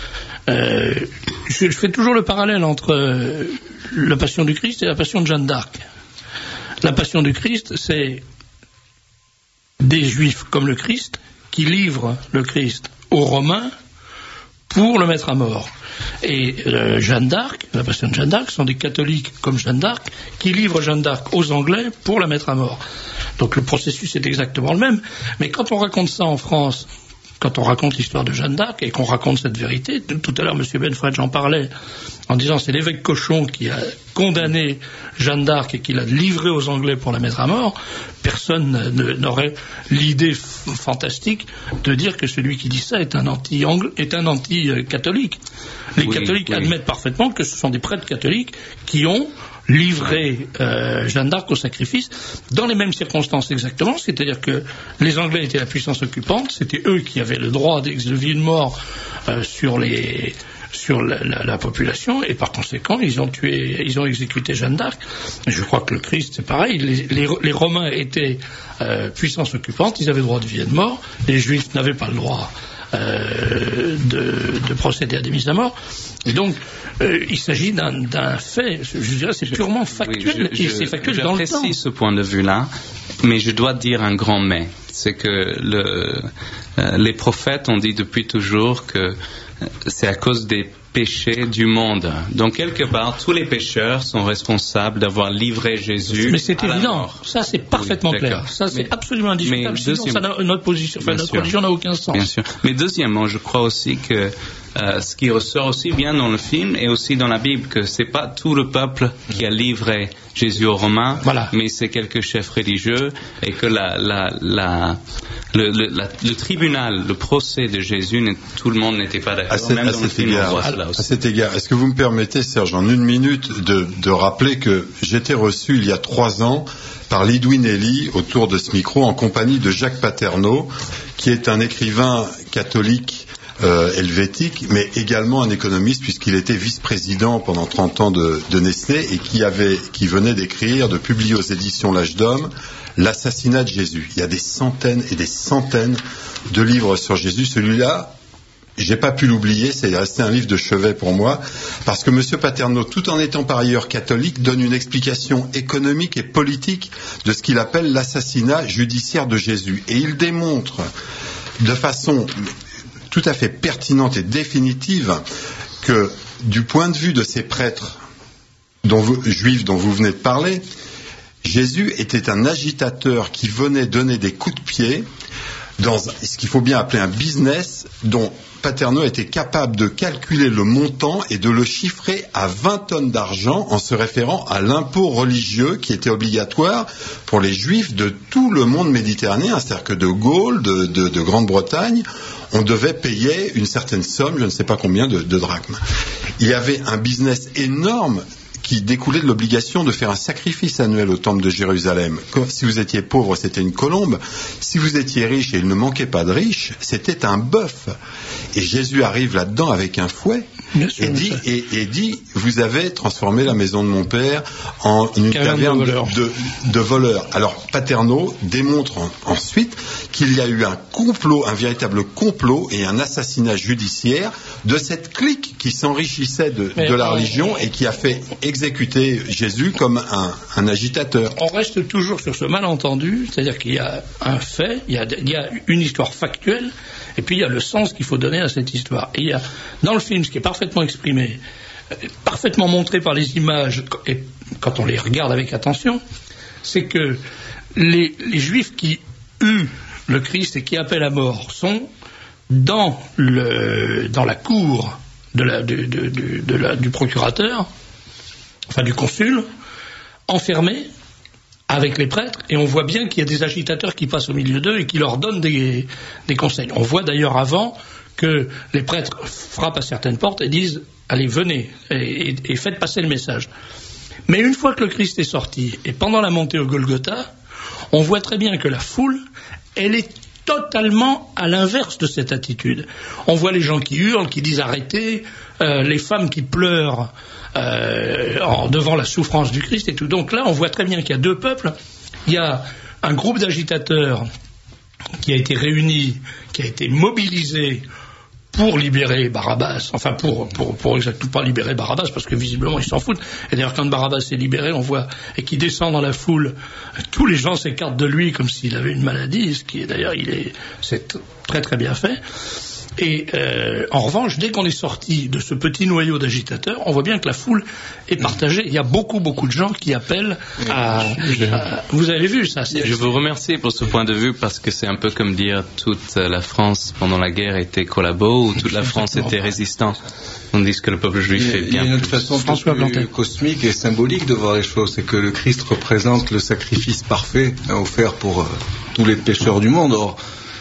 Je fais toujours le parallèle entre la Passion du Christ et la Passion de Jeanne d'Arc. La Passion du Christ, c'est des Juifs comme le Christ qui livrent le Christ aux Romains pour le mettre à mort. Et Jeanne d'Arc, la Passion de Jeanne d'Arc, sont des catholiques comme Jeanne d'Arc qui livrent Jeanne d'Arc aux Anglais pour la mettre à mort. Donc le processus est exactement le même. Mais quand on raconte ça en France, quand on raconte l'histoire de Jeanne d'Arc et qu'on raconte cette vérité, tout à l'heure M. Benfred j'en parlait en disant c'est l'évêque Cochon qui a condamné Jeanne d'Arc et qui l'a livrée aux Anglais pour la mettre à mort, personne n'aurait l'idée fantastique de dire que celui qui dit ça est un anti-catholique. Les catholiques admettent parfaitement que ce sont des prêtres catholiques qui ont livré Jeanne d'Arc au sacrifice dans les mêmes circonstances exactement, c'est-à-dire que les Anglais étaient la puissance occupante, c'était eux qui avaient le droit de vie et de mort sur la population, et par conséquent ils ont exécuté Jeanne d'Arc. Je crois que le Christ c'est pareil, les Romains étaient puissance occupante, ils avaient le droit de vie et de mort, les Juifs n'avaient pas le droit de procéder à des mises à mort. Et donc, il s'agit d'un fait, je dirais, c'est purement factuel, et c'est factuel dans le temps. J'apprécie ce point de vue-là, mais je dois dire un grand mais. C'est que les prophètes ont dit depuis toujours que c'est à cause des péchés du monde. Donc, quelque part, tous les pécheurs sont responsables d'avoir livré Jésus. Mais c'est évident. Ça, c'est parfaitement clair. Ça, c'est absolument indiscutable. Sinon, notre position, notre religion n'a aucun sens. Bien sûr. Mais deuxièmement, je crois aussi que ce qui ressort aussi bien dans le film et aussi dans la Bible, que c'est pas tout le peuple qui a livré Jésus aux Romains, mais c'est quelques chefs religieux, et que le tribunal, le procès de Jésus, tout le monde n'était pas d'accord. À cet égard, est-ce que vous me permettez, Serge, en une minute, de rappeler que j'étais reçu il y a 3 ans par Lidwin Eli autour de ce micro en compagnie de Jacques Paterno, qui est un écrivain catholique helvétique, mais également un économiste, puisqu'il était vice-président pendant 30 ans de Nestlé, et qui venait d'écrire, de publier aux éditions L'Âge d'Homme, L'assassinat de Jésus. Il y a des centaines et des centaines de livres sur Jésus. Celui-là, j'ai pas pu l'oublier, c'est resté un livre de chevet pour moi, parce que M. Paterno, tout en étant par ailleurs catholique, donne une explication économique et politique de ce qu'il appelle l'assassinat judiciaire de Jésus. Et il démontre de façon tout à fait pertinente et définitive que, du point de vue de ces prêtres juifs dont vous venez de parler, Jésus était un agitateur qui venait donner des coups de pied dans ce qu'il faut bien appeler un business dont Paterno était capable de calculer le montant et de le chiffrer à 20 tonnes d'argent en se référant à l'impôt religieux qui était obligatoire pour les juifs de tout le monde méditerranéen, c'est-à-dire que de Gaule, de Grande-Bretagne, on devait payer une certaine somme, je ne sais pas combien, de drachmes. Il y avait un business énorme qui découlait de l'obligation de faire un sacrifice annuel au temple de Jérusalem. Si vous étiez pauvre, c'était une colombe. Si vous étiez riche, et il ne manquait pas de riches, c'était un bœuf. Et Jésus arrive là-dedans avec un fouet et dit, vous avez transformé la maison de mon père en une caverne de voleurs. Alors Paterno démontre ensuite qu'il y a eu un complot, un véritable complot et un assassinat judiciaire de cette clique qui s'enrichissait de la religion et qui a fait exécuter Jésus comme un agitateur. On reste toujours sur ce malentendu, c'est-à-dire qu'il y a un fait, il y a une histoire factuelle, et puis il y a le sens qu'il faut donner à cette histoire. Et il y a, dans le film, ce qui est parfaitement exprimé, parfaitement montré par les images, et quand on les regarde avec attention, c'est que les Juifs qui huent le Christ et qui appellent à mort sont dans la cour du procurateur, enfin du consul, enfermés avec les prêtres, et on voit bien qu'il y a des agitateurs qui passent au milieu d'eux et qui leur donnent des conseils. On voit d'ailleurs avant que les prêtres frappent à certaines portes et disent « Allez, venez, et faites passer le message ». Mais une fois que le Christ est sorti, et pendant la montée au Golgotha, on voit très bien que la foule, elle est totalement à l'inverse de cette attitude. On voit les gens qui hurlent, qui disent arrêtez, les femmes qui pleurent devant la souffrance du Christ et tout. Donc là, on voit très bien qu'il y a deux peuples. Il y a un groupe d'agitateurs qui a été réuni, qui a été mobilisé pour libérer Barabbas, enfin pour exactement pas libérer Barabbas, parce que visiblement ils s'en foutent. Et d'ailleurs quand Barabbas est libéré, on voit, et qui descend dans la foule, tous les gens s'écartent de lui comme s'il avait une maladie, ce qui est d'ailleurs, c'est très très bien fait. Et en revanche, dès qu'on est sorti de ce petit noyau d'agitateurs, on voit bien que la foule est partagée. Il y a beaucoup de gens qui appellent à... Vous avez vu ça? Je vous remercie pour ce point de vue, parce que c'est un peu comme dire toute la France pendant la guerre était collabo, ou toute la France était résistante. On dit que le peuple juif est bien. Il y a une autre façon plus cosmique et symbolique de voir les choses, c'est que le Christ représente le sacrifice parfait offert pour tous les pécheurs du monde. Or,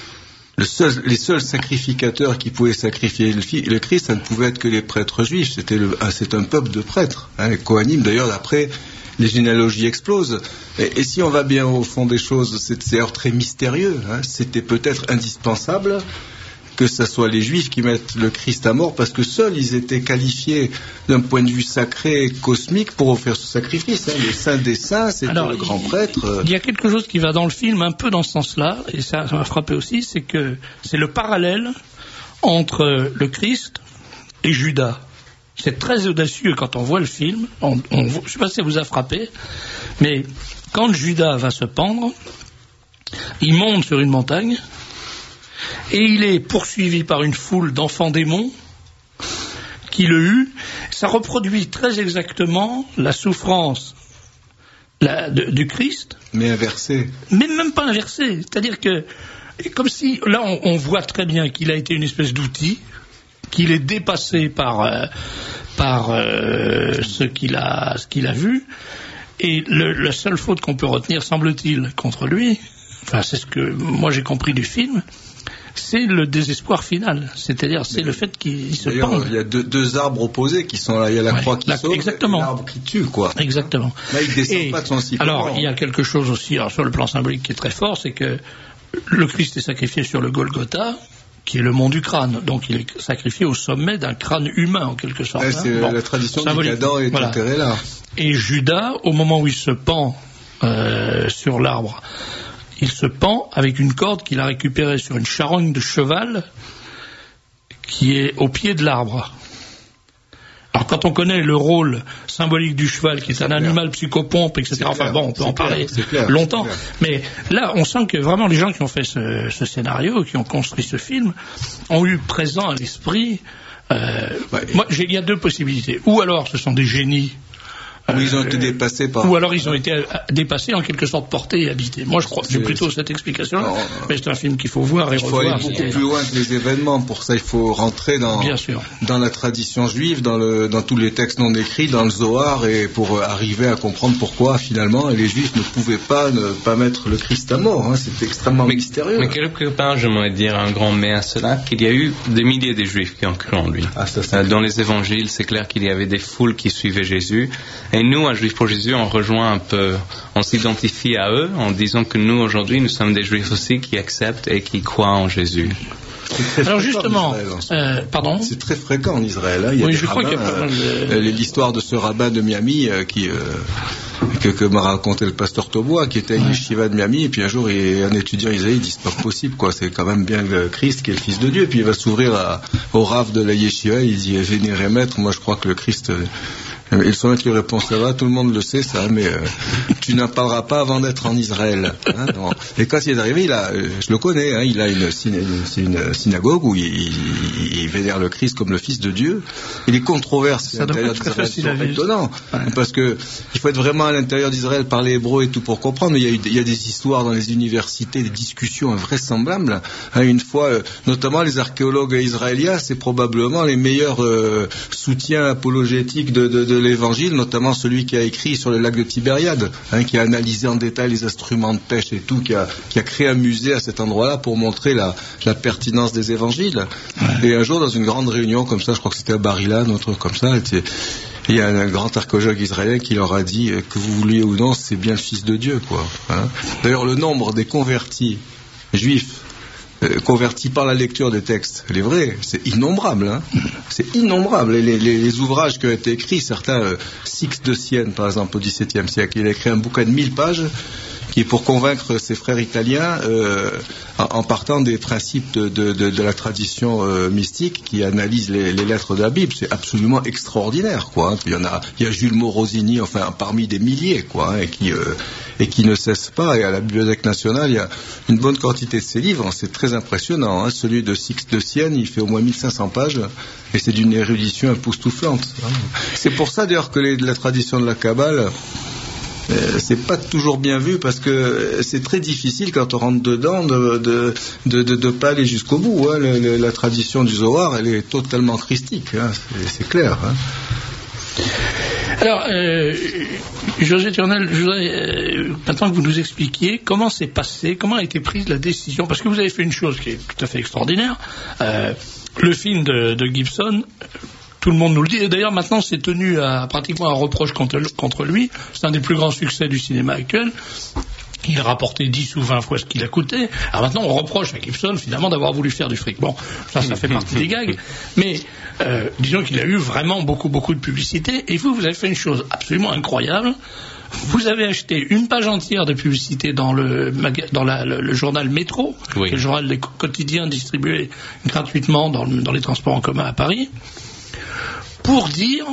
les seuls sacrificateurs qui pouvaient sacrifier le Christ, ça ne pouvait être que les prêtres juifs. C'est un peuple de prêtres. Les Kohanim, d'ailleurs, après, les généalogies explosent. Et si on va bien au fond des choses, c'est très mystérieux. C'était peut-être indispensable que ce soit les Juifs qui mettent le Christ à mort, parce que seuls ils étaient qualifiés d'un point de vue sacré, cosmique, pour offrir ce sacrifice. Le saint des saints, c'est le grand prêtre. Il y a quelque chose qui va dans le film un peu dans ce sens-là, et ça m'a frappé aussi, c'est que c'est le parallèle entre le Christ et Judas. C'est très audacieux quand on voit le film. Je ne sais pas si ça vous a frappé, mais quand Judas va se pendre, il monte sur une montagne, et il est poursuivi par une foule d'enfants démons qui le huent. Ça reproduit très exactement la souffrance du Christ. Mais inversée. Mais même pas inversée. C'est-à-dire que, comme si, là on voit très bien qu'il a été une espèce d'outil, qu'il est dépassé par ce qu'il a vu. Et la seule faute qu'on peut retenir, semble-t-il, contre lui, enfin c'est ce que moi j'ai compris du film, c'est le désespoir final, c'est-à-dire c'est le fait qu'il se pende. Il y a deux arbres opposés qui sont là, il y a la croix qui sauve et l'arbre qui tue, quoi. Exactement. Là, il descend pas de son cycle. Alors, il y a quelque chose aussi, sur le plan symbolique qui est très fort, c'est que le Christ est sacrifié sur le Golgotha, qui est le mont du crâne, donc il est sacrifié au sommet d'un crâne humain, en quelque sorte. C'est la tradition du cadavre est enterrée là. Et Judas, au moment où il se pend sur l'arbre, il se pend avec une corde qu'il a récupérée sur une charogne de cheval qui est au pied de l'arbre. Alors quand on connaît le rôle symbolique du cheval, qui est un animal psychopompe, etc., on peut en parler longtemps, mais là on sent que vraiment les gens qui ont fait ce scénario, qui ont construit ce film, ont eu présent à l'esprit, il y a deux possibilités. Ou alors ce sont des génies, ou ils ont été dépassés par... Ou alors ils ont été dépassés, en quelque sorte portés et habités. Moi je crois que j'ai plutôt cette explication, mais c'est un film qu'il faut voir et revoir. Il faut aller beaucoup plus loin que les événements. Pour ça il faut rentrer dans la tradition juive, dans tous les textes non écrits, dans le Zohar, et pour arriver à comprendre pourquoi finalement les Juifs ne pouvaient pas ne pas mettre le Christ à mort. C'est extrêmement mystérieux. Mais quelque part j'aimerais dire un grand mais à cela, qu'il y a eu des milliers de Juifs qui ont cru en lui. Dans les évangiles c'est clair qu'il y avait des foules qui suivaient Jésus. Et nous, à Juifs pour Jésus, on rejoint un peu, on s'identifie à eux en disant que nous, aujourd'hui, nous sommes des Juifs aussi qui acceptent et qui croient en Jésus. Alors justement, pardon. C'est très fréquent en Israël. Il y a des rabbins, l'histoire de ce rabbin de Miami que m'a raconté le pasteur Tobois, qui était à une yeshiva de Miami, et puis un jour un étudiant israélien dit c'est pas possible, quoi, c'est quand même bien le Christ qui est le Fils de Dieu, et puis il va s'ouvrir au rav de la yeshiva, il dit vénérez maître, moi je crois que le Christ... Et le maître lui répond ça va, tout le monde le sait ça, mais tu n'en parleras pas avant d'être en Israël. Et quand il est arrivé, je le connais, il a une synagogue où il vénère le Christ comme le Fils de Dieu. Et les controverses à l'intérieur d'Israël sont étonnantes, parce que il faut être vraiment à l'intérieur d'Israël, parler hébreu et tout pour comprendre. Mais il y a des histoires dans les universités, des discussions invraisemblables. Une fois, notamment les archéologues israéliens, c'est probablement les meilleurs soutiens apologétiques de l'évangile, notamment celui qui a écrit sur le lac de Tibériade, qui a analysé en détail les instruments de pêche et tout, qui a créé un musée à cet endroit-là pour montrer la pertinence des évangiles. Et un jour, dans une grande réunion comme ça, je crois que c'était à Bar-Ilan, un truc comme ça, il y a un grand archéologue israélien qui leur a dit que vous vouliez ou non, c'est bien le Fils de Dieu, quoi. Hein. D'ailleurs, le nombre des convertis juifs convertis par la lecture des textes, les vrais, c'est innombrable. Hein. C'est innombrable. Et les ouvrages qui ont été écrits, certains, Sixte de Sienne, par exemple, au XVIIe siècle, il a écrit un bouquin de 1000 pages qui est pour convaincre ses frères italiens en partant des principes de la tradition mystique qui analyse les lettres de la Bible. C'est absolument extraordinaire, quoi. Hein. Puis il y a Jules Morosini, enfin parmi des milliers, quoi, hein, et qui ne cesse pas. Et à la Bibliothèque nationale, il y a une bonne quantité de ces livres. C'est très impressionnant. Hein. Celui de Sixte de Sienne, il fait au moins 1500 pages et c'est d'une érudition époustouflante. Hein. C'est pour ça d'ailleurs que la tradition de la Kabbale, c'est pas toujours bien vu parce que c'est très difficile quand on rentre dedans de pas aller jusqu'au bout. Hein. La tradition du Zohar, elle est totalement christique. Hein. C'est clair. Hein. Alors, José Turnel, je voudrais maintenant que vous nous expliquiez comment c'est passé, comment a été prise la décision, parce que vous avez fait une chose qui est tout à fait extraordinaire. Le film de Gibson, tout le monde nous le dit, et d'ailleurs maintenant c'est tenu à pratiquement un reproche contre lui. C'est un des plus grands succès du cinéma actuel. Il a rapporté 10 ou 20 fois ce qu'il a coûté. Alors maintenant, on reproche à Gibson, finalement, d'avoir voulu faire du fric. Bon, ça fait partie des gags. Mais disons qu'il a eu vraiment beaucoup de publicité. Et vous avez fait une chose absolument incroyable. Vous avez acheté une page entière de publicité dans le journal Métro, oui, qui est le journal des quotidiens distribué gratuitement dans les transports en commun à Paris, pour dire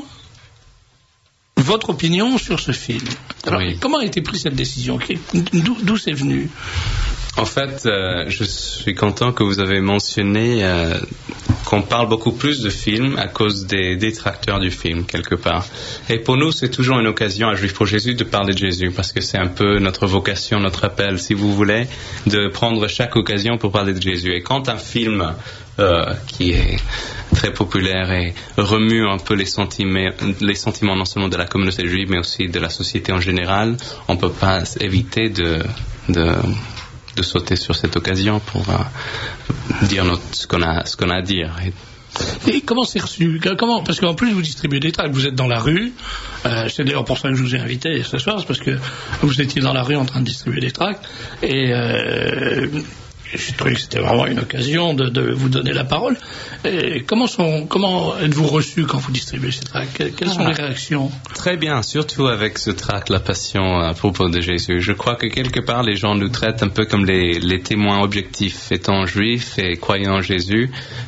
votre opinion sur ce film. Alors, oui, comment a été prise cette décision? D'où c'est venu? En fait, je suis content que vous avez mentionné qu'on parle beaucoup plus de films à cause des détracteurs du film, quelque part. Et pour nous, c'est toujours une occasion à Juifs pour Jésus de parler de Jésus, parce que c'est un peu notre vocation, notre appel, si vous voulez, de prendre chaque occasion pour parler de Jésus. Et quand un film qui est très populaire et remue un peu les sentiments non seulement de la communauté juive, mais aussi de la société en général, on ne peut pas éviter de sauter sur cette occasion pour dire ce qu'on a à dire. Et comment c'est reçu? Parce qu'en plus vous distribuez des tracts, vous êtes dans la rue, c'est d'ailleurs pour ça que je vous ai invité ce soir, c'est parce que vous étiez dans la rue en train de distribuer des tracts, et j'ai trouvé que c'était vraiment une occasion de vous donner la parole. Et comment êtes-vous reçu quand vous distribuez ces tracts? Quelles sont les réactions? Très bien, surtout avec ce tract, La Passion à propos de Jésus. Je crois que quelque part, les gens nous traitent un peu comme les témoins objectifs. Étant juifs et croyant en Jésus,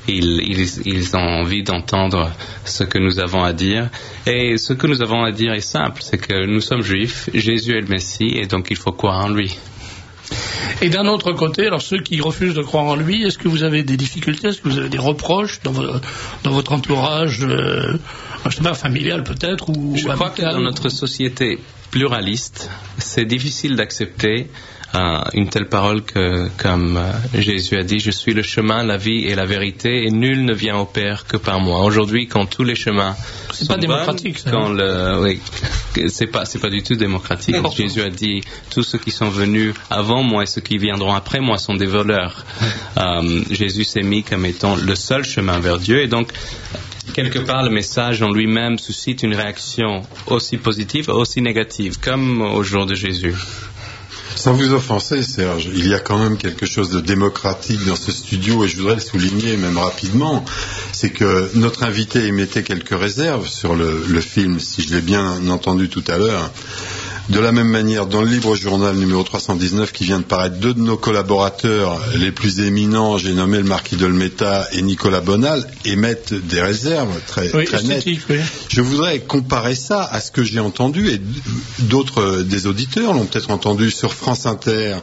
ils ont envie d'entendre ce que nous avons à dire. Et ce que nous avons à dire est simple, c'est que nous sommes juifs, Jésus est le Messie, et donc il faut croire en lui. Et d'un autre côté, alors ceux qui refusent de croire en lui, est-ce que vous avez des difficultés, est-ce que vous avez des reproches dans votre entourage, je sais pas, familial peut-être, ou je crois que dans notre société pluraliste, c'est difficile d'accepter une telle parole comme Jésus a dit, je suis le chemin, la vie et la vérité, et nul ne vient au Père que par moi. Aujourd'hui, quand tous les chemins c'est pas démocratique, ça. Oui, c'est pas du tout démocratique. Jésus a dit, tous ceux qui sont venus avant moi et ceux qui viendront après moi sont des voleurs. Jésus s'est mis comme étant le seul chemin vers Dieu, et donc quelque part, le message en lui-même suscite une réaction aussi positive, aussi négative, comme au jour de Jésus. Sans vous offenser, Serge, il y a quand même quelque chose de démocratique dans ce studio, et je voudrais le souligner même rapidement, c'est que notre invité émettait quelques réserves sur le film, si je l'ai bien entendu tout à l'heure. De la même manière, dans le Libre Journal numéro 319 qui vient de paraître, deux de nos collaborateurs les plus éminents, j'ai nommé le marquis d'Olmeta et Nicolas Bonal, émettent des réserves très nettes. Oui. Je voudrais comparer ça à ce que j'ai entendu, et d'autres des auditeurs l'ont peut-être entendu sur France Inter,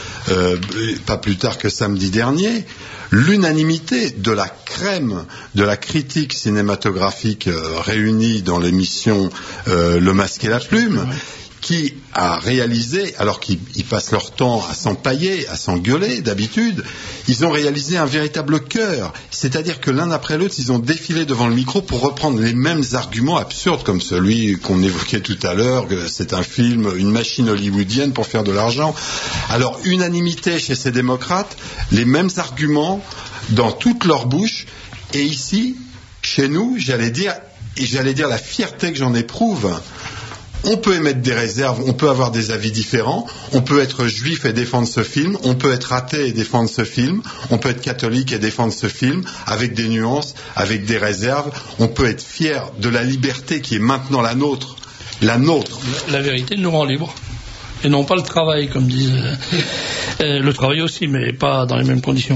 pas plus tard que samedi dernier. L'unanimité de la crème de la critique cinématographique réunie dans l'émission Le Masque et la Plume, qui a réalisé, alors qu'ils passent leur temps à s'empailler, à s'engueuler d'habitude, ils ont réalisé un véritable chœur. C'est-à-dire que l'un après l'autre, ils ont défilé devant le micro pour reprendre les mêmes arguments absurdes, comme celui qu'on évoquait tout à l'heure, que c'est un film, une machine hollywoodienne pour faire de l'argent. Alors, unanimité chez ces démocrates, les mêmes arguments dans toute leur bouche, et ici, chez nous, j'allais dire, j'allais dire la fierté que j'en éprouve. On peut émettre des réserves, on peut avoir des avis différents, on peut être juif et défendre ce film, on peut être athée et défendre ce film, on peut être catholique et défendre ce film, avec des nuances, avec des réserves. On peut être fier de la liberté qui est maintenant la nôtre. La nôtre. La vérité nous rend libres. Et non pas le travail, comme disent. Le travail aussi, mais pas dans les mêmes conditions.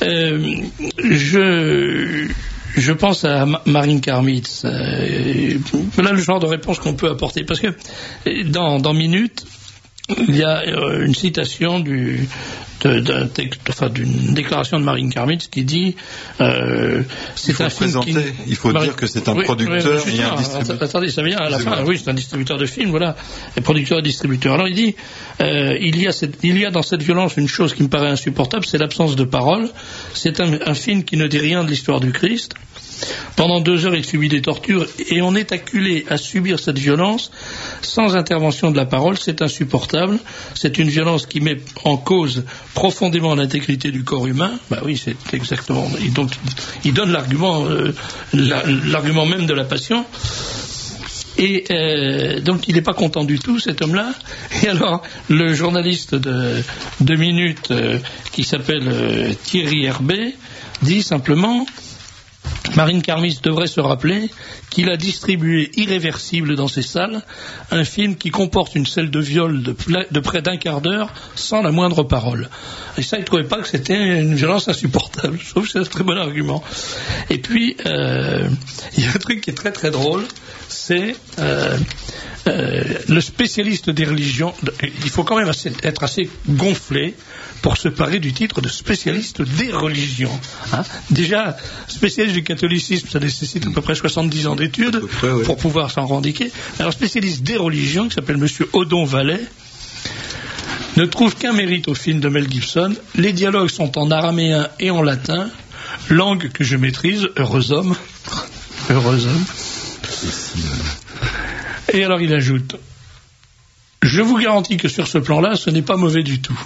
Je pense à Marine Karmitz. Voilà le genre de réponse qu'on peut apporter. Parce que dans Minute, il y a une citation d'une déclaration de Marine Karmitz qui dit c'est un film il faut dire que c'est un producteur et un distributeur. Attendez, ça vient à la fin. Oui, c'est un distributeur de films, voilà. Et producteur et distributeur. Alors il dit il y a dans cette violence une chose qui me paraît insupportable, c'est l'absence de parole. C'est un film qui ne dit rien de l'histoire du Christ. Pendant 2 heures, il subit des tortures et on est acculé à subir cette violence sans intervention de la parole. C'est insupportable. C'est une violence qui met en cause profondément l'intégrité du corps humain. Bah oui, c'est exactement. Donc, il donne l'argument même de la passion. Et donc il n'est pas content du tout, cet homme-là. Et alors le journaliste de Minute qui s'appelle Thierry Herbet dit simplement: Marine Karmitz devrait se rappeler qu'il a distribué irréversible dans ses salles un film qui comporte une scène de viol de près d'un quart d'heure sans la moindre parole. Et ça, il ne trouvait pas que c'était une violence insupportable. Je trouve que c'est un très bon argument. Et puis, il y a un truc qui est très très drôle, c'est le spécialiste des religions. Il faut quand même être assez gonflé pour se parer du titre de spécialiste des religions. Hein. Déjà, spécialiste du catholicisme, ça nécessite à peu près 70 ans d'études pour pouvoir s'en revendiquer. Alors, spécialiste des religions, qui s'appelle Monsieur Odon Vallet, ne trouve qu'un mérite au film de Mel Gibson. Les dialogues sont en araméen et en latin, langue que je maîtrise, heureux homme. Heureux homme. Et alors il ajoute: je vous garantis que sur ce plan-là, ce n'est pas mauvais du tout.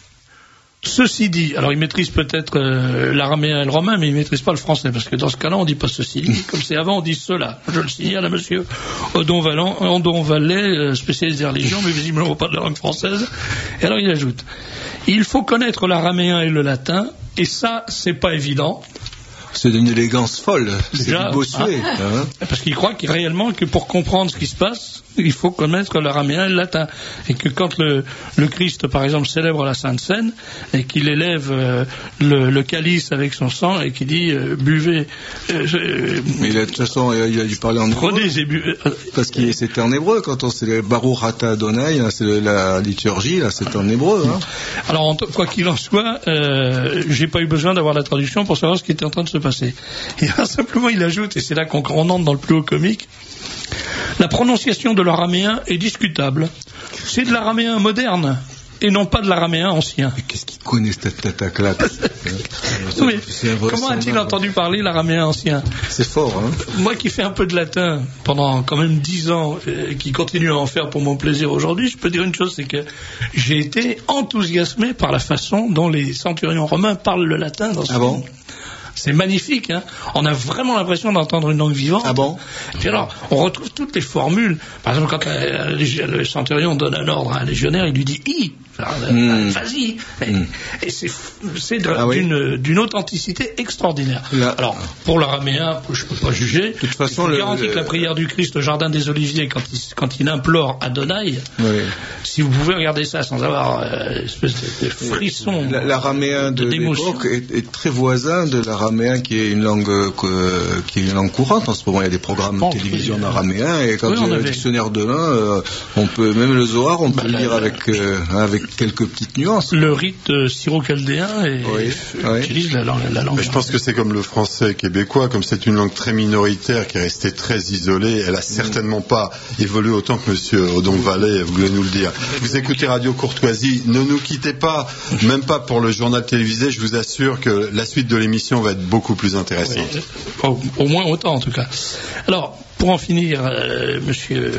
Ceci dit, alors il maîtrise peut-être l'araméen et le romain, mais il ne maîtrise pas le français, parce que dans ce cas-là, on ne dit pas ceci. Comme c'est avant, on dit cela. Je le signale à monsieur Odon Vallet, spécialiste des religions, mais visiblement pas de la langue française. Et alors il ajoute: il faut connaître l'araméen et le latin, et ça, c'est pas évident. C'est d'une élégance folle, c'est du Bossuet. Parce qu'il croit réellement que pour comprendre ce qui se passe, il faut connaître l'araméen et le latin. Et que quand le Christ, par exemple, célèbre la Sainte Seine, et qu'il élève le calice avec son sang, et qu'il dit buvez... Mais de toute façon, il a dû parler en hébreu. Parce que c'était en hébreu, quand on célèbre Baruch Ata Adonai, c'est la liturgie, là, c'est en hébreu. Hein. Alors, quoi qu'il en soit, j'ai pas eu besoin d'avoir la traduction pour savoir ce qui était en train de se passer. Et là, simplement, il ajoute, et c'est là qu'on entre dans le plus haut comique: la prononciation de l'araméen est discutable. C'est de l'araméen moderne et non pas de l'araméen ancien. Mais qu'est-ce qu'il connaît cette attaque-là? Comment a-t-il entendu parler l'araméen ancien? C'est fort, hein. Moi qui fais un peu de latin pendant quand même 10 ans, qui continue à en faire pour mon plaisir aujourd'hui, je peux dire une chose, c'est que j'ai été enthousiasmé par la façon dont les centurions romains parlent le latin dans ce film. C'est magnifique, hein. On a vraiment l'impression d'entendre une langue vivante. Ah bon? Et puis alors, on retrouve toutes les formules. Par exemple, quand le centurion donne un ordre à un légionnaire, il lui dit « I ». Vas-y. Et c'est d'une authenticité extraordinaire. Alors, pour l'araméen, je ne peux pas juger. De toute façon, je garantis que la prière du Christ au Jardin des Oliviers, quand il implore Adonai, si vous pouvez regarder ça sans avoir une espèce de frisson. L'araméen de l'époque est très voisin de l'araméen qui est une langue courante. En ce moment, il y a des programmes de télévision en araméen, et quand il y a le dictionnaire de l'un, on peut, même le Zohar, on peut le lire avec quelques petites nuances. Le rite syro-chaldéen utilise la langue. Mais je pense que c'est comme le français québécois, comme c'est une langue très minoritaire qui est restée très isolée, elle a certainement pas évolué autant que monsieur Odon Vallet voulait nous le dire. Vous écoutez Radio Courtoisie, ne nous quittez pas, même pas pour le journal télévisé, je vous assure que la suite de l'émission va être beaucoup plus intéressante. Au moins autant en tout cas. Alors, pour en finir, monsieur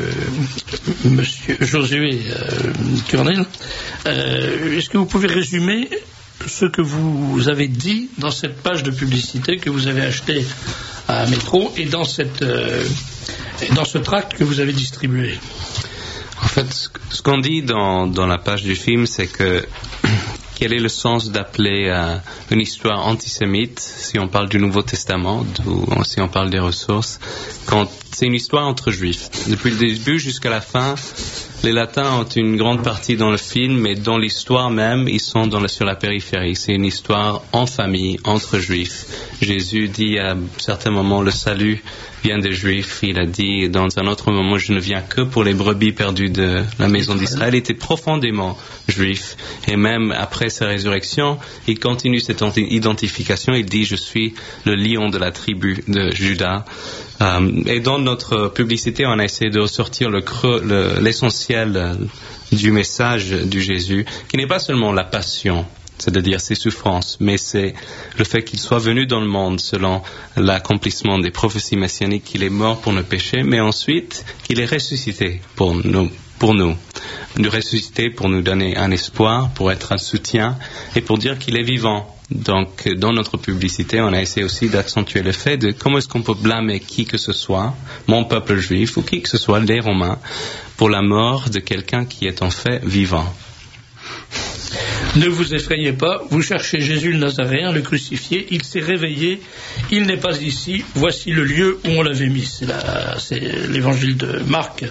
Josué Kurnel, est-ce que vous pouvez résumer ce que vous avez dit dans cette page de publicité que vous avez achetée à Métro et dans cette dans ce tract que vous avez distribué? En fait, ce qu'on dit dans la page du film, c'est que quel est le sens d'appeler une histoire antisémite, si on parle du Nouveau Testament, ou si on parle des ressources, quand c'est une histoire entre juifs. Depuis le début jusqu'à la fin, les latins ont une grande partie dans le film, mais dans l'histoire même, ils sont sur la périphérie. C'est une histoire en famille, entre juifs. Jésus dit à certains moments, le salut vient des Juifs. Il a dit dans un autre moment, je ne viens que pour les brebis perdues de la maison d'Israël. Il était profondément juif. Et même après sa résurrection, il continue cette identification. Il dit, je suis le lion de la tribu de Juda. Et dans notre publicité, on a essayé de ressortir l'essentiel du message du Jésus, qui n'est pas seulement la passion, c'est-à-dire ses souffrances, mais c'est le fait qu'il soit venu dans le monde selon l'accomplissement des prophéties messianiques, qu'il est mort pour nos péchés, mais ensuite qu'il est ressuscité pour nous, ressuscité pour nous donner un espoir, pour être un soutien et pour dire qu'il est vivant. Donc, dans notre publicité, on a essayé aussi d'accentuer le fait de comment est-ce qu'on peut blâmer qui que ce soit, mon peuple juif ou qui que ce soit, les Romains, pour la mort de quelqu'un qui est en fait vivant. Ne vous effrayez pas, vous cherchez Jésus le Nazaréen, le crucifié, il s'est réveillé, il n'est pas ici, voici le lieu où on l'avait mis. C'est l'évangile de Marc.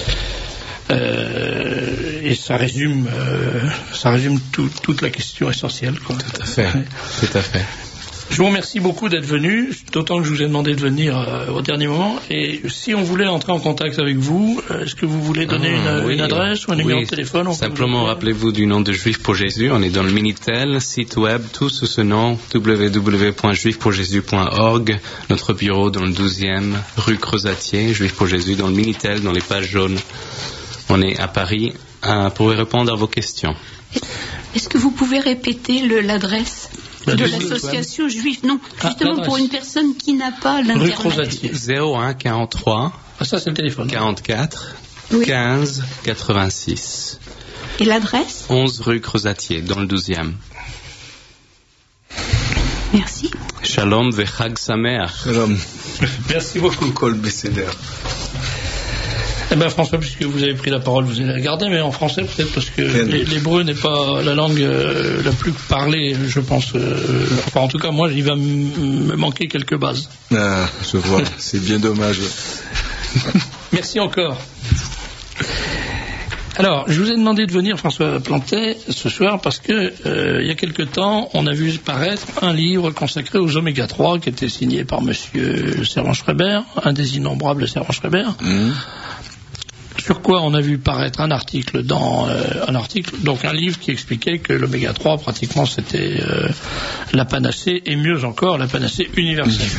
Et ça résume toute la question essentielle, quoi. Tout à fait. Je vous remercie beaucoup d'être venu, d'autant que je vous ai demandé de venir au dernier moment. Et si on voulait entrer en contact avec vous, est-ce que vous voulez donner une adresse ou un numéro de téléphone? Simplement, rappelez-vous du nom de Juifs pour Jésus. On est dans le Minitel, site web, tout sous ce nom, www.juifspourjésus.org. Notre bureau dans le 12e, rue Creusatier, Juifs pour Jésus, dans le Minitel, dans les pages jaunes. On est à Paris pour répondre à vos questions. Est-ce que vous pouvez répéter l'adresse de l'association juive? Non, justement pour une personne qui n'a pas l'internet. 01 43 ça c'est le téléphone. 44 oui. 15 86. Et l'adresse? 11 rue Creusatier, dans le 12e. Merci. Shalom vechag sameach. Shalom. Merci beaucoup. Kol Beseder. Eh bien, François, puisque vous avez pris la parole, vous allez la garder, mais en français, peut-être, parce que l'hébreu n'est pas la langue la plus parlée, je pense. Enfin, en tout cas, moi, il va me manquer quelques bases. Ah, je vois, c'est bien dommage. Merci encore. Alors, je vous ai demandé de venir, François Plantet, ce soir, parce que il y a quelque temps, on a vu paraître un livre consacré aux oméga 3, qui était signé par Monsieur Servan-Schreiber, un des innombrables Servan-Schreiber. Sur quoi on a vu paraître un article, donc un livre qui expliquait que l'oméga 3 pratiquement c'était la panacée, et mieux encore la panacée universelle.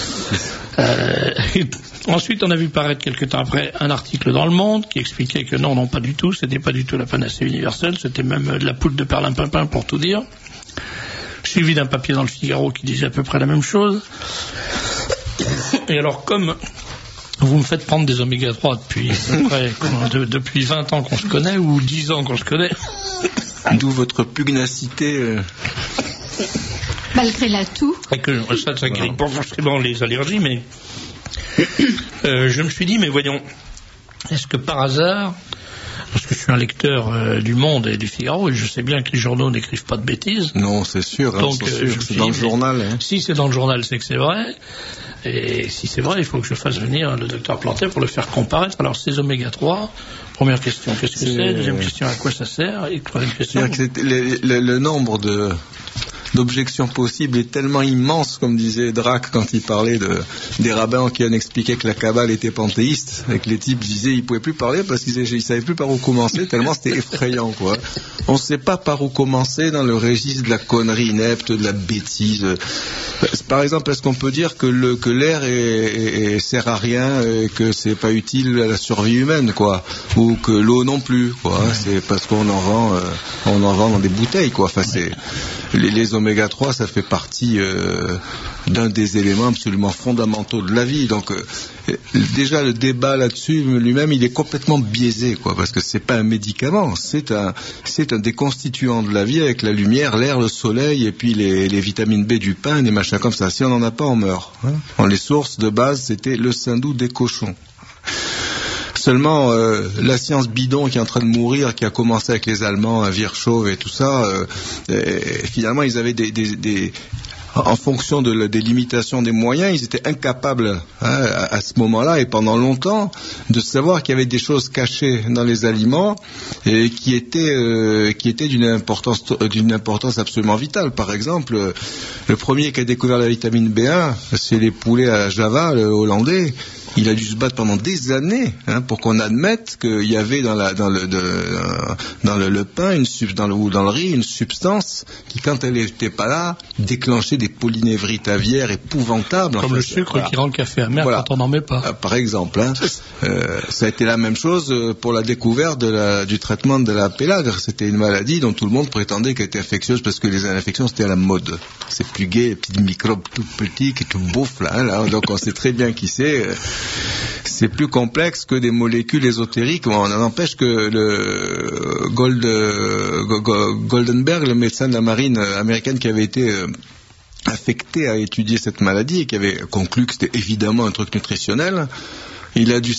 Ensuite on a vu paraître quelque temps après un article dans Le Monde qui expliquait que non pas du tout, c'était pas du tout la panacée universelle, c'était même de la poudre de perlimpinpin pour tout dire, suivi d'un papier dans le Figaro qui disait à peu près la même chose. Et alors comme vous me faites prendre des oméga 3 depuis 20 ans qu'on se connaît, ou 10 ans qu'on se connaît. D'où votre pugnacité. Malgré l'atout. Ça guérit pas forcément les allergies, mais je me suis dit, mais voyons, est-ce que par hasard, parce que je suis un lecteur du Monde et du Figaro, et je sais bien que les journaux n'écrivent pas de bêtises. Non, c'est sûr, donc, c'est dans le journal. Si c'est dans le journal, c'est que c'est vrai. Et si c'est vrai, il faut que je fasse venir le docteur Plantet pour le faire comparaître. Alors, ces oméga 3, première question, qu'est-ce que c'est? Deuxième question, à quoi ça sert? Et troisième question... Le nombre d'objections possibles est tellement immense, comme disait Drac quand il parlait des rabbins qui en expliquaient que la Kabbale était panthéiste, et que les types disaient ils pouvaient plus parler parce qu'ils savaient plus par où commencer, tellement c'était effrayant, quoi. On ne sait pas par où commencer dans le registre de la connerie inepte, de la bêtise. Par exemple, est-ce qu'on peut dire que l'air sert à rien et que c'est pas utile à la survie humaine, quoi, ou que l'eau non plus, quoi. C'est parce qu'on en vend dans des bouteilles, quoi. Enfin, c'est les oméga 3, ça fait partie d'un des éléments absolument fondamentaux de la vie. Donc déjà le débat là-dessus lui-même, il est complètement biaisé, quoi, parce que c'est pas un médicament, c'est un des constituants de la vie avec la lumière, l'air, le soleil et puis les vitamines B du pain, des machins comme ça. Si on n'en a pas, on meurt. Les sources de base, c'était le saindoux des cochons. Seulement, la science bidon qui est en train de mourir, qui a commencé avec les Allemands, Virchow et tout ça, finalement, ils avaient en fonction des limitations des moyens, ils étaient incapables à ce moment-là et pendant longtemps de savoir qu'il y avait des choses cachées dans les aliments et qui étaient d'une importance absolument vitale. Par exemple, le premier qui a découvert la vitamine B1, c'est les poulets à Java, le hollandais. Il a dû se battre pendant des années pour qu'on admette qu'il y avait dans le pain ou dans le riz une substance qui, quand elle n'était pas là, déclenchait des polynévrites aviaires épouvantables. Comme le sucre qui rend le café amer quand on n'en met pas. Par exemple. Ça a été la même chose pour la découverte du traitement de la pélagre. C'était une maladie dont tout le monde prétendait qu'elle était infectieuse parce que les infections c'était à la mode. C'est plus gai, petits microbes tout petits qui te bouffent là. Donc on sait très bien qui c'est. C'est plus complexe que des molécules ésotériques. On en empêche que le Goldenberg, le médecin de la marine américaine qui avait été affecté à étudier cette maladie et qui avait conclu que c'était évidemment un truc nutritionnel, il a dû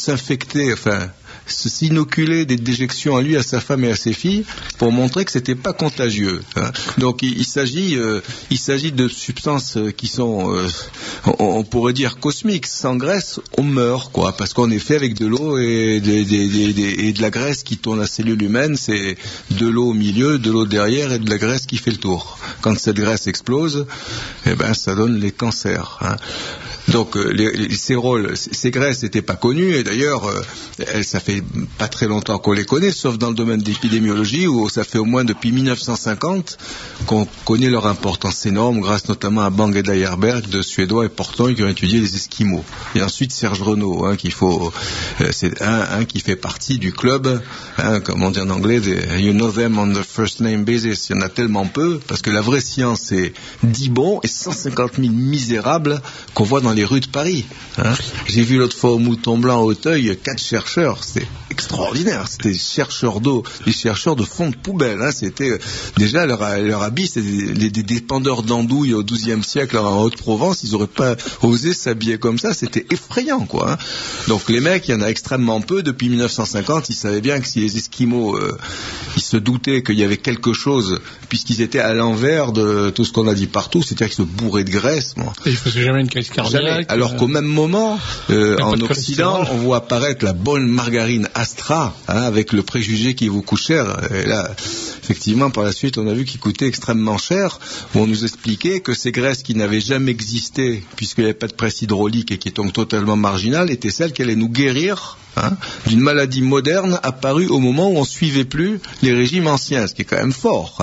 s'inoculer des déjections à lui, à sa femme et à ses filles pour montrer que c'était pas contagieux. Donc il s'agit de substances qui sont, on pourrait dire cosmiques. Sans graisse, on meurt, parce qu'on est fait avec de l'eau et de la graisse qui tourne la cellule humaine. C'est de l'eau au milieu, de l'eau derrière et de la graisse qui fait le tour. Quand cette graisse explose, ça donne les cancers. Donc ces graisses n'étaient pas connues et d'ailleurs ça fait pas très longtemps qu'on les connaît, sauf dans le domaine de l'épidémiologie où ça fait au moins depuis 1950 qu'on connaît leur importance énorme grâce notamment à Bang et Dyerberg, deux Suédois importants qui ont étudié les Esquimaux. Et ensuite Serge Renaud, c'est un qui fait partie du club, comme on dit en anglais, you know them on the first name basis. Il y en a tellement peu parce que la vraie science c'est 10 bons et 150 000 misérables qu'on voit dans les rues de Paris. J'ai vu l'autre fois au Mouton Blanc à Auteuil 4 chercheurs, c'était extraordinaire, c'était des chercheurs d'eau, des chercheurs de fond de poubelle. C'était déjà leur habit, c'était des dépendeurs d'andouilles au XIIe siècle en Haute-Provence, ils n'auraient pas osé s'habiller comme ça, c'était effrayant Donc les mecs, il y en a extrêmement peu depuis 1950, ils savaient bien que si les Esquimaux ils se doutaient qu'il y avait quelque chose puisqu'ils étaient à l'envers de tout ce qu'on a dit partout, c'est-à-dire qu'ils se bourraient de graisse. Et ils faisaient jamais une crise cardiaque. Alors qu'au même moment, en Occident, on voit apparaître la bonne margarine Astra, avec le préjugé qui vous coûte cher. Et là, effectivement, par la suite, on a vu qu'il coûtait extrêmement cher, où on nous expliquait que ces graisses qui n'avaient jamais existé, puisqu'il n'y avait pas de presse hydraulique et qui étaient donc totalement marginales, étaient celles qui allaient nous guérir d'une maladie moderne apparue au moment où on ne suivait plus les régimes anciens, ce qui est quand même fort.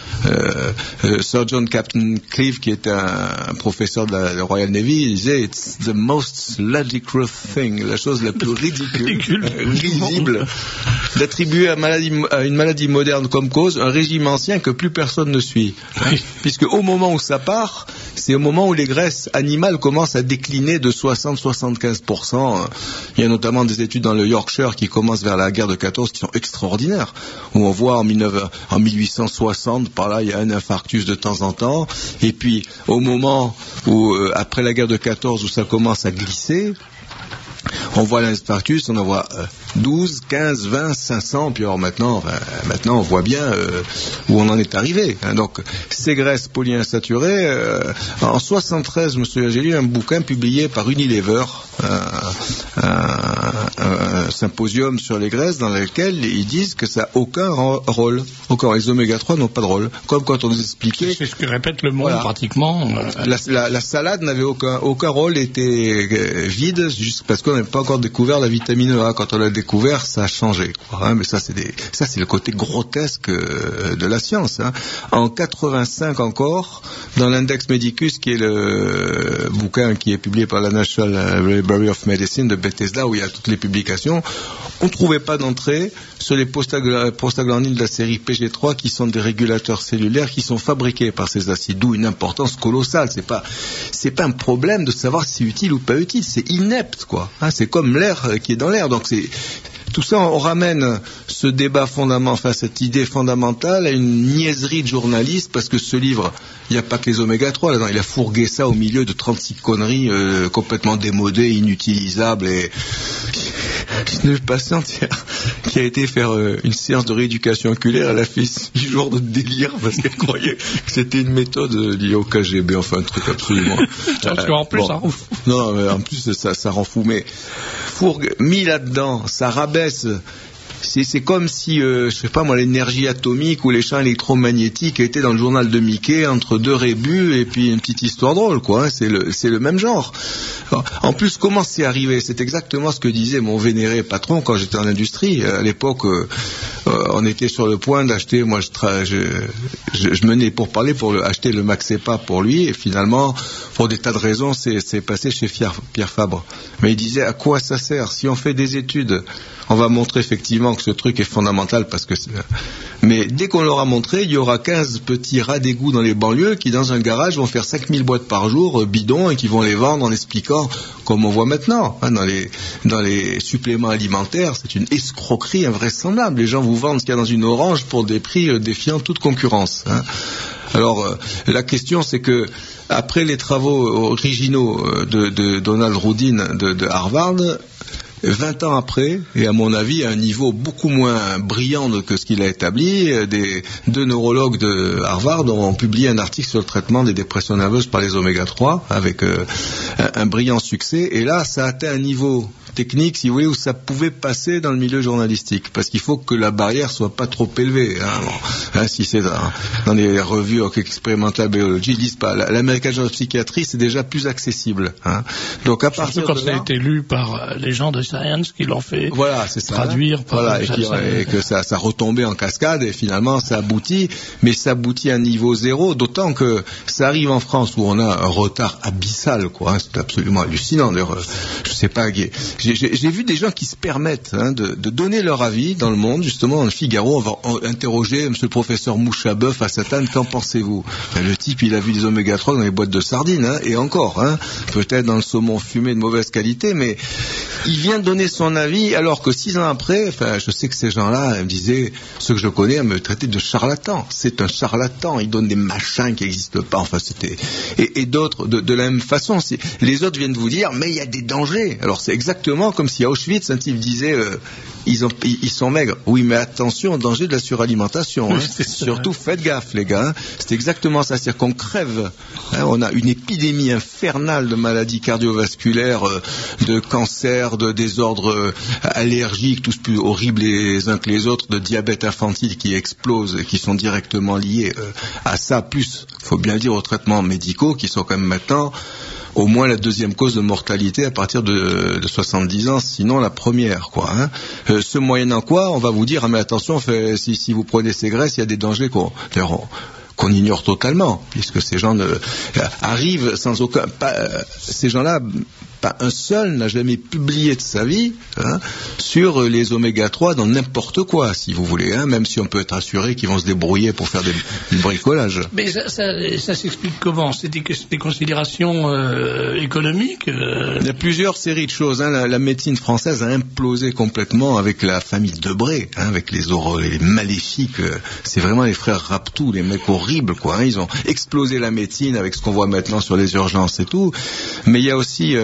Sir John Captain Cleave, qui est un professeur de la Royal Navy, il disait it's the most ludicrous thing, la chose la plus ridicule, risible, d'attribuer à une maladie moderne comme cause un régime ancien que plus personne ne suit. Puisque au moment où ça part, c'est au moment où les graisses animales commencent à décliner de 60-75%. Il y a notamment des études dans le Yorkshire qui commencent vers la guerre de 14 qui sont extraordinaires, où on voit en 1860, par là, il y a un infarctus de temps en temps, et puis au moment où, après la guerre de 14, où ça commence à glisser, on voit l'infarctus, on en voit 12, 15, 20, 500, puis alors maintenant on voit bien où on en est arrivé. Donc, ces graisses polyinsaturées, en 73, j'ai lu un bouquin publié par Unilever, un symposium sur les graisses dans lequel ils disent que ça n'a aucun rôle. Les oméga 3 n'ont pas de rôle. Comme quand on nous expliquait... C'est ce que répète le monde pratiquement. La salade n'avait aucun rôle, était vide, juste parce qu'on n'avait pas encore découvert la vitamine A. Quand on l'a découvert, ça a changé. Mais ça, c'est le côté grotesque de la science. En 85 encore, dans l'Index Medicus, qui est le bouquin qui est publié par la National Library of Medicine de Bethesda, où il y a toutes les publications, on ne trouvait pas d'entrée sur les prostaglandines de la série PG3 qui sont des régulateurs cellulaires qui sont fabriqués par ces acides, d'où une importance colossale. C'est pas un problème de savoir si c'est utile ou pas utile, c'est inepte, c'est comme l'air qui est dans l'air. Donc tout ça, on ramène ce débat cette idée fondamentale à une niaiserie de journaliste, parce que ce livre, il n'y a pas que les oméga 3 là-dedans, il a fourgué ça au milieu de 36 conneries complètement démodées, inutilisables, et une patiente qui a été faire une séance de rééducation oculaire. Elle a fait 6 jours de délire parce qu'elle croyait que c'était une méthode liée au KGB, enfin un truc absolument. En plus, ça rend fou. Non, en plus ça rend fou. Mais Fourgue mis là-dedans, ça rabaisse. C'est comme si, je sais pas moi, l'énergie atomique ou les champs électromagnétiques étaient dans le journal de Mickey entre 2 rébus et puis une petite histoire drôle, quoi. Hein, c'est le même genre. Alors, en plus, comment c'est arrivé? C'est exactement ce que disait mon vénéré patron quand j'étais en industrie. À l'époque, on était sur le point d'acheter. Moi, je menais pour acheter le Maxepa pour lui, et finalement, pour des tas de raisons, c'est passé chez Pierre Fabre. Mais il disait, à quoi ça sert? Si on fait des études, on va montrer effectivement que ce truc est fondamental mais dès qu'on l'aura montré, il y aura 15 petits rats d'égout dans les banlieues qui, dans un garage, vont faire 5000 boîtes par jour, bidons, et qui vont les vendre en expliquant, comme on voit maintenant, hein, dans les suppléments alimentaires, c'est une escroquerie invraisemblable. Les gens vous vendent ce qu'il y a dans une orange pour des prix défiant toute concurrence. Hein. Alors, la question, c'est que, après les travaux originaux de Donald Rudin de Harvard, 20 ans après, et à mon avis à un niveau beaucoup moins brillant que ce qu'il a établi, 2 neurologues de Harvard ont publié un article sur le traitement des dépressions nerveuses par les oméga 3 avec un brillant succès, et là ça a atteint un niveau technique, si vous voulez, où ça pouvait passer dans le milieu journalistique, parce qu'il faut que la barrière soit pas trop élevée. Hein. Bon, hein, si c'est dans les revues Experimental Biology, ils disent pas. L'American Journal of Psychiatry, c'est déjà plus accessible. Hein. Donc à partir quand de ça là, a été lu par les gens de Science qui l'ont fait c'est traduire. Ça, et que ça retombait en cascade, et finalement ça aboutit, mais ça aboutit à un niveau zéro, d'autant que ça arrive en France où on a un retard abyssal, quoi. Hein, c'est absolument hallucinant. D'ailleurs, je sais pas. J'ai vu des gens qui se permettent de donner leur avis dans le Monde, justement dans le Figaro. On va interroger monsieur le professeur Mouchabeuf à Satane, qu'en pensez-vous? Le type, il a vu des oméga 3 dans les boîtes de sardines, hein, et encore, hein, peut-être dans le saumon fumé de mauvaise qualité, mais il vient donner son avis, alors que 6 ans après, je sais que ces gens-là me disaient, ceux que je connais, me traitaient de charlatan. C'est un charlatan, il donne des machins qui n'existent pas, et d'autres de la même façon. Les autres viennent vous dire, mais il y a des dangers. Alors c'est exactement comme si à Auschwitz, un type disait, ils sont maigres. Oui, mais attention au danger de la suralimentation. Hein. Surtout, faites gaffe, les gars. Hein. C'est exactement ça. C'est-à-dire qu'on crève. Hein. On a une épidémie infernale de maladies cardiovasculaires, de cancers, de désordres allergiques, tous plus horribles les uns que les autres, de diabète infantile qui explose et qui sont directement liés à ça. Plus, il faut bien dire, aux traitements médicaux qui sont quand même maintenant au moins la 2e cause de mortalité à partir de 70 ans, sinon la première, quoi. Hein. Ce moyennant quoi, on va vous dire, mais attention, si vous prenez ces graisses, il y a des dangers qu'on ignore totalement, puisque ces gens arrivent sans aucun... ces gens-là, pas un seul n'a jamais publié de sa vie, hein, sur les oméga 3 dans n'importe quoi, si vous voulez, hein, même si on peut être assuré qu'ils vont se débrouiller pour faire du bricolage. Mais ça s'explique comment? C'est des considérations économiques Il y a plusieurs séries de choses. Hein. La médecine française a implosé complètement avec la famille Debré, hein, avec les maléfiques. C'est vraiment les frères Raptou, les mecs horribles, quoi. Hein. Ils ont explosé la médecine avec ce qu'on voit maintenant sur les urgences et tout. Mais il y a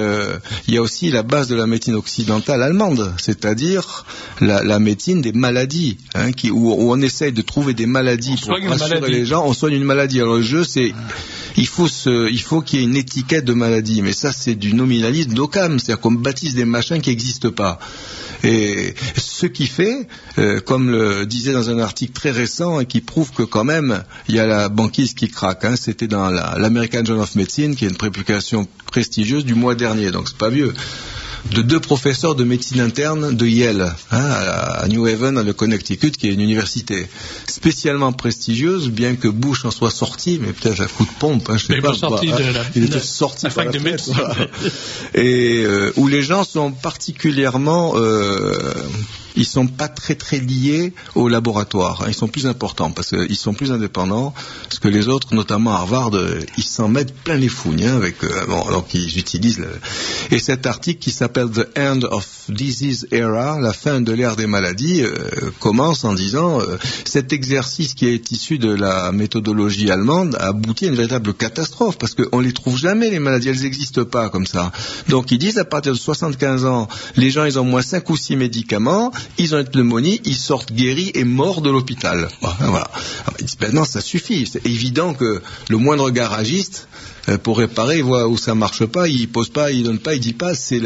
aussi la base de la médecine occidentale allemande, c'est-à-dire la médecine des maladies, hein, où on essaye de trouver des maladies pour rassurer les gens. On soigne une maladie. Alors le jeu, c'est il faut qu'il y ait une étiquette de maladie, mais ça c'est du nominalisme d'Occam, c'est-à-dire qu'on baptise des machins qui n'existent pas. Et ce qui fait, comme le disait dans un article très récent, et qui prouve que quand même il y a la banquise qui craque, hein, c'était dans l'American Journal of Medicine, qui est une publication prestigieuse du mois dernier, donc c'est pas vieux, de 2 professeurs de médecine interne de Yale, hein, à New Haven, dans le Connecticut, qui est une université spécialement prestigieuse, bien que Bush en soit sorti, mais peut-être à coup de pompe, hein, je sais pas. Il était sorti par la fenêtre, voilà. Et où les gens sont particulièrement ils sont pas très très liés au laboratoire. Ils sont plus importants parce qu'ils sont plus indépendants. Parce que les autres, notamment à Harvard, ils s'en mettent plein les fouilles avec. Donc ils utilisent. Et cet article qui s'appelle The End of Disease Era, la fin de l'ère des maladies, commence en disant cet exercice qui est issu de la méthodologie allemande a abouti à une véritable catastrophe parce qu'on les trouve jamais les maladies, elles n'existent pas comme ça. Donc ils disent à partir de 75 ans, les gens ils ont au moins 5 ou 6 médicaments, ils ont une pneumonie, ils sortent guéris et morts de l'hôpital. Voilà. Alors, ils disent ben non, ça suffit. C'est évident que le moindre garagiste pour réparer, il voit où ça marche pas, il pose pas, il donne pas, il dit pas c'est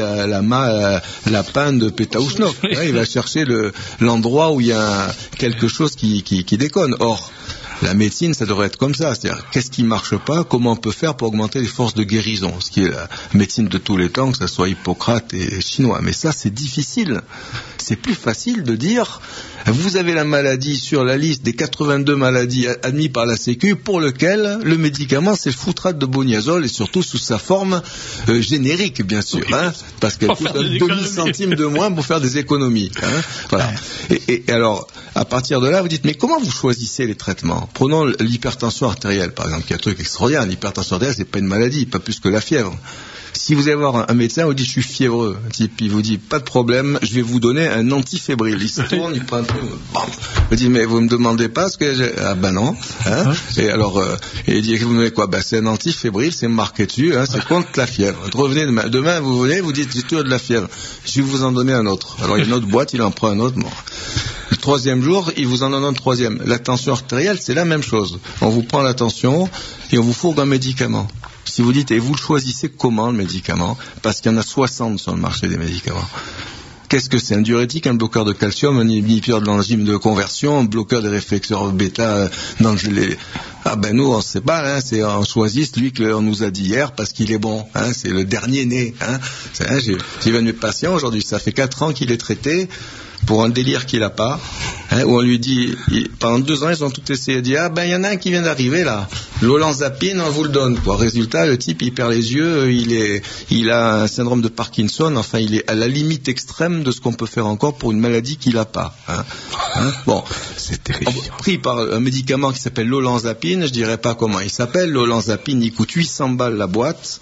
la panne de Pétaouchnok. Il va chercher l'endroit où il y a quelque chose qui déconne. Or, la médecine, ça devrait être comme ça, c'est-à-dire qu'est-ce qui marche pas, comment on peut faire pour augmenter les forces de guérison, ce qui est la médecine de tous les temps, que ce soit Hippocrate et chinois. Mais ça, c'est difficile. C'est plus facile de dire, vous avez la maladie sur la liste des 82 maladies admises par la Sécu pour lequel le médicament, c'est le foutrate de Boniazol et surtout sous sa forme générique, bien sûr, oui, parce qu'elle coûte un demi-centime de moins pour faire des économies. Voilà. Et alors, à partir de là, vous dites, mais comment vous choisissez les traitements ? Prenons l'hypertension artérielle, par exemple, qui est un truc extraordinaire. L'hypertension artérielle, c'est pas une maladie, pas plus que la fièvre. Si vous allez voir un médecin, vous dit je suis fiévreux, puis il vous dit pas de problème, je vais vous donner un antifébrile. Il se tourne, il prend un truc, bam. Vous dites mais vous me demandez pas ce que j'ai... Ah ben non. Et alors il dit vous me donnez quoi? Ben c'est un antifébrile, c'est marqué dessus, c'est contre la fièvre. Revenez demain vous venez, vous dites j'ai toujours de la fièvre. Je vais vous en donner un autre. Alors il y a une autre boîte, il en prend un autre. Bon. Le troisième jour, il vous en donne un troisième. La tension artérielle, c'est la même chose. On vous prend la tension et on vous fourgue un médicament. Si vous dites, et vous le choisissez comment le médicament? Parce qu'il y en a 60 sur le marché des médicaments. Qu'est-ce que c'est? Un diurétique, un bloqueur de calcium, un inhibiteur de l'enzyme de conversion, un bloqueur des réflexeurs bêta dans les... Ah ben nous on sait pas, on choisit celui qu'on nous a dit hier parce qu'il est bon, c'est le dernier né. J'ai vu un de mes patients aujourd'hui, ça fait 4 ans qu'il est traité pour un délire qu'il a pas, où on lui dit, pendant 2 ans ils ont tout essayé de dire, ah ben il y en a un qui vient d'arriver là, l'olanzapine on vous le donne, quoi. Résultat, le type il perd les yeux, il a un syndrome de Parkinson, enfin il est à la limite extrême de ce qu'on peut faire encore pour une maladie qu'il a pas. Bon, c'est terrible. Pris par un médicament qui s'appelle l'olanzapine, je dirais pas comment il s'appelle, l'olanzapine il coûte 800 balles la boîte,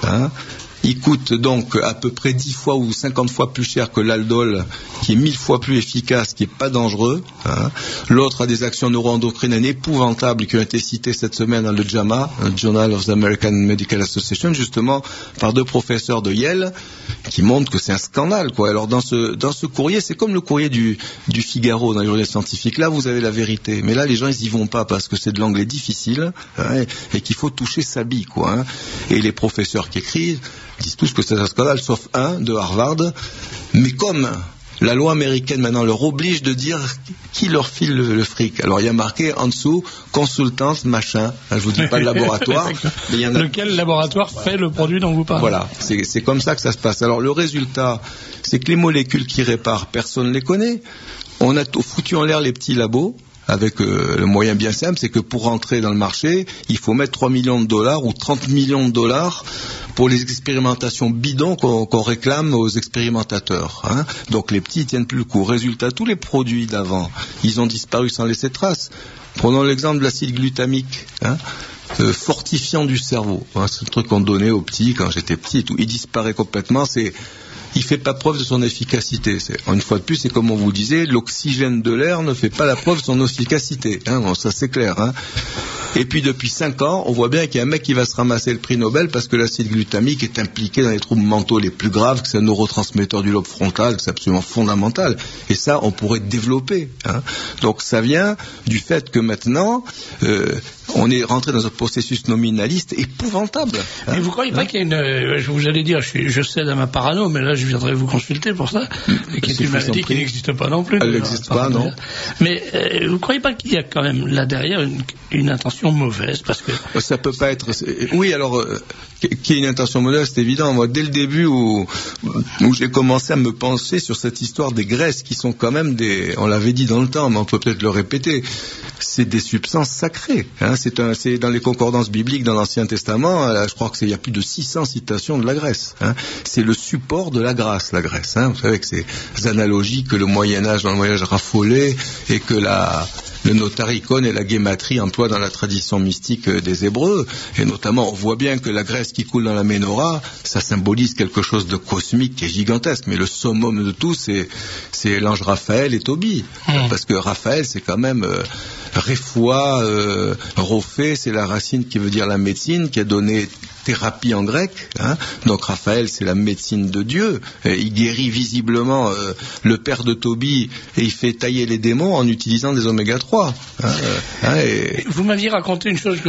il coûte donc à peu près 10 fois ou 50 fois plus cher que l'Aldol, qui est 1000 fois plus efficace, qui est pas dangereux. L'autre a des actions neuroendocriniennes épouvantables qui ont été citées cette semaine dans le JAMA, le Journal of the American Medical Association, justement par 2 professeurs de Yale, qui montrent que c'est un scandale, quoi. Alors dans ce courrier, c'est comme le courrier du Figaro dans les journaux scientifiques. Là, vous avez la vérité, mais là, les gens ils y vont pas parce que c'est de l'anglais difficile et qu'il faut toucher sa bille, quoi. Et les professeurs qui écrivent disent tous que c'est un scandale, sauf un de Harvard. Mais comme la loi américaine maintenant leur oblige de dire qui leur file le fric. Alors il y a marqué en dessous consultante machin. Je vous dis pas le laboratoire. Mais il y en a... Lequel laboratoire fait le produit dont vous parlez? Voilà, c'est comme ça que ça se passe. Alors le résultat, c'est que les molécules qui réparent, personne ne les connaît. On a foutu en l'air les petits labos. Avec le moyen bien simple, c'est que pour rentrer dans le marché, il faut mettre 3 millions de dollars ou 30 millions de dollars pour les expérimentations bidons qu'on réclame aux expérimentateurs. Donc les petits tiennent plus le coup. Résultat, tous les produits d'avant, ils ont disparu sans laisser trace. Prenons l'exemple de l'acide glutamique. Fortifiant du cerveau. C'est le truc qu'on donnait aux petits quand j'étais petit et tout. Il disparaît complètement. Il fait pas preuve de son efficacité. Une fois de plus, c'est comme on vous disait, l'oxygène de l'air ne fait pas la preuve de son efficacité. Bon, ça c'est clair. Et puis depuis 5 ans, on voit bien qu'il y a un mec qui va se ramasser le prix Nobel parce que l'acide glutamique est impliqué dans les troubles mentaux les plus graves, que c'est un neurotransmetteur du lobe frontal, que c'est absolument fondamental. Et ça, on pourrait développer. Donc ça vient du fait que maintenant, on est rentré dans un processus nominaliste épouvantable. Mais vous croyez pas qu'il y a une... Vous allez dire, je cède à ma parano, mais là je viendrai vous consulter pour ça, qui est une maladie qui n'existe pas non plus. Elle n'existe pas, non. Mais vous croyez pas qu'il y a quand même là derrière une intention mauvaise, parce que... Ça peut pas être... Oui, alors, qu'il y ait une intention mauvaise, c'est évident. Moi, dès le début où j'ai commencé à me pencher sur cette histoire des graisses, qui sont quand même on l'avait dit dans le temps, mais on peut peut-être le répéter, c'est des substances sacrées. C'est dans les concordances bibliques dans l'Ancien Testament, je crois qu'il y a plus de 600 citations de la graisse. C'est le support de la grâce, la graisse. Vous savez que ces analogies que le Moyen-Âge, dans le Moyen-Âge raffolé, et que le notaricon et la guématrie emploient dans la tradition mystique des Hébreux. Et notamment, on voit bien que la graisse qui coule dans la Ménorah, ça symbolise quelque chose de cosmique qui est gigantesque. Mais le summum de tout, c'est l'ange Raphaël et Tobie. Parce que Raphaël, c'est quand même Réfoua, Rophée, c'est la racine qui veut dire la médecine, qui a donné thérapie en grec. Donc Raphaël, c'est la médecine de Dieu. Il guérit visiblement le père de Tobie et il fait tailler les démons en utilisant des oméga 3. Vous m'aviez raconté une chose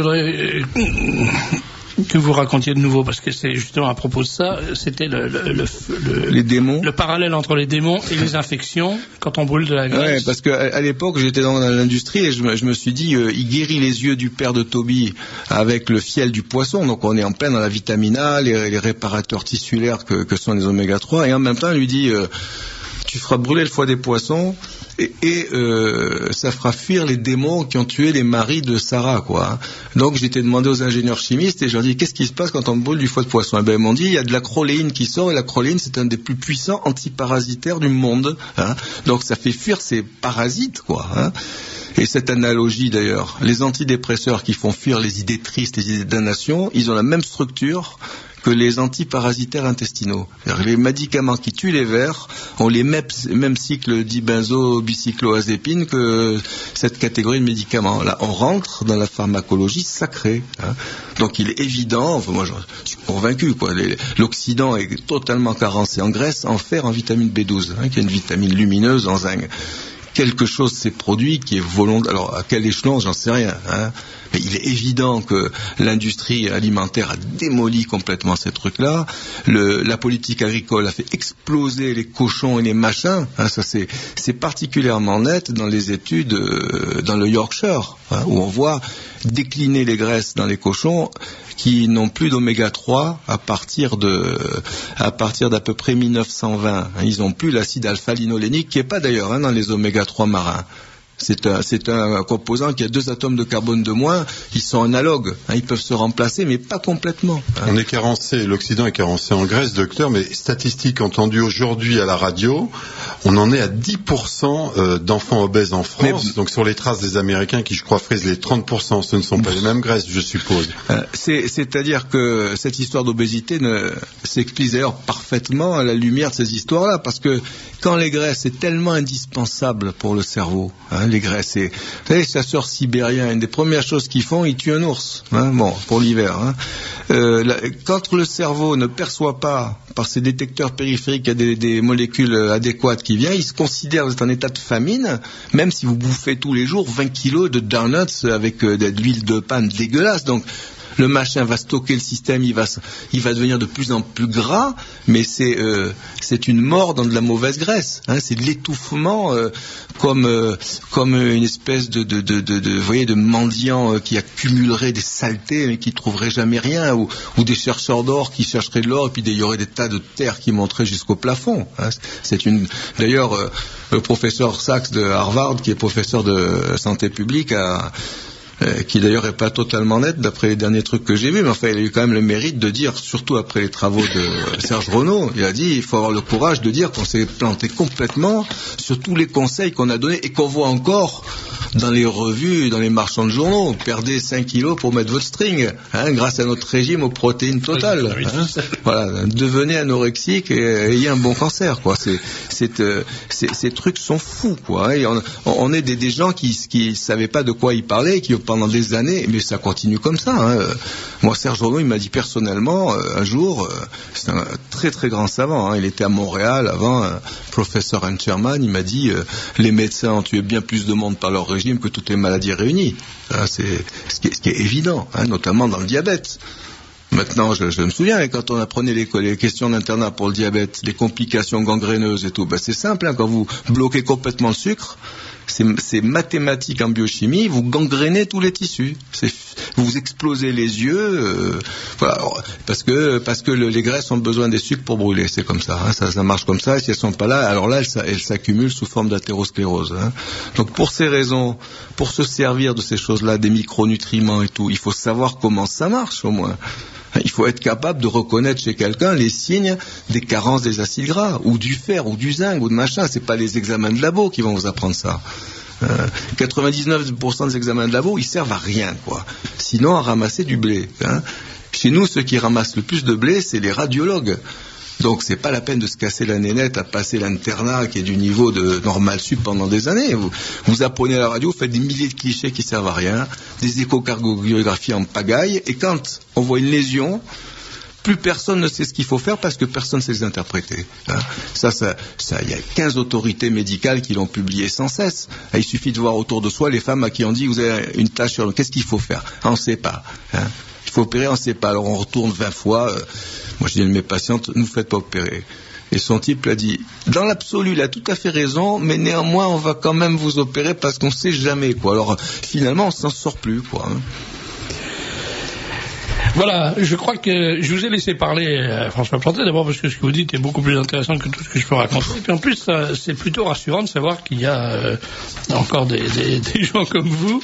que vous racontiez de nouveau, parce que c'est justement à propos de ça, c'était les démons. Le parallèle entre les démons et les infections quand on brûle de la graisse. Ouais, parce qu'à l'époque, j'étais dans l'industrie et je me suis dit, il guérit les yeux du père de Tobie avec le fiel du poisson, donc on est en plein dans la vitamine A, les réparateurs tissulaires que sont les oméga 3, et en même temps, il lui dit, tu feras brûler le foie des poissons, et ça fera fuir les démons qui ont tué les maris de Sarah, quoi. Donc j'étais demandé aux ingénieurs chimistes et je leur dis qu'est-ce qui se passe quand on brûle du foie de poisson. Ils m'ont dit il y a de la chroléine qui sort, et la chroléine c'est un des plus puissants antiparasitaires du monde. Donc ça fait fuir ces parasites, quoi. Et cette analogie d'ailleurs, les antidépresseurs qui font fuir les idées tristes, les idées de damnation, ils ont la même structure que les antiparasitaires intestinaux. C'est-à-dire les médicaments qui tuent les vers ont les mêmes cycles dibenzo-bicycloazépine que cette catégorie de médicaments. Là, on rentre dans la pharmacologie sacrée. Donc il est évident, moi je suis convaincu, l'Occident est totalement carencé en graisse, en fer, en vitamine B12, qui est une vitamine lumineuse, en zinc. Quelque chose s'est produit qui est volontaire. Alors à quel échelon, j'en sais rien. Mais il est évident que l'industrie alimentaire a démoli complètement ces trucs-là. La politique agricole a fait exploser les cochons et les machins. Ça c'est particulièrement net dans les études dans le Yorkshire, où on voit décliner les graisses dans les cochons qui n'ont plus d'oméga 3 à partir d'à peu près 1920. Ils n'ont plus l'acide alpha-linolénique, qui n'est pas d'ailleurs dans les oméga 3 marins. C'est un composant qui a 2 atomes de carbone de moins. Ils sont analogues. Ils peuvent se remplacer, mais pas complètement. On est carencé, l'Occident est carencé en graisse, docteur, mais statistiques entendues aujourd'hui à la radio, on en est à 10% d'enfants obèses en France. Mais, donc sur les traces des Américains qui, je crois, frisent les 30%, ce ne sont pas les mêmes graisses, je suppose. C'est-à-dire que cette histoire d'obésité s'explique d'ailleurs parfaitement à la lumière de ces histoires-là, parce que quand les graisses c'est tellement indispensable pour le cerveau, les graisses, vous savez, les chasseurs sibériens, une des premières choses qu'ils font, ils tuent un ours, pour l'hiver. Quand le cerveau ne perçoit pas par ses détecteurs périphériques qu'il y a des molécules adéquates qui viennent, il se considère que vous êtes en état de famine, même si vous bouffez tous les jours 20 kilos de donuts avec de l'huile de palme dégueulasse. Donc le machin va stocker le système, il va devenir de plus en plus gras, mais c'est une mort dans de la mauvaise graisse. C'est de l'étouffement comme une espèce de mendiant qui accumulerait des saletés mais qui trouverait jamais rien, ou des chercheurs d'or qui chercheraient de l'or et puis il y aurait des tas de terre qui monteraient jusqu'au plafond. D'ailleurs le professeur Sachs de Harvard, qui est professeur de santé publique, qui d'ailleurs est pas totalement net d'après les derniers trucs que j'ai vus, mais enfin il a eu quand même le mérite de dire, surtout après les travaux de Serge Renaud, il a dit il faut avoir le courage de dire qu'on s'est planté complètement sur tous les conseils qu'on a donnés et qu'on voit encore dans les revues, dans les marchands de journaux. Perdez 5 kilos pour mettre votre string, grâce à notre régime aux protéines totales. Voilà, devenez anorexique et ayez un bon cancer, quoi. Ces trucs sont fous, quoi. Et on est des gens qui savaient pas de quoi ils parlaient, qui pendant des années, mais ça continue comme ça. Moi, Serge Renaud, il m'a dit personnellement, un jour, c'est un très très grand savant, il était à Montréal avant, professeur Hencherman, il m'a dit, les médecins ont tué bien plus de monde par leur régime que toutes les maladies réunies. C'est ce qui est évident, notamment dans le diabète. Maintenant, je me souviens, quand on apprenait les questions d'internat pour le diabète, les complications gangréneuses et tout, c'est simple, quand vous bloquez complètement le sucre, c'est mathématique en biochimie, vous gangrénez tous les tissus. vous vous explosez les yeux, voilà, parce que les graisses ont besoin des sucres pour brûler, c'est comme ça, hein, ça marche comme ça, et si elles sont pas là, alors là, elles s'accumulent sous forme d'athérosclérose. Hein. Donc pour ces raisons, pour se servir de ces choses-là, des micronutriments et tout, il faut savoir comment ça marche au moins. Il faut être capable de reconnaître chez quelqu'un les signes des carences des acides gras, ou du fer, ou du zinc, ou de machin. C'est pas les examens de labo qui vont vous apprendre ça. 99% des examens de labo, ils servent à rien, quoi. Sinon, à ramasser du blé. Hein. Chez nous, ceux qui ramassent le plus de blé, c'est les radiologues. Donc c'est pas la peine de se casser la nénette à passer l'internat qui est du niveau de normal sup pendant des années. Vous apprenez à la radio, vous faites des milliers de clichés qui servent à rien, des échocardiographies en pagaille, et quand on voit une lésion, plus personne ne sait ce qu'il faut faire parce que personne ne sait les interpréter. Hein. Ça, il y a 15 autorités médicales qui l'ont publié sans cesse. Il suffit de voir autour de soi les femmes à qui on dit vous avez une tache sur le... Qu'est-ce qu'il faut faire? On ne sait pas. Hein. Il faut opérer, on ne sait pas. Alors on retourne 20 fois. Moi, je dis à mes patientes, ne vous faites pas opérer. Et son type l'a dit, dans l'absolu, il a tout à fait raison, mais néanmoins, on va quand même vous opérer parce qu'on ne sait jamais, quoi. Alors, finalement, on s'en sort plus, quoi. Hein. Voilà, je crois que je vous ai laissé parler François Plantet, d'abord parce que ce que vous dites est beaucoup plus intéressant que tout ce que je peux raconter. Et puis en plus, c'est plutôt rassurant de savoir qu'il y a encore des gens comme vous.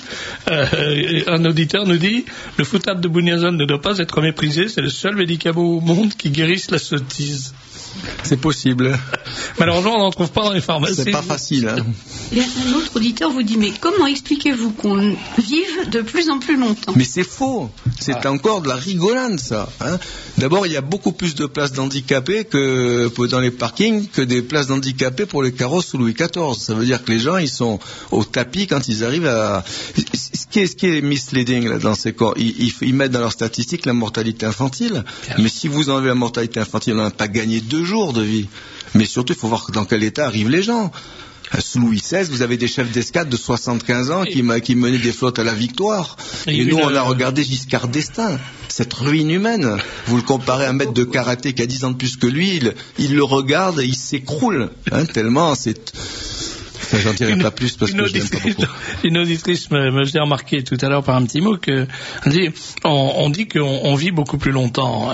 Un auditeur nous dit « Le foutade de Bunyason ne doit pas être méprisé, c'est le seul médicament au monde qui guérisse la sottise. » C'est possible. Malheureusement, on n'en trouve pas dans les pharmacies. C'est pas facile. Hein. Et un autre auditeur vous dit, mais comment expliquez-vous qu'on vive de plus en plus longtemps? Mais c'est faux. C'est encore de la rigolade, ça. Hein. D'abord, il y a beaucoup plus de places d'handicapés que dans les parkings que des places d'handicapés pour les carrosses sous Louis XIV. Ça veut dire que les gens, ils sont au tapis quand ils arrivent à... Ce qui est misleading là, dans ces corps, ils mettent dans leurs statistiques la mortalité infantile. Mais si vous enlevez la mortalité infantile, on n'a pas gagné 2 jours de vie. Mais surtout, il faut voir dans quel état arrivent les gens. Sous Louis XVI, vous avez des chefs d'escadre de 75 ans qui menaient des flottes à la victoire. Et nous, on a regardé Giscard d'Estaing. Cette ruine humaine. Vous le comparez à un maître de karaté qui a 10 ans de plus que lui, il le regarde et il s'écroule. Hein, tellement c'est... Enfin, j'en dirai pas plus parce que je n'aime pas beaucoup. Une auditrice me faisait remarquer tout à l'heure par un petit mot que on dit qu'on vit beaucoup plus longtemps.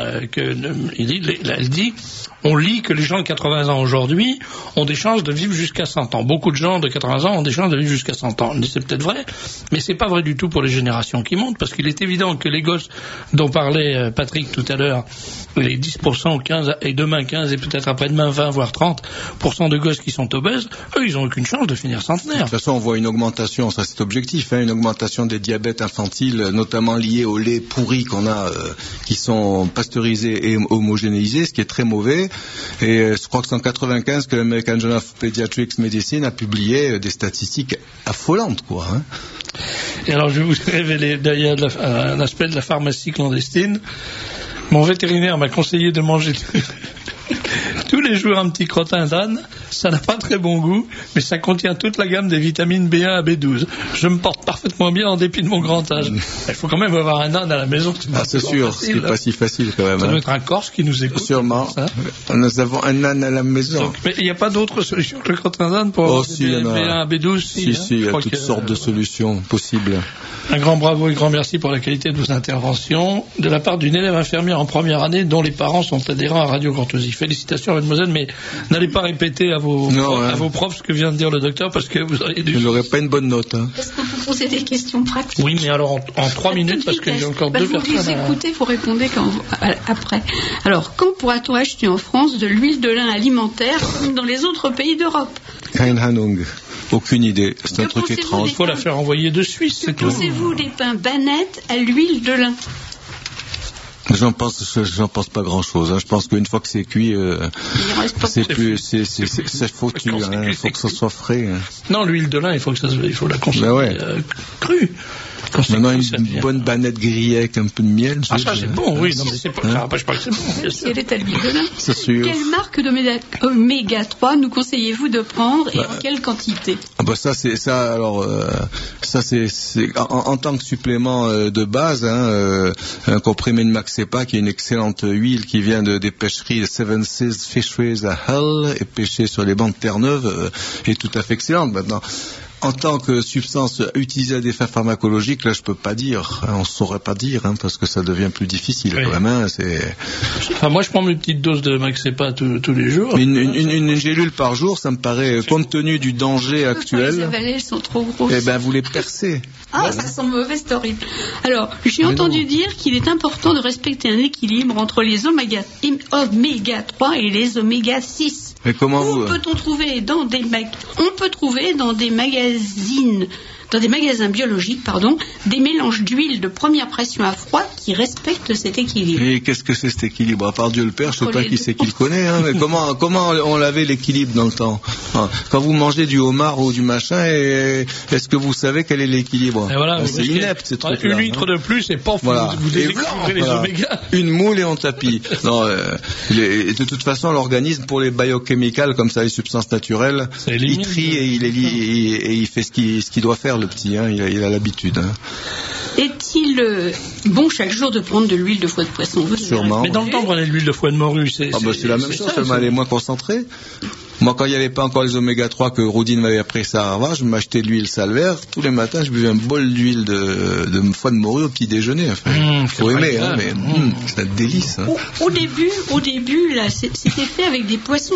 Elle dit on lit que les gens de 80 ans aujourd'hui ont des chances de vivre jusqu'à 100 ans. Beaucoup de gens de 80 ans ont des chances de vivre jusqu'à 100 ans. C'est peut-être vrai, mais c'est pas vrai du tout pour les générations qui montent, parce qu'il est évident que les gosses dont parlait Patrick tout à l'heure, les 10%, 15, et demain 15, et peut-être après-demain 20, voire 30% de gosses qui sont obèses, eux, ils n'ont aucune chance de finir centenaire. De toute façon, on voit une augmentation, ça c'est objectif, hein, une augmentation des diabètes infantiles, notamment liés au lait pourri qu'on a, qui sont pasteurisés et homogénéisés, ce qui est très mauvais. Et je crois que c'est en 95 que l'American Journal of Pediatrics Medicine a publié des statistiques affolantes, quoi. Hein. Et alors, je vais vous révéler d'ailleurs un aspect de la pharmacie clandestine. Mon vétérinaire m'a conseillé de manger tous les jours un petit crottin d'âne. Ça n'a pas très bon goût, mais ça contient toute la gamme des vitamines B1 à B12. Je me porte parfaitement bien en dépit de mon grand âge. Il faut quand même avoir un âne à la maison. C'est sûr, ce n'est pas si facile quand même. Ça doit être un Corse qui nous écoute. Sûrement. Nous avons un âne à la maison. Donc, mais il n'y a pas d'autre solution que le crottin d'âne pour avoir des B1 à B12? Si, il y a toutes sortes de solutions possibles. Un grand bravo et grand merci pour la qualité de vos interventions de la part d'une élève infirmière en première année dont les parents sont adhérents à Radio Courtoisie. Félicitations mademoiselle, mais n'allez pas répéter à vos profs ce que vient de dire le docteur parce que vous auriez dû... Vous n'aurez pas une bonne note. Hein. Est-ce qu'on peut poser des questions pratiques? Oui, mais alors en 3 minutes parce qu'il y a encore 2 personnes. Vous écoutez, vous répondez après. Alors, quand pourra-t-on acheter en France de l'huile de lin alimentaire comme dans les autres pays d'Europe? Keine Ahnung. Aucune idée. C'est un truc étrange. Il faut la faire envoyer de Suisse. Que pensez-vous des pains Banette à l'huile de lin? J'en pense pas grand-chose. Hein. Je pense qu'une fois que c'est cuit, c'est foutu. Il faut que ça soit frais. Hein. Non, l'huile de lin, il faut la consommer crue. Maintenant, une bonne banette grillée avec un peu de miel. Ah, ça, c'est bon, oui. Non, mais c'est pas, ça n'empêche pas que c'est bon. Si elle est à l'huile de lin. C'est sûr. Quelle marque d'oméga 3 nous conseillez-vous de prendre et en quelle quantité? En tant que supplément de base, hein, un comprimé de Maxepa, qui est une excellente huile qui vient des pêcheries Seven Seas Fisheries à Hull et pêchée sur les bancs de Terre-Neuve, est tout à fait excellente maintenant. en tant que substance utilisée à des fins pharmacologiques, là, je peux pas dire. On saurait pas dire, parce que ça devient plus difficile quand même. Moi, je prends mes petites doses de Maxepa tous les jours. Une gélule par jour, ça me paraît, compte tenu du danger actuel. Les avaler, elles sont trop grosses. Eh ben, vous les percez. Ah, ça sent mauvais, c'est horrible. Alors, j'ai entendu dire qu'il est important de respecter un équilibre entre les oméga 3 et les oméga 6. Mais comment peut-on trouver dans des magasins biologiques, des mélanges d'huile de première pression à froid qui respectent cet équilibre. Et qu'est-ce que c'est cet équilibre? À part Dieu le Père, je sais pas qui c'est qui le connaît, mais comment on lavait l'équilibre dans le temps? Quand vous mangez du homard ou du machin, est-ce que vous savez quel est l'équilibre? Voilà, c'est inepte, ces trucs-là. Une litre de plus et pas vous découvrez les oméga. Une moule et on tapis. Non, de toute façon, l'organisme, pour les biochemicals, comme ça, les substances naturelles, il trie et il fait ce qu'il doit faire, le petit, il a l'habitude. Est-il bon chaque jour de prendre de l'huile de foie de poisson? Sûrement. Mais dans le temps, on prenait de l'huile de foie de morue. C'est la même chose, seulement elle est moins concentrée. Moi, quand il n'y avait pas encore les oméga 3 que Roudine m'avait appris ça à Harvard, je m'achetais de l'huile salvaire. Tous les matins, je buvais un bol d'huile de foie de morue au petit déjeuner. Faut aimer, mais c'est un délice. Au début, là, c'était fait avec des poissons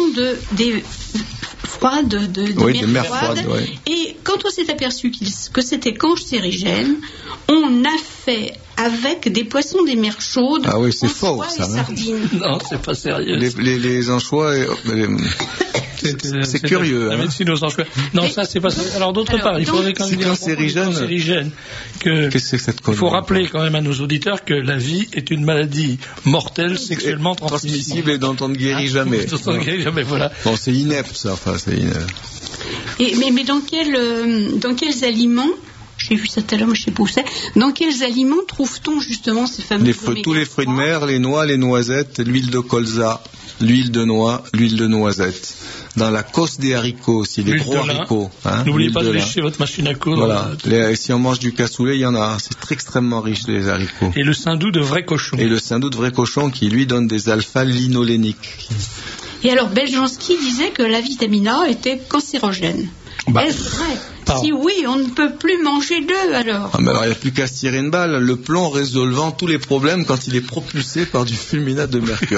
froides, des mers froides. Et quand on s'est aperçu que c'était cancérigène, on a fait avec des poissons des mers chaudes. Ah oui, c'est faux, ça. Sardines. Non, c'est pas sérieux. Les anchois. C'est curieux. La médecine aux anchois. Non, ça c'est pas ça. Alors d'autre part, il faudrait quand même dire cancérigène. Qu'est-ce que c'est cette connerie? Il faut rappeler quand même à nos auditeurs que la vie est une maladie mortelle, sexuellement transmissible et dont on ne guérit jamais. Voilà. Bon, c'est inepte ça. C'est inepte. Mais dans quels aliments? J'ai vu ça tout à l'heure, mais je ne sais pas où c'est. Dans quels aliments trouve-t-on justement ces fameux tous les fruits de mer, les noix, les noisettes, l'huile de colza, l'huile de noix, l'huile de noisette. Dans la cosse des haricots aussi, les gros haricots. N'oubliez pas de lécher votre machine à coudre. Voilà. Si on mange du cassoulet, il y en a. C'est extrêmement riche, les haricots. Et le saindoux de vrai cochon. Qui lui donne des alpha-linoléniques. Et alors, Beljanski disait que la vitamine A était cancérogène. Est-ce vrai? Si oui, on ne peut plus manger d'œufs alors. Il n'y a plus qu'à se tirer une balle. Le plomb résolvant tous les problèmes quand il est propulsé par du fulminate de mercure.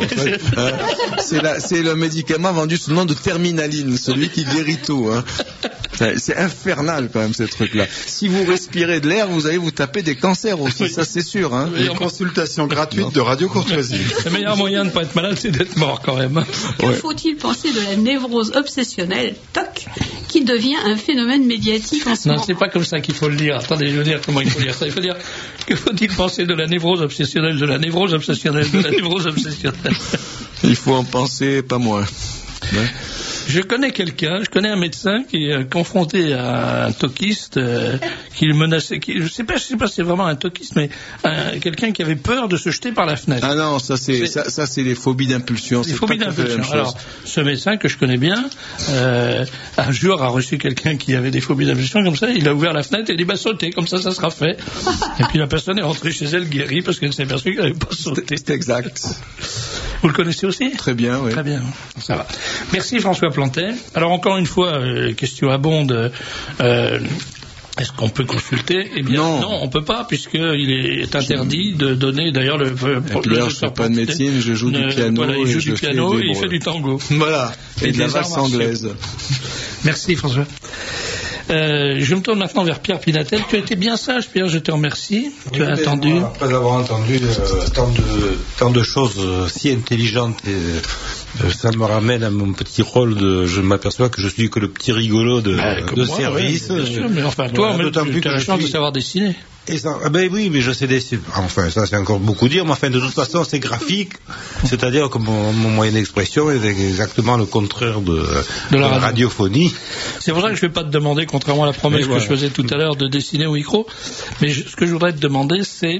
C'est le médicament vendu sous le nom de terminaline, celui qui guérit tout. C'est infernal quand même ces trucs-là. Si vous respirez de l'air, vous allez vous taper des cancers aussi, ça c'est sûr. Et une consultation gratuite de Radio Courtoisie. Le meilleur moyen de ne pas être malade, c'est d'être mort quand même. Que faut-il penser de la névrose obsessionnelle, TOC, qui devient un phénomène médiatique en ce moment? Non, c'est pas comme ça qu'il faut le dire. Attendez, je veux dire comment il faut dire ça. Il faut dire, que faut-il penser de la névrose obsessionnelle, de la névrose obsessionnelle, de la névrose obsessionnelle? Il faut en penser pas moins. Je connais un médecin qui est confronté à un toquiste qui le menaçait, je sais pas si c'est vraiment un toquiste, mais quelqu'un qui avait peur de se jeter par la fenêtre. Ah non, ça c'est les phobies d'impulsion. Les phobies d'impulsion. Alors, ce médecin que je connais bien, un jour a reçu quelqu'un qui avait des phobies d'impulsion comme ça, il a ouvert la fenêtre et il dit sautez, comme ça sera fait. Et puis la personne est rentrée chez elle guérie parce qu'elle s'est aperçue qu'elle n'avait pas sauté. C'est exact. Vous le connaissez aussi? Très bien, oui. Très bien, ça va. Merci François Plantet. Alors encore une fois, question abonde. Est-ce qu'on peut consulter? Eh bien, non, on peut pas, puisqu'il est interdit de donner, d'ailleurs, je fais pas de médecine, je joue du piano. Voilà, il joue du piano et il fait du tango. Voilà. Et de la valse anglaise. Merci, François. Je me tourne maintenant vers Pierre Pinatel. Tu as été bien sage, Pierre, je te remercie. Tu as attendu. Après avoir entendu tant de choses si intelligentes, ça me ramène à mon petit rôle je m'aperçois que je suis que le petit rigolo de service. Bien sûr, mais enfin, toi, tu as la chance de savoir dessiner. Et ça, oui, mais je sais dessiner. Enfin, ça c'est encore beaucoup dire, mais enfin, de toute façon, c'est graphique. C'est-à-dire que mon moyen d'expression est exactement le contraire de la radiophonie. C'est pour ça que je ne vais pas te demander, contrairement à la promesse que je faisais tout à l'heure, de dessiner au micro. Mais ce que je voudrais te demander, c'est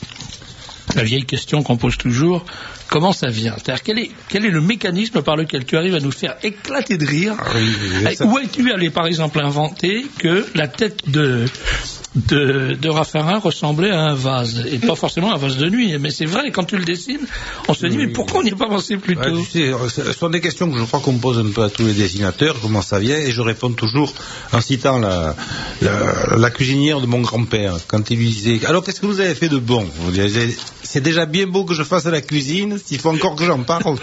la vieille question qu'on pose toujours. Comment ça vient? C'est-à-dire, quel est le mécanisme par lequel tu arrives à nous faire éclater de rire? Où es-tu allé, par exemple, inventer que la tête de de Raffarin ressemblait à un vase, et pas forcément un vase de nuit, mais c'est vrai, quand tu le dessines, on se dit, mais pourquoi on n'y a pas pensé plus tôt? Tu sais, ce sont des questions que je crois qu'on pose un peu à tous les dessinateurs, comment ça vient, et je réponds toujours en citant la cuisinière de mon grand-père, quand il lui disait, alors qu'est-ce que vous avez fait de bon? Vous disiez, c'est déjà bien beau que je fasse la cuisine, s'il faut encore que j'en parle.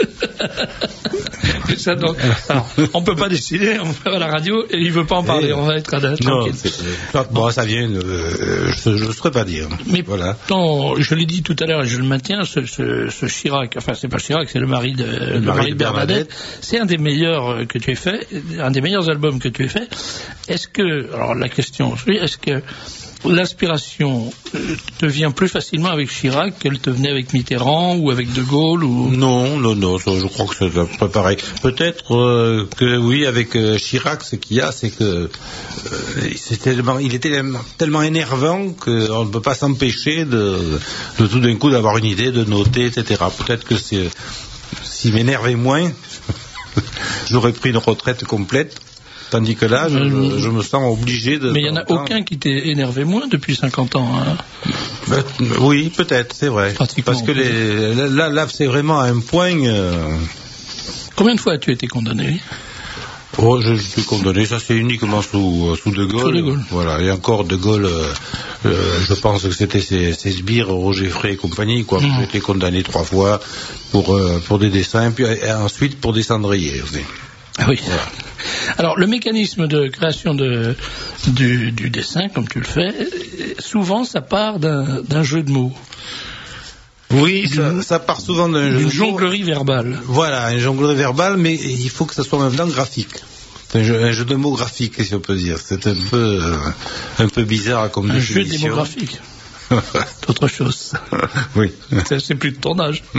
Ça, donc, alors, on peut pas dessiner, on peut faire à la radio, et il veut pas en parler, on va être tranquille. Bon, ça vient, je ne saurais pas dire. Mais voilà. Je l'ai dit tout à l'heure, et je le maintiens, ce Chirac, enfin c'est pas Chirac, c'est le mari de Bernadette, c'est un des meilleurs que tu aies fait, un des meilleurs albums que tu aies fait. Alors la question, est-ce que l'inspiration te vient plus facilement avec Chirac qu'elle te venait avec Mitterrand ou avec De Gaulle ou... Non, je crois que c'est un peu pareil. Peut-être que oui, avec Chirac, ce qu'il y a, c'est que il était tellement énervant qu'on ne peut pas s'empêcher de tout d'un coup d'avoir une idée, de noter, etc. Peut-être que s'il m'énervait moins, j'aurais pris une retraite complète. Tandis que là, je me sens obligé de... Mais il n'y en a aucun qui t'ait énervé moins depuis 50 ans. Hein. Oui, peut-être, c'est vrai. Parce que là, c'est vraiment à un point... Combien de fois as-tu été condamné? Je suis condamné, ça c'est uniquement sous De Gaulle. Sous De Gaulle. Voilà, et encore De Gaulle, je pense que c'était ses sbires, Roger Frey et compagnie, quoi. J'ai été condamné 3 fois pour des dessins, puis ensuite pour des cendriers aussi. Ah oui. Voilà. Alors, le mécanisme de création du dessin, comme tu le fais, souvent ça part d'un jeu de mots. Oui, ça part souvent d'une jonglerie verbale. Voilà, une jonglerie verbale, mais il faut que ça soit maintenant graphique. Un jeu de mots graphique, si on peut dire. C'est un peu bizarre comme définition. Un jeu démographique. C'est autre chose. Oui. C'est plus de ton âge.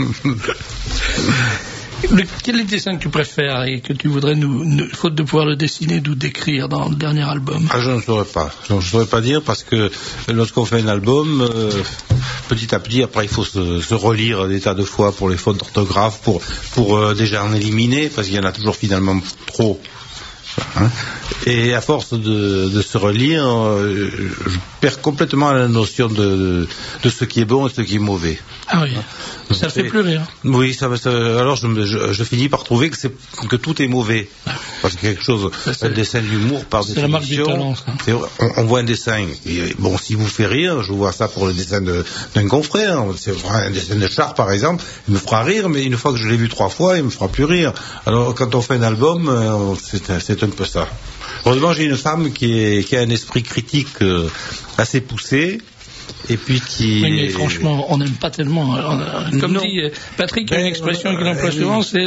Quel est le dessin que tu préfères et que tu voudrais faute de pouvoir le dessiner, nous décrire dans le dernier album? Je ne saurais pas. Je ne saurais pas dire parce que lorsqu'on fait un album, petit à petit, après il faut se relire des tas de fois pour les fautes d'orthographe, pour déjà en éliminer, parce qu'il y en a toujours finalement trop. Hein. Et à force de se relire, je perds complètement la notion de ce qui est bon et ce qui est mauvais. Ah oui, ça ne fait plus rire. Oui, alors je finis par trouver que tout est mauvais. Parce que quelque chose, un dessin d'humour par définition, c'est la marque du talent, ça. On voit un dessin, et, bon, s'il vous fait rire, je vois ça pour le dessin d'un confrère, c'est un dessin de Char par exemple, il me fera rire, mais une fois que je l'ai vu 3 fois, il me fera plus rire. Alors quand on fait un album, c'est un peu ça. Heureusement, j'ai une femme qui a un esprit critique assez poussé. Et puis qui... Mais franchement, on n'aime pas tellement. Comme dit Patrick, il y a une expression qu'il emploie souvent, c'est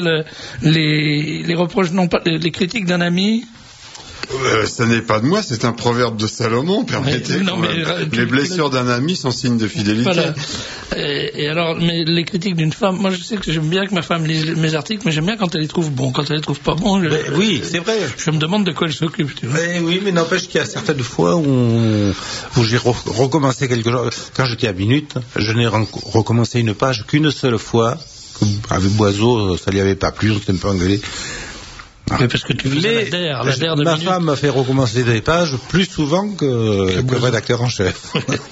les reproches, non pas les critiques d'un ami. Ça n'est pas de moi, c'est un proverbe de Salomon, permettez. Les blessures d'un ami sont signes de fidélité. Voilà. Et alors, mais les critiques d'une femme, moi je sais que j'aime bien que ma femme lise mes articles, mais j'aime bien quand elle les trouve bons. Quand elle les trouve pas bons, oui, c'est vrai. Je me demande de quoi elle s'occupe. Tu vois. Oui, mais n'empêche qu'il y a certaines fois où j'ai recommencé quelque chose. Quand j'étais à Minute, je n'ai recommencé une page qu'une seule fois. Avec Boiseau, ça lui avait pas plu, on s'était un peu engueulé. Mais parce que tu faisais la DER de ma femme m'a fait recommencer des pages plus souvent que rédacteur en chef.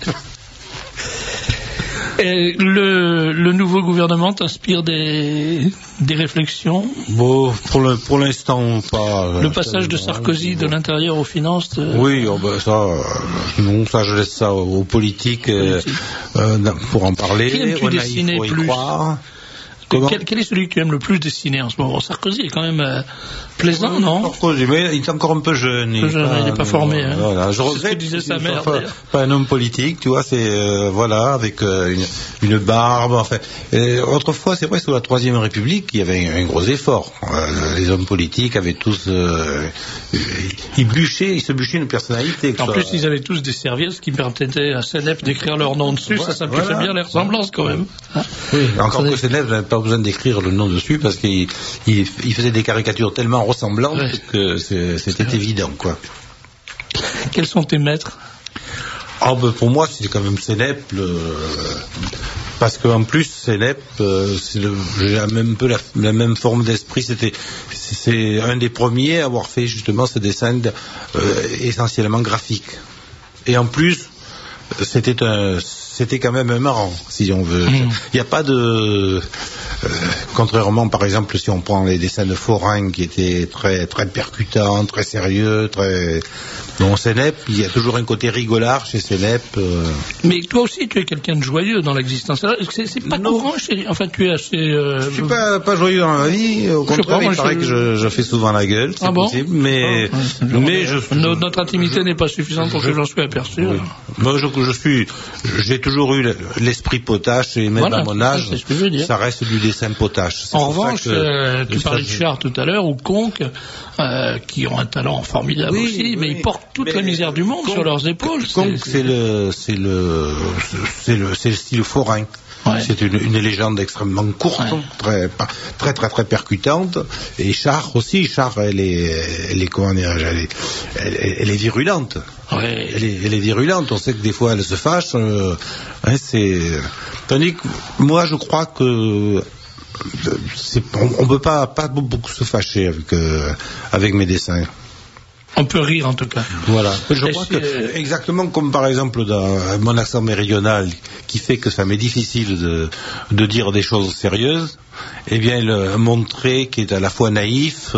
Et le nouveau gouvernement t'inspire des réflexions? Bon, pour l'instant pas. Le passage de Sarkozy de l'intérieur aux finances. Oui, non, ça je laisse ça aux politiques pour en parler. Qui aimes-tu dessiner plus? Quel est celui que tu aimes le plus dessiner en ce moment? Sarkozy est quand même plaisant, non? Sarkozy, mais il est encore un peu jeune. Il n'est pas formé. Hein. Voilà, je regrette qu'il disait sa mère. Pas un homme politique, tu vois, c'est voilà, avec une barbe. Enfin, autrefois, c'est vrai, sous la Troisième République, il y avait un gros effort. Les hommes politiques avaient tous, ils se bûchaient une personnalité. En plus, ils avaient tous des serviettes qui permettaient à Senef d'écrire leur nom dessus. Ça simplifiait bien les ressemblances quand même. Hein. Oui, encore que Senef n'avait pas besoin d'écrire le nom dessus parce qu'il faisait des caricatures tellement ressemblantes que c'était évident, quoi. Quels sont tes maîtres? Pour moi, c'est quand même Senep, parce qu'en plus, Senep, j'ai un peu la même forme d'esprit. C'est un des premiers à avoir fait justement ce dessin essentiellement graphique. Et en plus, c'était quand même marrant, si on veut. Il n'y a pas de... contrairement, par exemple, si on prend les dessins de Forain, qui étaient très, très percutants, très sérieux, très... Bon, Sennep, il y a toujours un côté rigolard chez Sennep. Mais toi aussi, tu es quelqu'un de joyeux dans l'existence. C'est pas courant chez... Enfin, tu es assez... Je suis pas joyeux dans ma vie. Au contraire, il paraît que je fais souvent la gueule, c'est possible. Mais notre intimité n'est pas suffisante pour que j'en sois aperçu. Oui. Moi, j'ai toujours eu l'esprit potache, et même à mon âge, ça reste du dessin potache. En revanche, tu parlais de Char tout à l'heure, ou Conque, qui ont un talent formidable aussi, mais ils portent toute la misère du monde sur leurs épaules. Conque, c'est le style Forain. Ouais. C'est une légende extrêmement courte, très percutante. Et Char aussi, elle est comment dire, elle est virulente. Ouais. Elle est virulente. On sait que des fois elle se fâche. Tandis que moi je crois que on peut pas beaucoup se fâcher avec mes dessins. On peut rire en tout cas. Voilà. Je crois que exactement comme par exemple dans mon accent méridional qui fait que ça m'est difficile de dire des choses sérieuses, eh bien mon trait qui est à la fois naïf,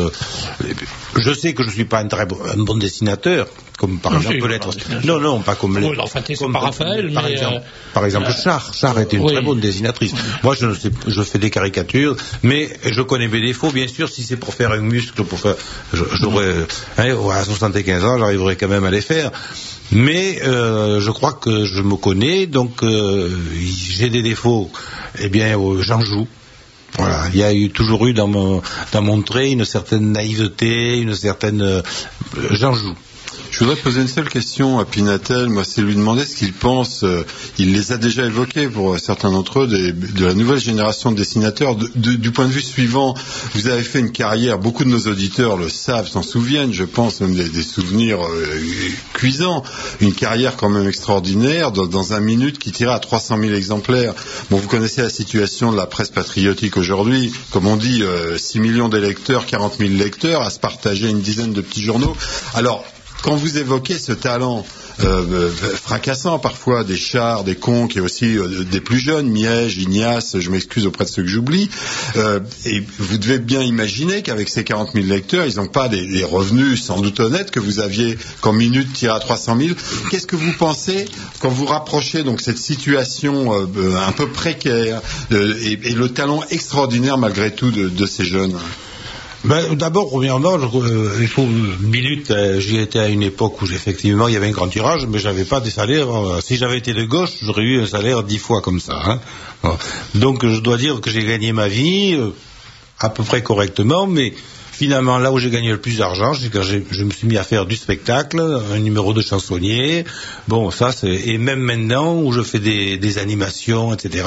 je sais que je suis pas un bon dessinateur, comme par exemple peut l'être. Non, pas comme les. Enfin, c'est pas Raphaël, mais par exemple, Char était une très bonne dessinatrice. Moi, je fais des caricatures, mais je connais mes défauts, bien sûr. Si c'est pour faire un muscle, j'aurais, à 75 ans, j'arriverai quand même à les faire. Mais je crois que je me connais, donc j'ai des défauts. Eh bien, j'en joue. Voilà, il y a toujours eu dans mon trait une certaine naïveté, une certaine... j'en joue. Je voudrais poser une seule question à Pinatel. Moi, c'est lui demander ce qu'il pense. Il les a déjà évoqués pour certains d'entre eux de la nouvelle génération de dessinateurs. Du point de vue suivant, vous avez fait une carrière. Beaucoup de nos auditeurs le savent, s'en souviennent. Je pense même des souvenirs cuisants. Une carrière quand même extraordinaire dans un minute qui tirait à 300 000 exemplaires. Bon, vous connaissez la situation de la presse patriotique aujourd'hui. Comme on dit, 6 millions d'électeurs, 40 000 lecteurs, à se partager une dizaine de petits journaux. Alors, quand vous évoquez ce talent fracassant parfois des Chars, des Conques et aussi des plus jeunes, Miège, Ignace, je m'excuse auprès de ceux que j'oublie, et vous devez bien imaginer qu'avec ces 40 000 lecteurs, ils n'ont pas des revenus sans doute honnêtes que vous aviez qu'en minute tiré à 300 000. Qu'est-ce que vous pensez quand vous rapprochez donc cette situation un peu précaire et le talent extraordinaire malgré tout de ces jeunes? D'abord, premièrement, il faut minute. J'y étais à une époque où effectivement il y avait un grand tirage, mais j'avais pas des salaires. Si j'avais été de gauche, j'aurais eu un salaire 10 fois comme ça. Hein. Bon. Donc, je dois dire que j'ai gagné ma vie à peu près correctement, mais finalement, là où j'ai gagné le plus d'argent, c'est quand je me suis mis à faire du spectacle, un numéro de chansonnier. Bon, ça, et même maintenant où je fais des animations, etc.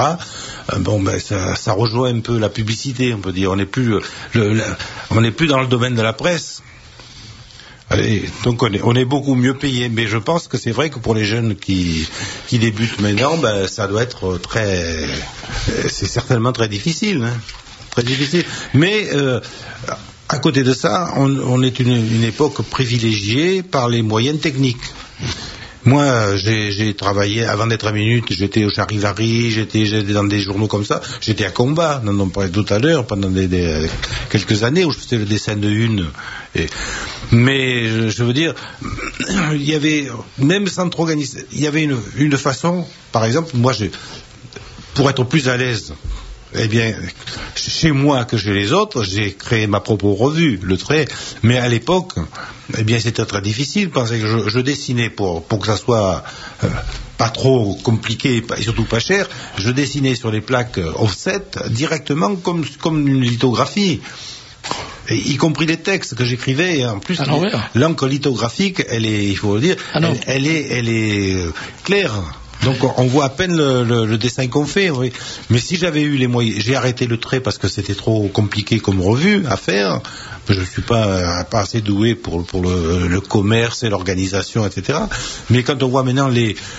Ça rejoint un peu la publicité, on peut dire. On n'est plus dans le domaine de la presse. Donc on est beaucoup mieux payé, mais je pense que c'est vrai que pour les jeunes qui débutent maintenant, ça doit être c'est certainement très difficile, hein, très difficile. Mais à côté de ça, on est une époque privilégiée par les moyens techniques. Moi, j'ai travaillé, avant d'être à Minute, j'étais au Charivari, j'étais dans des journaux comme ça, j'étais à Combat, on en parlait tout à l'heure, pendant quelques années où je faisais le dessin de une. Mais je veux dire, il y avait, même sans trop gagner, il y avait une façon, par exemple, moi, pour être plus à l'aise, eh bien, chez moi que chez les autres, j'ai créé ma propre revue, Le Trait, mais à l'époque, eh bien, c'était très difficile parce que je dessinais pour que ça soit pas trop compliqué et surtout pas cher. Je dessinais sur les plaques offset directement comme une lithographie. Et y compris les textes que j'écrivais, et en plus l'encre lithographique, elle est, il faut le dire, elle est claire. Donc on voit à peine le dessin qu'on fait, oui. Mais si j'avais eu les moyens, j'ai arrêté Le Trait parce que c'était trop compliqué comme revue à faire. Je suis pas assez doué pour le commerce et l'organisation, etc. Mais quand on voit maintenant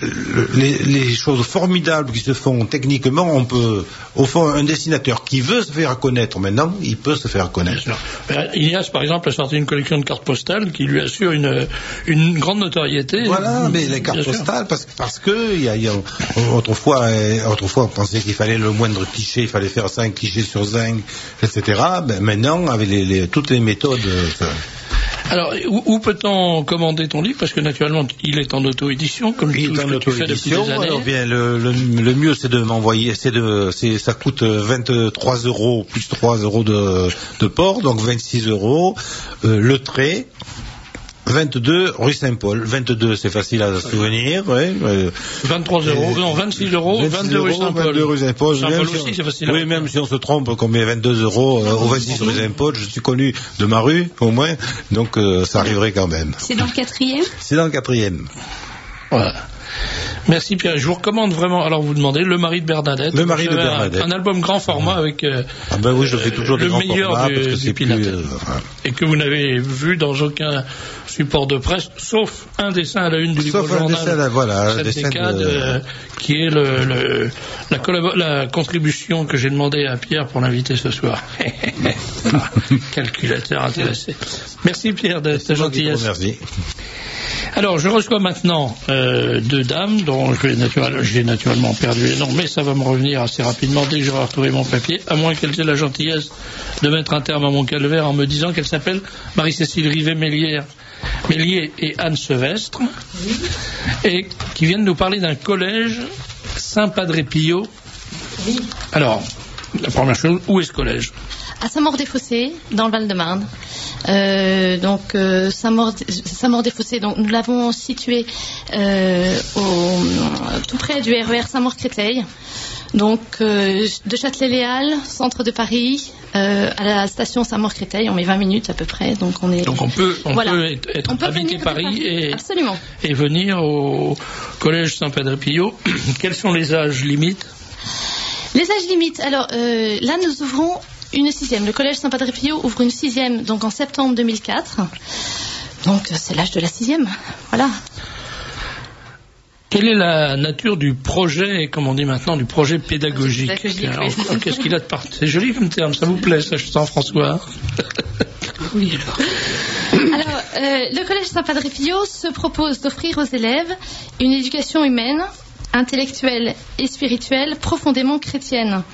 les choses formidables qui se font techniquement, on peut, au fond, un dessinateur qui veut se faire connaître maintenant, il peut se faire connaître. Ilias, par exemple, a sorti une collection de cartes postales qui lui assure une grande notoriété. Voilà, mais les cartes postales, parce que autrefois, on pensait qu'il fallait le moindre cliché, il fallait faire 5 clichés sur 5, etc. Maintenant, avec toutes les méthodes. Alors, où peut-on commander ton livre? Parce que naturellement, il est en auto-édition, comme tout ce que tu fais depuis des années. Alors bien, le mieux, c'est de m'envoyer. Ça coûte 23 € plus 3 € de port, donc 26 €. Le trait. 22 rue Saint-Paul. 22, c'est facile à se souvenir. Ouais. 23 €, non, 26 €, 22 rue Saint-Paul. 22 rue Saint-Paul. Saint-Paul aussi, c'est facile. Oui, même si on se trompe, qu'on met 22 € au 26 rue Saint-Paul, je suis connu de ma rue, au moins, donc ça arriverait quand même. C'est dans le 4e? C'est dans le 4e. Voilà. Merci Pierre. Je vous recommande vraiment, alors vous demandez, Le mari de Bernadette. Le mari de Bernadette. Un album grand format avec ben oui, je fais toujours le meilleur du Pinatelle. Et que vous n'avez vu dans aucun support de presse, sauf un dessin à la une du livre journal. Cette décade, qui est la contribution que j'ai demandé à Pierre pour l'inviter ce soir. Calculateur intéressé. Merci Pierre de ta gentillesse. Merci. Alors, je reçois maintenant 2 dames dont j'ai naturellement perdu les noms, mais ça va me revenir assez rapidement dès que j'aurai retrouvé mon papier, à moins qu'elles aient la gentillesse de mettre un terme à mon calvaire en me disant qu'elles s'appellent Marie-Cécile Rivet-Mélier et Anne Sevestre, et qui viennent nous parler d'un collège Saint-Padre Pio. Oui. Alors, la première chose, où est ce collège? À Saint-Maur-des-Fossés, dans le Val-de-Marne. Saint-Maur-des-Fossés, donc nous l'avons situé tout près du RER Saint-Maur-Créteil, donc de Châtelet-Léal, centre de Paris, à la station Saint-Maur-Créteil, on met 20 minutes à peu près, donc on peut habiter Paris et venir au collège Saint-Padre Pio. Quels sont les âges limites? Les âges limites, alors là nous ouvrons une 6e. Le collège Saint-Padre Pio ouvre une 6e donc en septembre 2004. Donc c'est l'âge de la 6e. Voilà. Quelle est la nature du projet, comme on dit maintenant, du projet pédagogique? Qu'est-ce qu'il a de part? C'est joli comme terme, ça vous plaît, ça, je sens, François? Oui, alors, le collège Saint-Padre Pio se propose d'offrir aux élèves une éducation humaine, intellectuelle et spirituelle profondément chrétienne.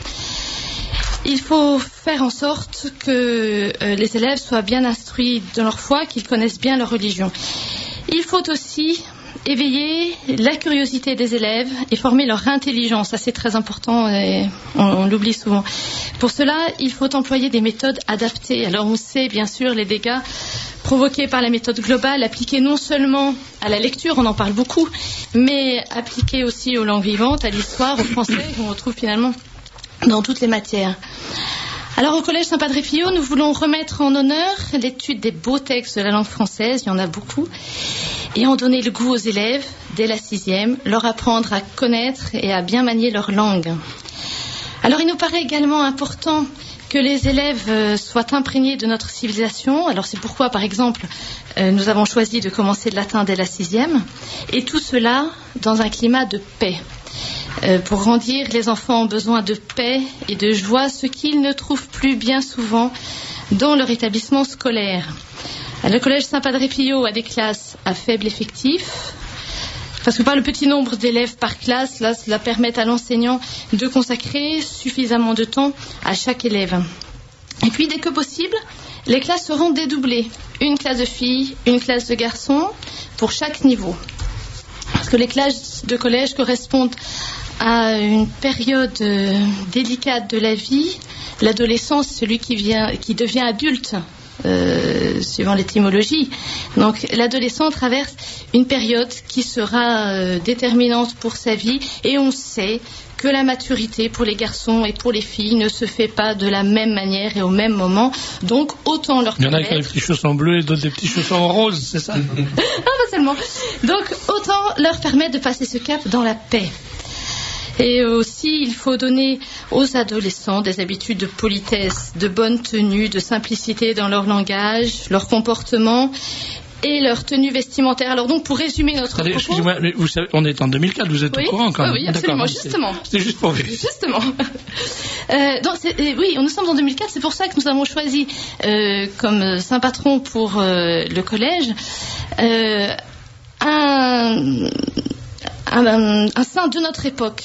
Il faut faire en sorte que les élèves soient bien instruits dans leur foi, qu'ils connaissent bien leur religion. Il faut aussi éveiller la curiosité des élèves et former leur intelligence. Ça, c'est très important et on l'oublie souvent. Pour cela, il faut employer des méthodes adaptées. Alors, on sait bien sûr les dégâts provoqués par la méthode globale, appliquée non seulement à la lecture, on en parle beaucoup, mais appliquée aussi aux langues vivantes, à l'histoire, au français, qu'on retrouve finalement dans toutes les matières. Alors au collège Saint-Padre Pio, nous voulons remettre en honneur l'étude des beaux textes de la langue française, il y en a beaucoup, et en donner le goût aux élèves dès la 6e, leur apprendre à connaître et à bien manier leur langue. Alors il nous paraît également important que les élèves soient imprégnés de notre civilisation. Alors c'est pourquoi, par exemple, nous avons choisi de commencer le latin dès la 6e, et tout cela dans un climat de paix. Pour grandir, les enfants ont besoin de paix et de joie, ce qu'ils ne trouvent plus bien souvent dans leur établissement scolaire. Le collège Saint-Padre Pio a des classes à faible effectif, parce que par le petit nombre d'élèves par classe, là, cela permet à l'enseignant de consacrer suffisamment de temps à chaque élève. Et puis, dès que possible, les classes seront dédoublées. Une classe de filles, une classe de garçons, pour chaque niveau. Parce que les classes de collège correspondent à une période délicate de la vie. L'adolescence, celui qui devient adulte, suivant l'étymologie. Donc l'adolescent traverse une période qui sera déterminante pour sa vie, et on sait que la maturité pour les garçons et pour les filles ne se fait pas de la même manière et au même moment. Donc autant leur permettre... Il y en a qui ont des petits chaussons bleus et d'autres des petits chaussons roses, c'est ça? Non, pas seulement. Donc autant leur permettre de passer ce cap dans la paix. Et aussi, il faut donner aux adolescents des habitudes de politesse, de bonne tenue, de simplicité dans leur langage, leur comportement, et leur tenue vestimentaire. Alors donc, pour résumer notre propos... Excusez-moi, mais vous savez, on est en 2004, vous êtes au courant quand même? Oui, absolument, justement. C'était juste pour vérifier. Justement. Oui, nous sommes en 2004, c'est pour ça que nous avons choisi comme saint patron pour le collège un saint de notre époque.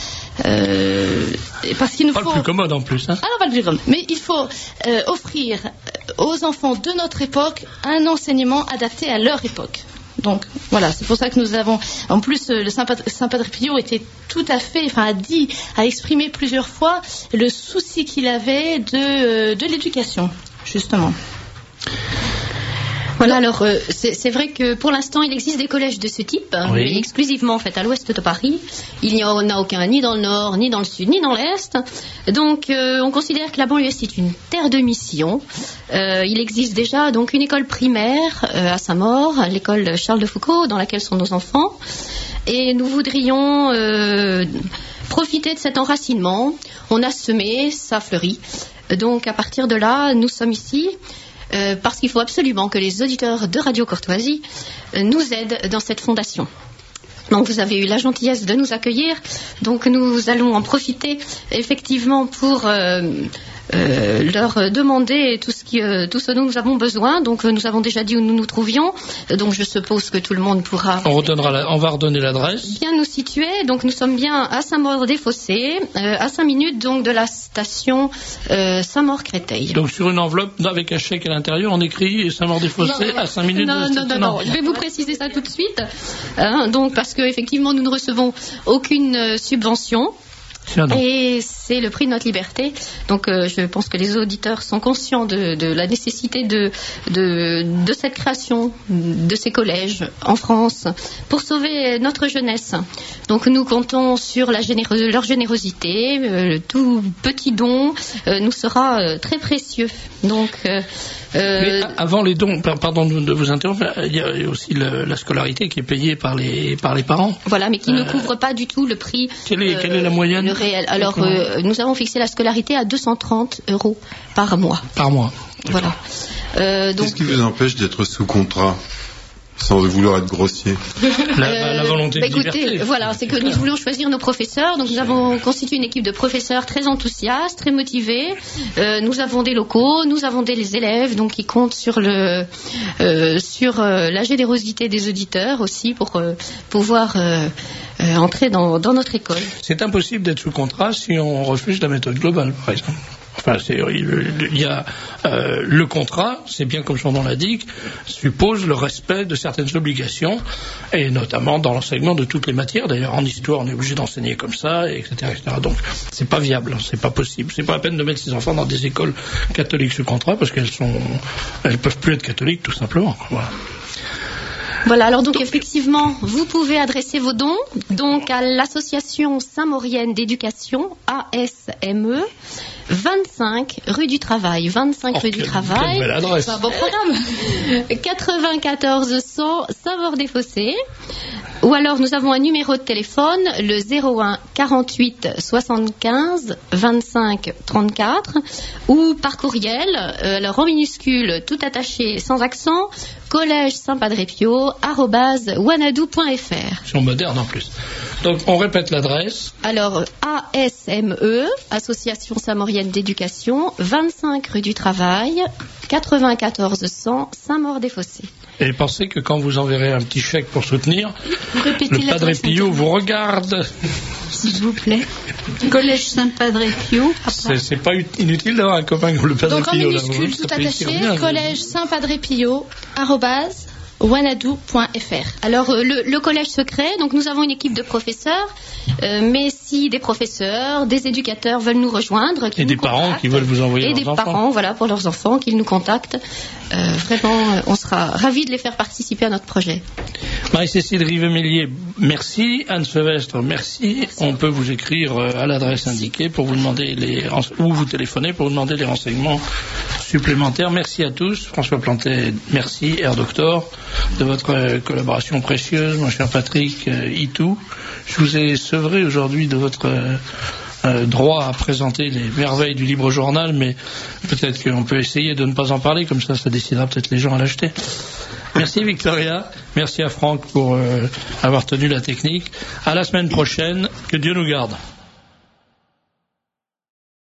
Parce qu'il nous faut... Pas le plus commode en plus. Hein. Ah non, pas le plus commode. Mais il faut offrir aux enfants de notre époque un enseignement adapté à leur époque. Donc voilà, c'est pour ça que nous avons... En plus, le Saint Padre Pio était tout à fait... a exprimé plusieurs fois le souci qu'il avait de l'éducation, justement. Voilà, alors c'est vrai que pour l'instant il existe des collèges de ce type, mais exclusivement en fait à l'ouest de Paris. Il n'y en a aucun ni dans le nord, ni dans le sud, ni dans l'est. Donc on considère que la banlieue est une terre de mission. Il existe déjà donc une école primaire à Saint-Maur, l'école Charles de Foucault, dans laquelle sont nos enfants. Et nous voudrions profiter de cet enracinement. On a semé, ça fleurit. Donc à partir de là, nous sommes ici. Parce qu'il faut absolument que les auditeurs de Radio Courtoisie nous aident dans cette fondation. Donc vous avez eu la gentillesse de nous accueillir, donc nous allons en profiter effectivement pour leur demander tout ce dont nous avons besoin. Donc nous avons déjà dit où nous nous trouvions, donc je suppose que tout le monde pourra... On va redonner l'adresse. Bien nous situer, donc nous sommes bien à Saint-Maur-des-Fossés, à 5 minutes donc de la station Saint-Maur-Créteil. Donc sur une enveloppe avec un chèque à l'intérieur, on écrit Saint-Maur-des-Fossés à 5 minutes de la station. Non, je vais vous préciser ça tout de suite, donc parce qu'effectivement nous ne recevons aucune subvention. Et c'est le prix de notre liberté. Donc je pense que les auditeurs sont conscients de la nécessité de cette création de ces collèges en France pour sauver notre jeunesse. Donc nous comptons sur leur générosité. Tout petit don nous sera très précieux. Donc mais avant les dons, pardon de vous interrompre, il y a aussi la scolarité qui est payée par les parents. Voilà, mais qui ne couvre pas du tout le prix. Quelle est la moyenne? Le réel. Alors, nous avons fixé la scolarité à 230 € par mois. Par mois. Voilà. Qu'est-ce qui vous empêche d'être sous contrat? Sans vouloir être grossier. La volonté de liberté. Écoutez, voilà, c'est que nous voulions choisir nos professeurs. Donc nous avons constitué une équipe de professeurs très enthousiastes, très motivés. Nous avons des locaux, nous avons des élèves donc qui comptent sur la générosité des auditeurs aussi pour pouvoir entrer dans notre école. C'est impossible d'être sous contrat si on refuse la méthode globale, par exemple. Enfin, il y a le contrat, c'est bien comme son nom l'indique, suppose le respect de certaines obligations, et notamment dans l'enseignement de toutes les matières. D'ailleurs, en histoire, on est obligé d'enseigner comme ça, etc., etc. Donc, c'est pas viable, c'est pas possible. C'est pas la peine de mettre ses enfants dans des écoles catholiques sous contrat parce elles peuvent plus être catholiques, tout simplement. Voilà. Voilà, alors donc effectivement, vous pouvez adresser vos dons donc à l'association Saint-Maurienne d'éducation, ASME, 25 rue du Travail. 25 rue du Travail. Quelle belle adresse. C'est un bon programme. 94 100 Saint-Maur-des-Fossés. Ou alors nous avons un numéro de téléphone, le 01 48 75 25 34, ou par courriel, alors en minuscule, tout attaché sans accent, collège saint-padre-pio@wanadoo.fr. Ils sont modernes en plus. Donc on répète l'adresse. Alors ASME, Association Saint-Maurienne d'éducation, 25 rue du Travail, 94 100 Saint-Maur-des-Fossés. Et pensez que quand vous enverrez un petit chèque pour soutenir, le Padre Pio vous regarde. S'il vous plaît. Collège Saint-Padre Pio. C'est pas inutile d'avoir un copain comme le Padre Pio. Donc en minuscule, tout attaché, collège Saint-Padre Pio, @wanadoo.fr. Alors le collège secret, donc nous avons une équipe de professeurs, mais si des professeurs, des éducateurs veulent nous rejoindre, et des parents qui veulent vous envoyer leurs enfants. Et des parents, voilà, pour leurs enfants, qu'ils nous contactent. Vraiment, on sera ravis de les faire participer à notre projet. Marie-Cécile Rivemélier, merci. Anne Sevestre, merci. On peut vous écrire à l'adresse indiquée pour vous demander ou vous téléphoner pour vous demander des renseignements supplémentaires. Merci à tous. François Plantet, merci. Air Doctor, de votre collaboration précieuse. Mon cher Patrick Itou, je vous ai sevré aujourd'hui de votre droit à présenter les merveilles du libre journal, mais peut-être qu'on peut essayer de ne pas en parler, comme ça décidera peut-être les gens à l'acheter. Merci Victoria, merci à Franck pour avoir tenu la technique. À la semaine prochaine, que Dieu nous garde.